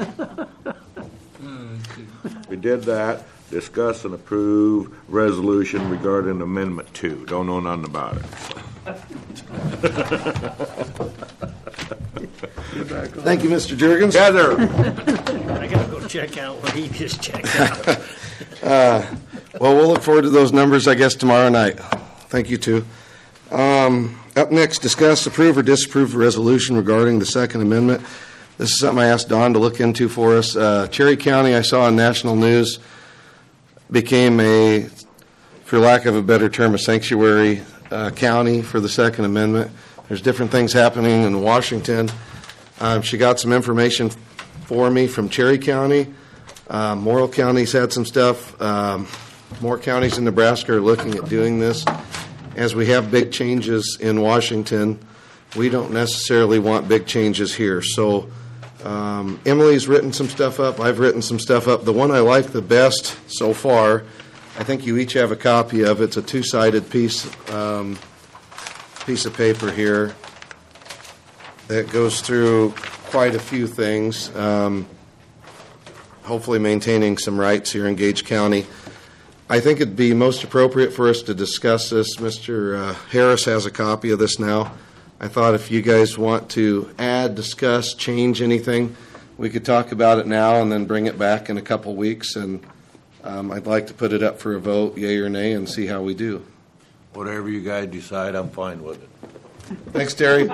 We did that. Discuss and approve resolution regarding Amendment Two. Don't know nothing about it. Thank you, Mister Jurgens. Heather. I gotta go check out what he just checked out. Uh, well, we'll look forward to those numbers, I guess, tomorrow night. Thank you, too. Um, up next, discuss, approve, or disapprove a resolution regarding the Second Amendment. This is something I asked Don to look into for us. Uh, Cherry County, I saw on national news, became a, for lack of a better term, a sanctuary uh, county for the Second Amendment. There's different things happening in Washington. Um, she got some information for me from Cherry County. Uh, Morrill County's had some stuff. Um, more counties in Nebraska are looking at doing this. As we have big changes in Washington, we don't necessarily want big changes here. So um, Emily's written some stuff up. I've written some stuff up. The one I like the best so far, I think you each have a copy of. It's a two-sided piece, um, piece of paper here that goes through quite a few things, um, hopefully maintaining some rights here in Gage County. I think it'd be most appropriate for us to discuss this. Mister Uh, Harris has a copy of this now. I thought if you guys want to add, discuss, change anything, we could talk about it now and then bring it back in a couple weeks. And um, I'd like to put it up for a vote, yea or nay, and see how we do. Whatever you guys decide, I'm fine with it. Thanks, Terry.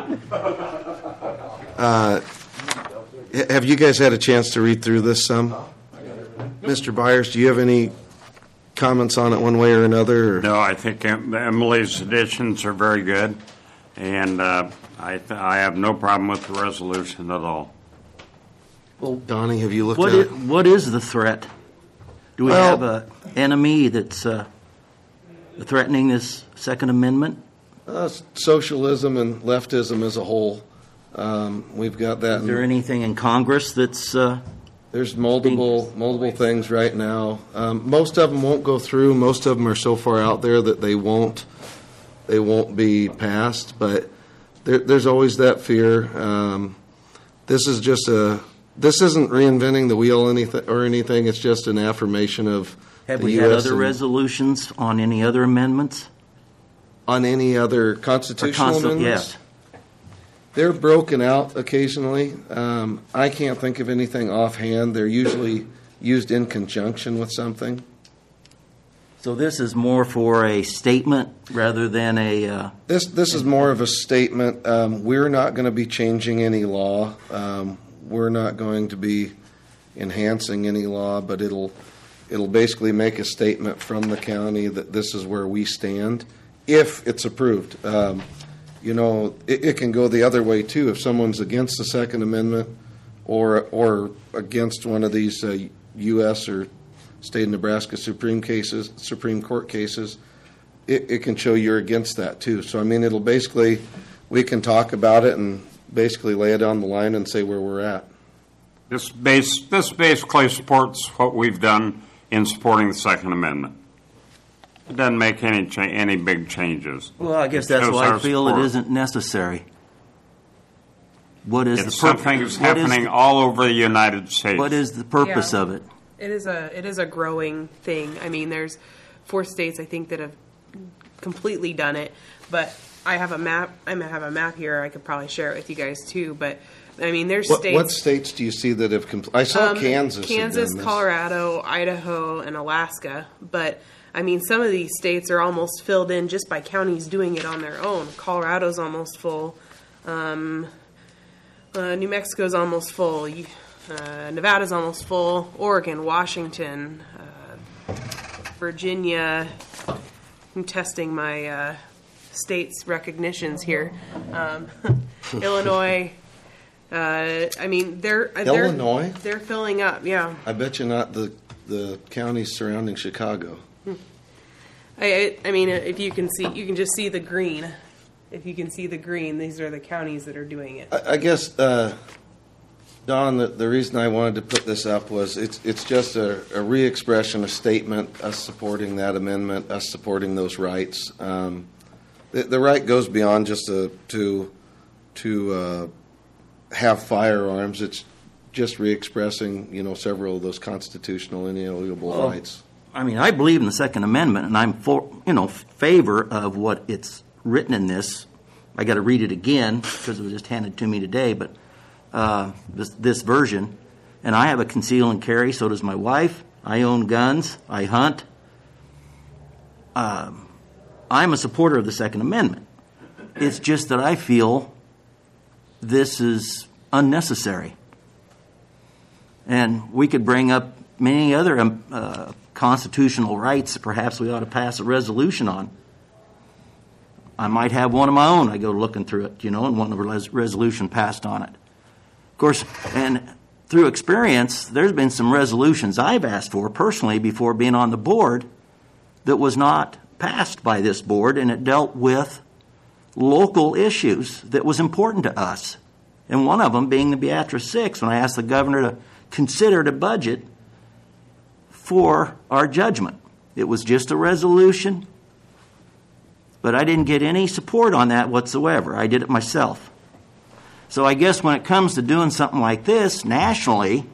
Uh, have you guys had a chance to read through this some? Mister Byers, do you have any comments on it one way or another? Or? No, I think em- Emily's additions are very good, and uh, I th- I have no problem with the resolution at all. Well, Donnie, have you looked what at i- it? what is the threat? Do we Well- have a enemy that's uh, threatening this Second Amendment? Uh, socialism and leftism as a whole. Um, we've got that. Is there anything in Congress that's... Uh, There's multiple multiple things right now. Um, most of them won't go through. Most of them are so far out there that they won't they won't be passed. But there, there's always that fear. Um, this is just a this isn't reinventing the wheel anything or anything. It's just an affirmation of have the we U had S other and- resolutions on any other amendments? on any other constitutional Or consti- amendments? yes. They're broken out occasionally. Um, I can't think of anything offhand. They're usually used in conjunction with something. So this is more for a statement rather than a... Uh, This this is more of a statement. Um, we're not going to be changing any law. Um, we're not going to be enhancing any law, but it'll it'll basically make a statement from the county that this is where we stand if it's approved. Um, You know, it, it can go the other way too. If someone's against the Second Amendment, or or against one of these uh, U S or state of Nebraska Supreme cases, Supreme Court cases, it, it can show you're against that too. So I mean, it'll basically we can talk about it and basically lay it on the line and say where we're at. This base this basically supports what we've done in supporting the Second Amendment. It doesn't make any cha- any big changes. well, I guess It that's shows why I our feel support. it isn't necessary. What is It's the purpose? something that's happening all over the United States. What is the purpose Yeah. of it? It is a it is a growing thing. I mean, there's four states I think that have completely done it, but I have a map. I have a map here. I could probably share it with you guys too. But I mean, there's What, states. what states do you see that have? Compl- I saw Um, Kansas. had Kansas, done this. Colorado, Idaho, and Alaska. But I mean, some of these states are almost filled in just by counties doing it on their own. Colorado's almost full. Um, uh, New Mexico's almost full. You- Uh, Nevada's almost full. Oregon, Washington, uh, Virginia. I'm testing my uh, states' recognitions here. Um, Illinois. Uh, I mean, they're they're- Illinois? They're filling up. Yeah. I bet you not the the counties surrounding Chicago. I, I I mean, if you can see, you can just see the green. If you can see the green, these are the counties that are doing it. I, I guess, uh, Don, the, the reason I wanted to put this up was it's it's just a, a re-expression, a statement, us supporting that amendment, us supporting those rights. Um, the, the right goes beyond just a, to to uh, have firearms. It's just re-expressing, you know, several of those constitutional inalienable Well, rights. I mean, I believe in the Second Amendment, and I'm for, you know, favor of what it's written in this I got to read it again because it was just handed to me today, but uh, this, this version. And I have a conceal and carry, so does my wife. I own guns. I hunt. Um, I'm a supporter of the Second Amendment. It's just that I feel this is unnecessary. And we could bring up many other um, uh, constitutional rights that perhaps we ought to pass a resolution on. I might have one of my own. I go looking through it, you know, and want a res- resolution passed on it. Of course, and through experience, there's been some resolutions I've asked for personally before being on the board that was not passed by this board, and it dealt with local issues that was important to us. And one of them being the Beatrice Six, when I asked the governor to consider the budget for our judgment. It was just a resolution, but I didn't get any support on that whatsoever. I did it myself. So I guess when it comes to doing something like this nationally,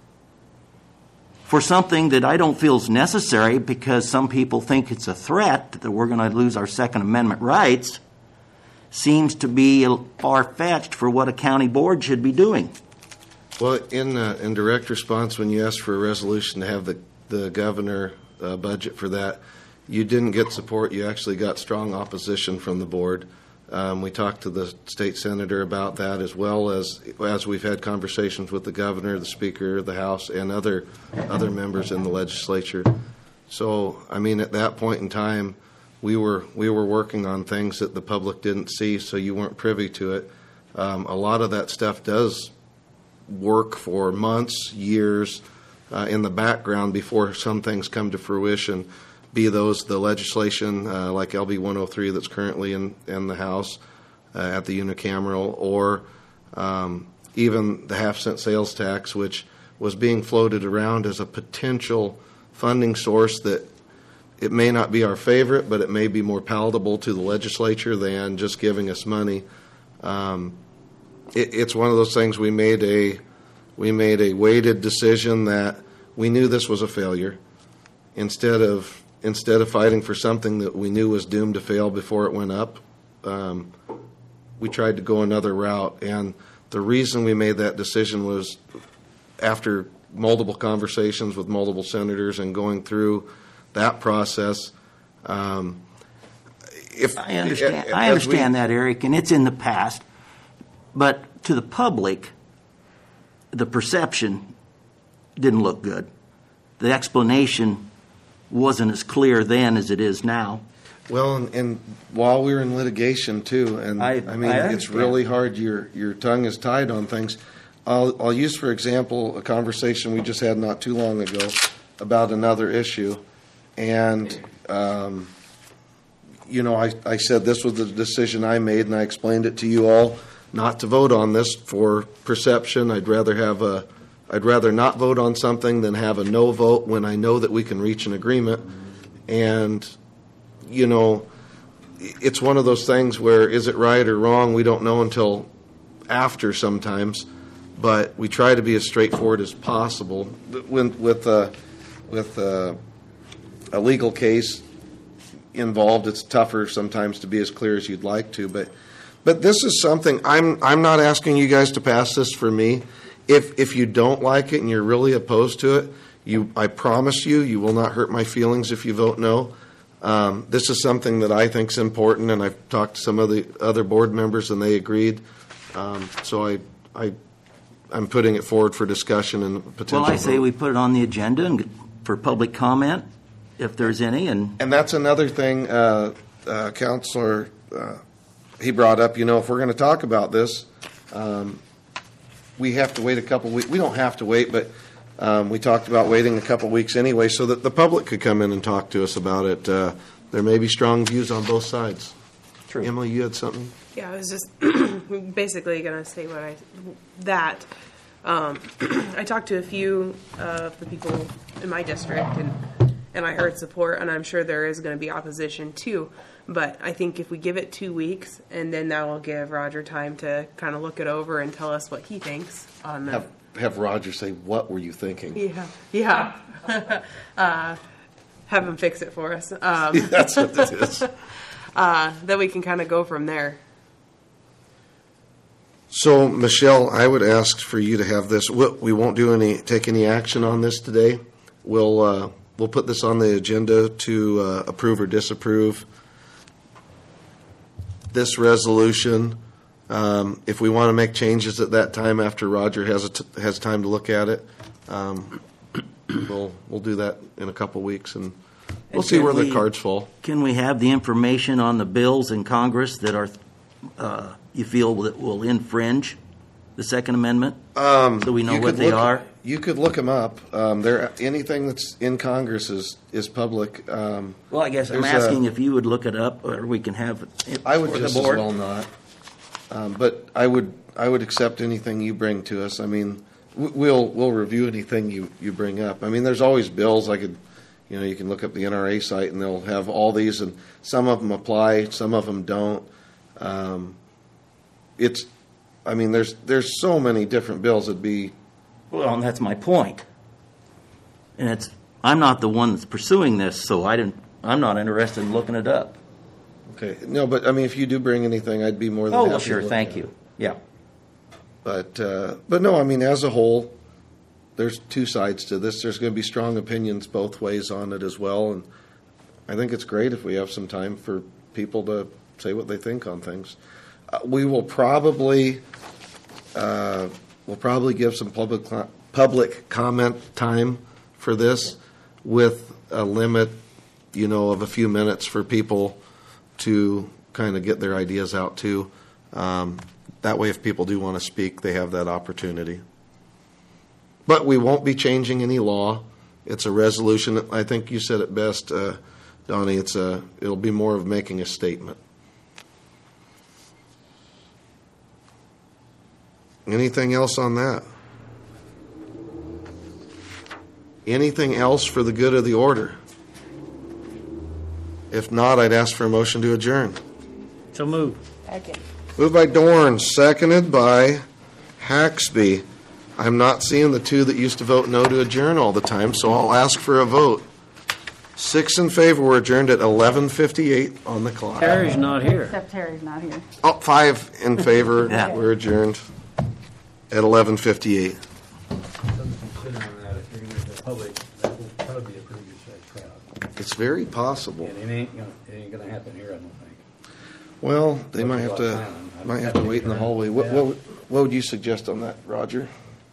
for something that I don't feel is necessary because some people think it's a threat that we're going to lose our Second Amendment rights, seems to be far-fetched for what a county board should be doing. Well, in uh, in direct response, when you asked for a resolution to have the, the governor uh, budget for that, you didn't get support. You actually got strong opposition from the board. Um, we talked to the state senator about that, as well as as we've had conversations with the governor, the speaker, the House, and other other members in the legislature. So, I mean, at that point in time, we were we were working on things that the public didn't see, so you weren't privy to it. Um, a lot of that stuff does work for months, years uh, in the background before some things come to fruition. Be those the legislation uh, like L B one oh three that's currently in, in the House uh, at the unicameral, or um, even the half cent sales tax, which was being floated around as a potential funding source that it may not be our favorite, but it may be more palatable to the legislature than just giving us money. Um, it, it's one of those things. We made a we made a weighted decision that we knew this was a failure. Instead of Instead of fighting for something that we knew was doomed to fail before it went up, um, we tried to go another route. And the reason we made that decision was after multiple conversations with multiple senators and going through that process. Um, if I understand, if, I understand we, that, Eric, and it's in the past. But to the public, the perception didn't look good. The explanation wasn't as clear then as it is now. Well, and, and while we were in litigation too, and I, I mean, I it's really hard. Your your tongue is tied on things. I'll I'll use for example a conversation we just had not too long ago about another issue, and um, you know, I I said this was the decision I made, and I explained it to you all not to vote on this for perception. I'd rather have a I'd rather not vote on something than have a no vote when I know that we can reach an agreement. And, you know, it's one of those things where is it right or wrong? We don't know until after sometimes. But we try to be as straightforward as possible. When, with a, with a, a legal case involved, it's tougher sometimes to be as clear as you'd like to. But, but this is something, I'm, I'm not asking you guys to pass this for me. If if you don't like it and you're really opposed to it, you I promise you, you will not hurt my feelings if you vote no. Um, this is something that I think is important, and I've talked to some of the other board members, and they agreed. Um, so I I I'm putting it forward for discussion and potential. Well, I say vote. we put it on the agenda and for public comment, if there's any, and and that's another thing, uh, uh, Counselor. Uh, he brought up. You know, if we're going to talk about this. Um, We have to wait a couple weeks. We don't have to wait, but um, we talked about waiting a couple weeks anyway so that the public could come in and talk to us about it. Uh, there may be strong views on both sides. True. Emily, you had something? Yeah, I was just basically going to say what I that. Um, I talked to a few of the people in my district, and and I heard support, and I'm sure there is going to be opposition too. But I think if we give it two weeks, and then that will give Roger time to kind of look it over and tell us what he thinks on the. Have, have Roger say, what were you thinking? Yeah, yeah. uh, have him fix it for us. Um, That's what it is. Uh, then we can kind of go from there. So, Michelle, I would ask for you to have this. We we won't do any, take any action on this today. We'll uh, we'll put this on the agenda to uh, approve or disapprove this resolution. Um, if we want to make changes at that time after Roger has a t- has time to look at it, um, we'll we'll do that in a couple weeks, and we'll And see can where the we- cards fall. Can we have the information on the bills in Congress that are, uh, you feel that will infringe the Second Amendment? Um, So we know you what could they look- are? You could look them up. Um, there, anything that's in Congress is is public. Um, Well, I guess I'm there's a- asking if you would look it up, or we can have it I would for the just as board. well not. Um, but I would I would accept anything you bring to us. I mean, w- we'll we'll review anything you, you bring up. I mean, there's always bills. I could, you know, you can look up the N R A site and they'll have all these, and some of them apply, some of them don't. Um, it's, I mean, there's there's so many different bills. It'd be Well, and that's my point. And it's, I'm not the one that's pursuing this, so I didn't, I'm not interested in looking it up. okay. No, but I mean, if you do bring anything, I'd be more than Oh, happy well, to sure, look thank at you. it. Yeah. But uh, but no, I mean, as a whole, there's two sides to this. There's going to be strong opinions both ways on it as well, and I think it's great if we have some time for people to say what they think on things. Uh, we will probably uh, we'll probably give some public cl- public comment time for this, with a limit, you know, of a few minutes for people to kind of get their ideas out too. Um, that way, if people do want to speak, they have that opportunity. But we won't be changing any law. It's a resolution. I think you said it best, uh, Donnie. It's a. It'll be more of making a statement. Anything else on that? Anything else for the good of the order? If not, I'd ask for a motion to adjourn. So move. Second. Moved by Dorn, seconded by Haxby. I'm not seeing the two that used to vote no to adjourn all the time, so I'll ask for a vote. Six in favor. We're adjourned at eleven fifty-eight on the clock. Terry's not here. Except Terry's not here. Oh, five in favor. Yeah. We're adjourned at eleven fifty-eight. It's very possible. And it ain't gonna, it ain't gonna happen here, I don't think. Well, they might have to, might have to wait in the hallway. What, what, would- what would you suggest on that, Roger?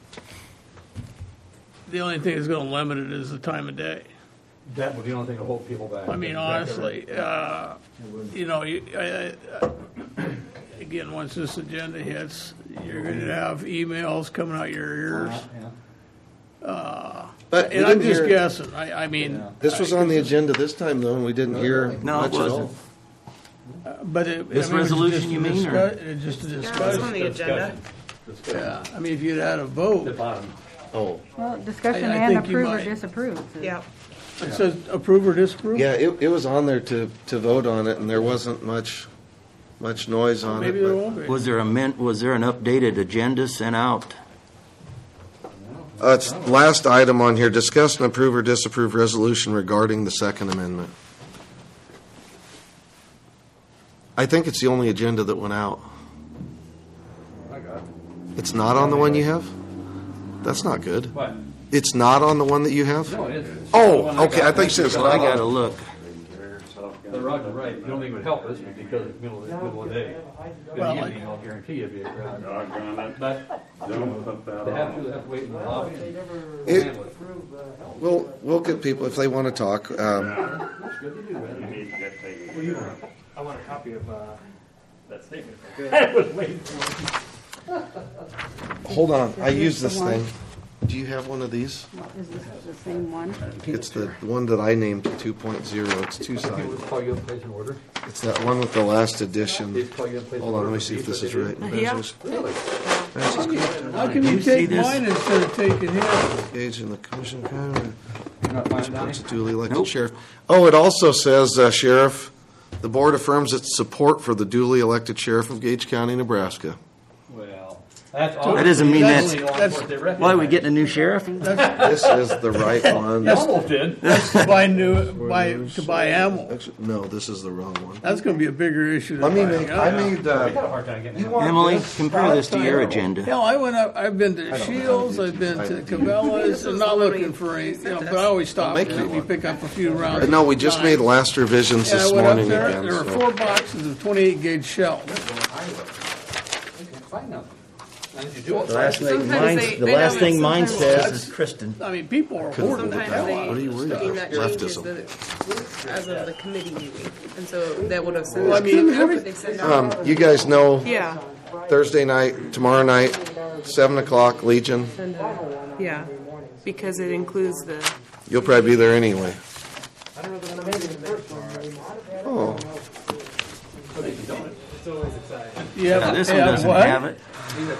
The only thing that's going to limit it is the time of day. That would be the only thing to hold people back. I mean, honestly, uh, you know, you, I, I, again, once this agenda hits, you're going to have emails coming out your ears. Uh, But we and I'm didn't just hear- guessing. I, I mean, This was on the agenda this time, though, and we didn't hear No, it much at all. wasn't. uh, but it, This I mean, it was resolution, just you a mean, or- discuss- it just a Yeah, discussion. it's on the agenda. Yeah, I mean, if you'd had a vote, Oh, Well, discussion I- I and think you approve or might- disapprove. Yeah. it says approve or disapprove. yeah, it, it was on there to, to vote on it, and there wasn't much, much noise on Maybe it. there but- won't be. Was there a min, was there an updated agenda sent out? Uh, it's last item on here, discuss and approve or disapprove resolution regarding the Second Amendment. I think it's the only agenda that went out. I got it. It's not on the one you have? That's not good. What? It's not on the one that you have? No, it is. Oh, okay, I thought you said it's So not I gotta on. look. But Roger's right, you don't even help us because it's middle of, middle of the day. Well, Good I- evening, I'll guarantee you it'll be a crowd. But, you know, they have to, they have to wait in the lobby. and It- handle it. We'll, we'll get people, if they want to talk. Um, It's good to do, man. Well, you want? I want a copy of uh, that statement. I was waiting for it. Hold on, I use this thing. Do you have one of these? Is this the same one? It's the one that I named two point oh. It's two We'll sided. call you and place an order. It's that one with the last edition. They'd call you and place an Hold on, let order me for see if beef this that is they right. do. Yeah. Measures, Really? How can you You see take this? mine instead of taking his? Engaged in the commission. You're not finding Donnie? It's a duly elected Nope. sheriff. Oh, it also says, uh, Sheriff, the board affirms its support for the duly elected sheriff of Gage County, Nebraska. Well, That doesn't mean that's, That's- why are we getting a new sheriff? This is the right one. That's to buy new, buy, to buy ammo. Actually, no, this is the wrong one. That's gonna be a bigger issue. Let me than make, buying I ammo. made, uh, you want Emily, this? compare this to your agenda. Hell, I went up, I've been to Shields, I've been to Cabela's, I'm not looking for any, you know, but I always stop Make and you maybe one. pick up a few rounds. No, we just made last revisions Yeah, I this went up morning there, again. there were so- four boxes of twenty-eight gauge shells. The last thing mine, the last thing mine says is Kristen. I mean, people are hoarding the hell out of it. mean, that changes Leftism. the, as of the committee meeting, and so that would have said. Well, I mean, every- they said Um, you guys know Yeah, Thursday night, tomorrow night, seven o'clock, Legion. yeah, because it includes the. You'll probably be there anyway. Oh, Yeah, Now, this yeah, one doesn't what? have it.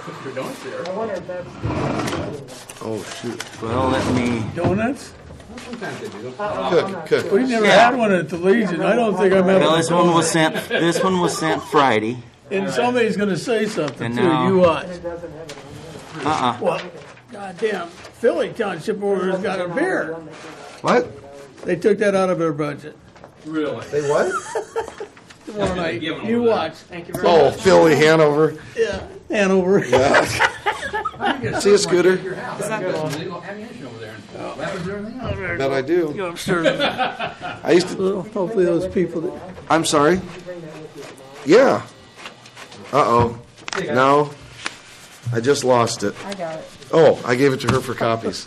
oh, shoot. Well, let me, Donuts? Cook, cook. We never Yeah. had one at the Legion. I don't think I'm having. well, a this one was donut. sent, this one was sent Friday. And somebody's gonna say something And too, now- you watch. Uh-uh. Well, goddamn, Philly Township Orders got a beer. What? They took that out of their budget. Really? They what? Tomorrow night, give 'em you over watch. Oh, Philly, Hanover. Yeah, Hanover. Yeah. See a scooter? They don't have ammunition over there. Weapons and everything? Bet I do. You know, I'm sure. I used to. Well, hopefully those people that. I'm sorry. Yeah. Uh oh. No. I just lost it. I got it. Oh, I gave it to her for copies.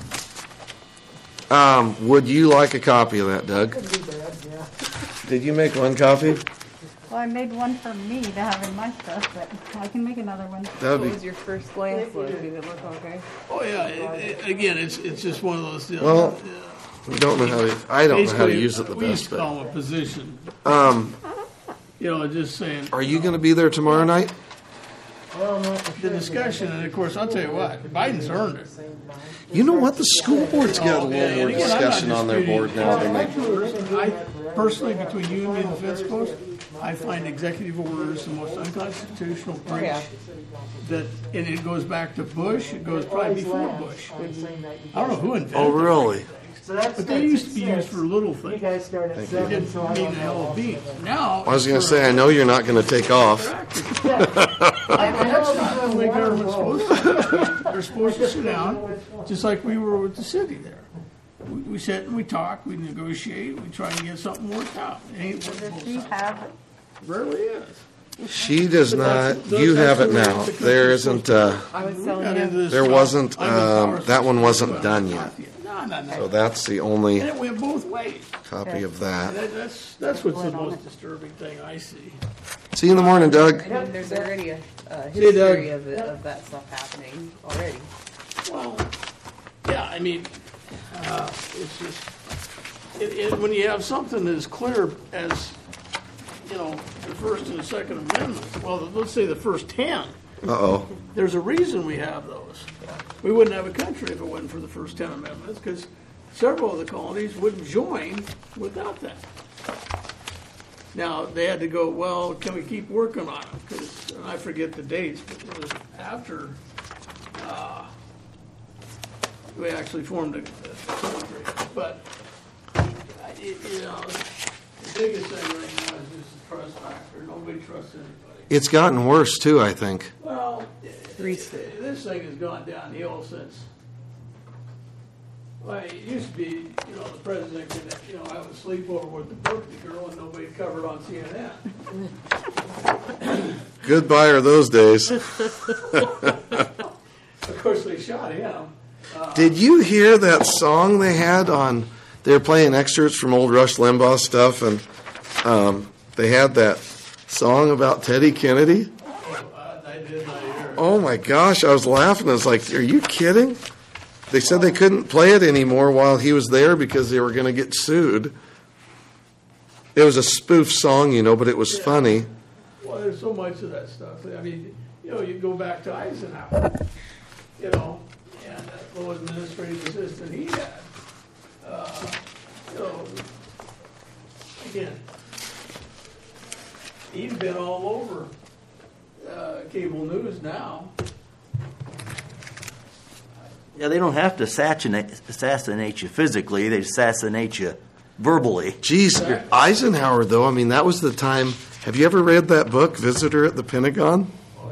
Um, would you like a copy of that, Doug? Did you make one copy? Well, I made one for me to have in my stuff, but I can make another one. That would What be. was your first glance look? Did it look okay? Oh yeah. It, it, again, it's it's just one of those. You know, Well, we don't know how to. I don't know how to basically, use it the we used best. to But, call them a position. um, You know, just saying. are you going to be there tomorrow night? The discussion, and of course, I'll tell you what, Biden's earned it. You know what? The school board's got a Oh, little yeah, more and again, I'm not discussion on their disputing- board now than they. I personally, between you and me and the fence post, I find executive orders the most unconstitutional breach. That, and it goes back to Bush. It goes probably before Bush. I don't know who invented. Oh, really? But they used to be used for little things. They didn't mean a hell of beans. Now. I was going to say, I know you're not going to take off. That's not the way government's supposed to. They're supposed to sit down, just like we were with the city there. We, we sit and we talk, we negotiate, we try and get something worked out. It ain't worked both She sides. have it. Rarely is. She does not. You have it now. There isn't. Uh, I was We telling got you. into this there stuff. wasn't. I'm in Um, power that one systems. wasn't done yet. No, no, no. So that's the only And it went both ways. copy of And that. that, that's that's what's the most disturbing thing I see. See you in the morning, Doug. I mean, there's already a, a See you, Doug. history of, it, of that stuff happening already. Well, yeah, I mean, uh, it's just, it, it, when you have something as clear as, you know, the First and the Second Amendment, well, let's say the first ten, Uh oh. there's a reason we have those. We wouldn't have a country if it wasn't for the first ten amendments, because several of the colonies wouldn't join without that. Now, they had to go, well, can we keep working on it? Because, I forget the dates, but it was after uh, we actually formed a, a country. But, uh, it, you know, the biggest thing right now is just the trust factor. Nobody trusts anybody. It's gotten worse too, I think. Well, this thing has gone downhill since, well, it used to be, you know, the president could, you know, have a sleepover with the Berkeley girl and nobody covered on C N N. Goodbye are those days. Of course, they shot him. Uh, Did you hear that song they had on? They were playing excerpts from old Rush Limbaugh stuff, and um, they had that song about Teddy Kennedy. I did not hear it. Oh my gosh, I was laughing. I was like, are you kidding? They said they couldn't play it anymore while he was there because they were going to get sued. It was a spoof song, you know, but it was funny. Well, there's so much of that stuff. I mean, you know, you go back to Eisenhower, you know, and that little administrative assistant he had. Uh, you know, again, he's been all over uh, cable news now. Yeah, they don't have to assassinate, assassinate you physically, they assassinate you verbally. Geez, Eisenhower, though, I mean, that was the time. Have you ever read that book, Visitor at the Pentagon?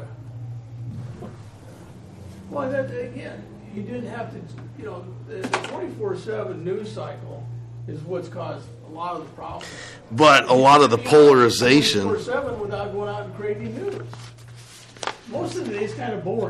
Well, that, again, you didn't have to, you know, the twenty-four seven news cycle is what's caused a lot of the problems. But a lot of the polarization. twenty-four seven without going out and creating news. Most of the day is kind of boring.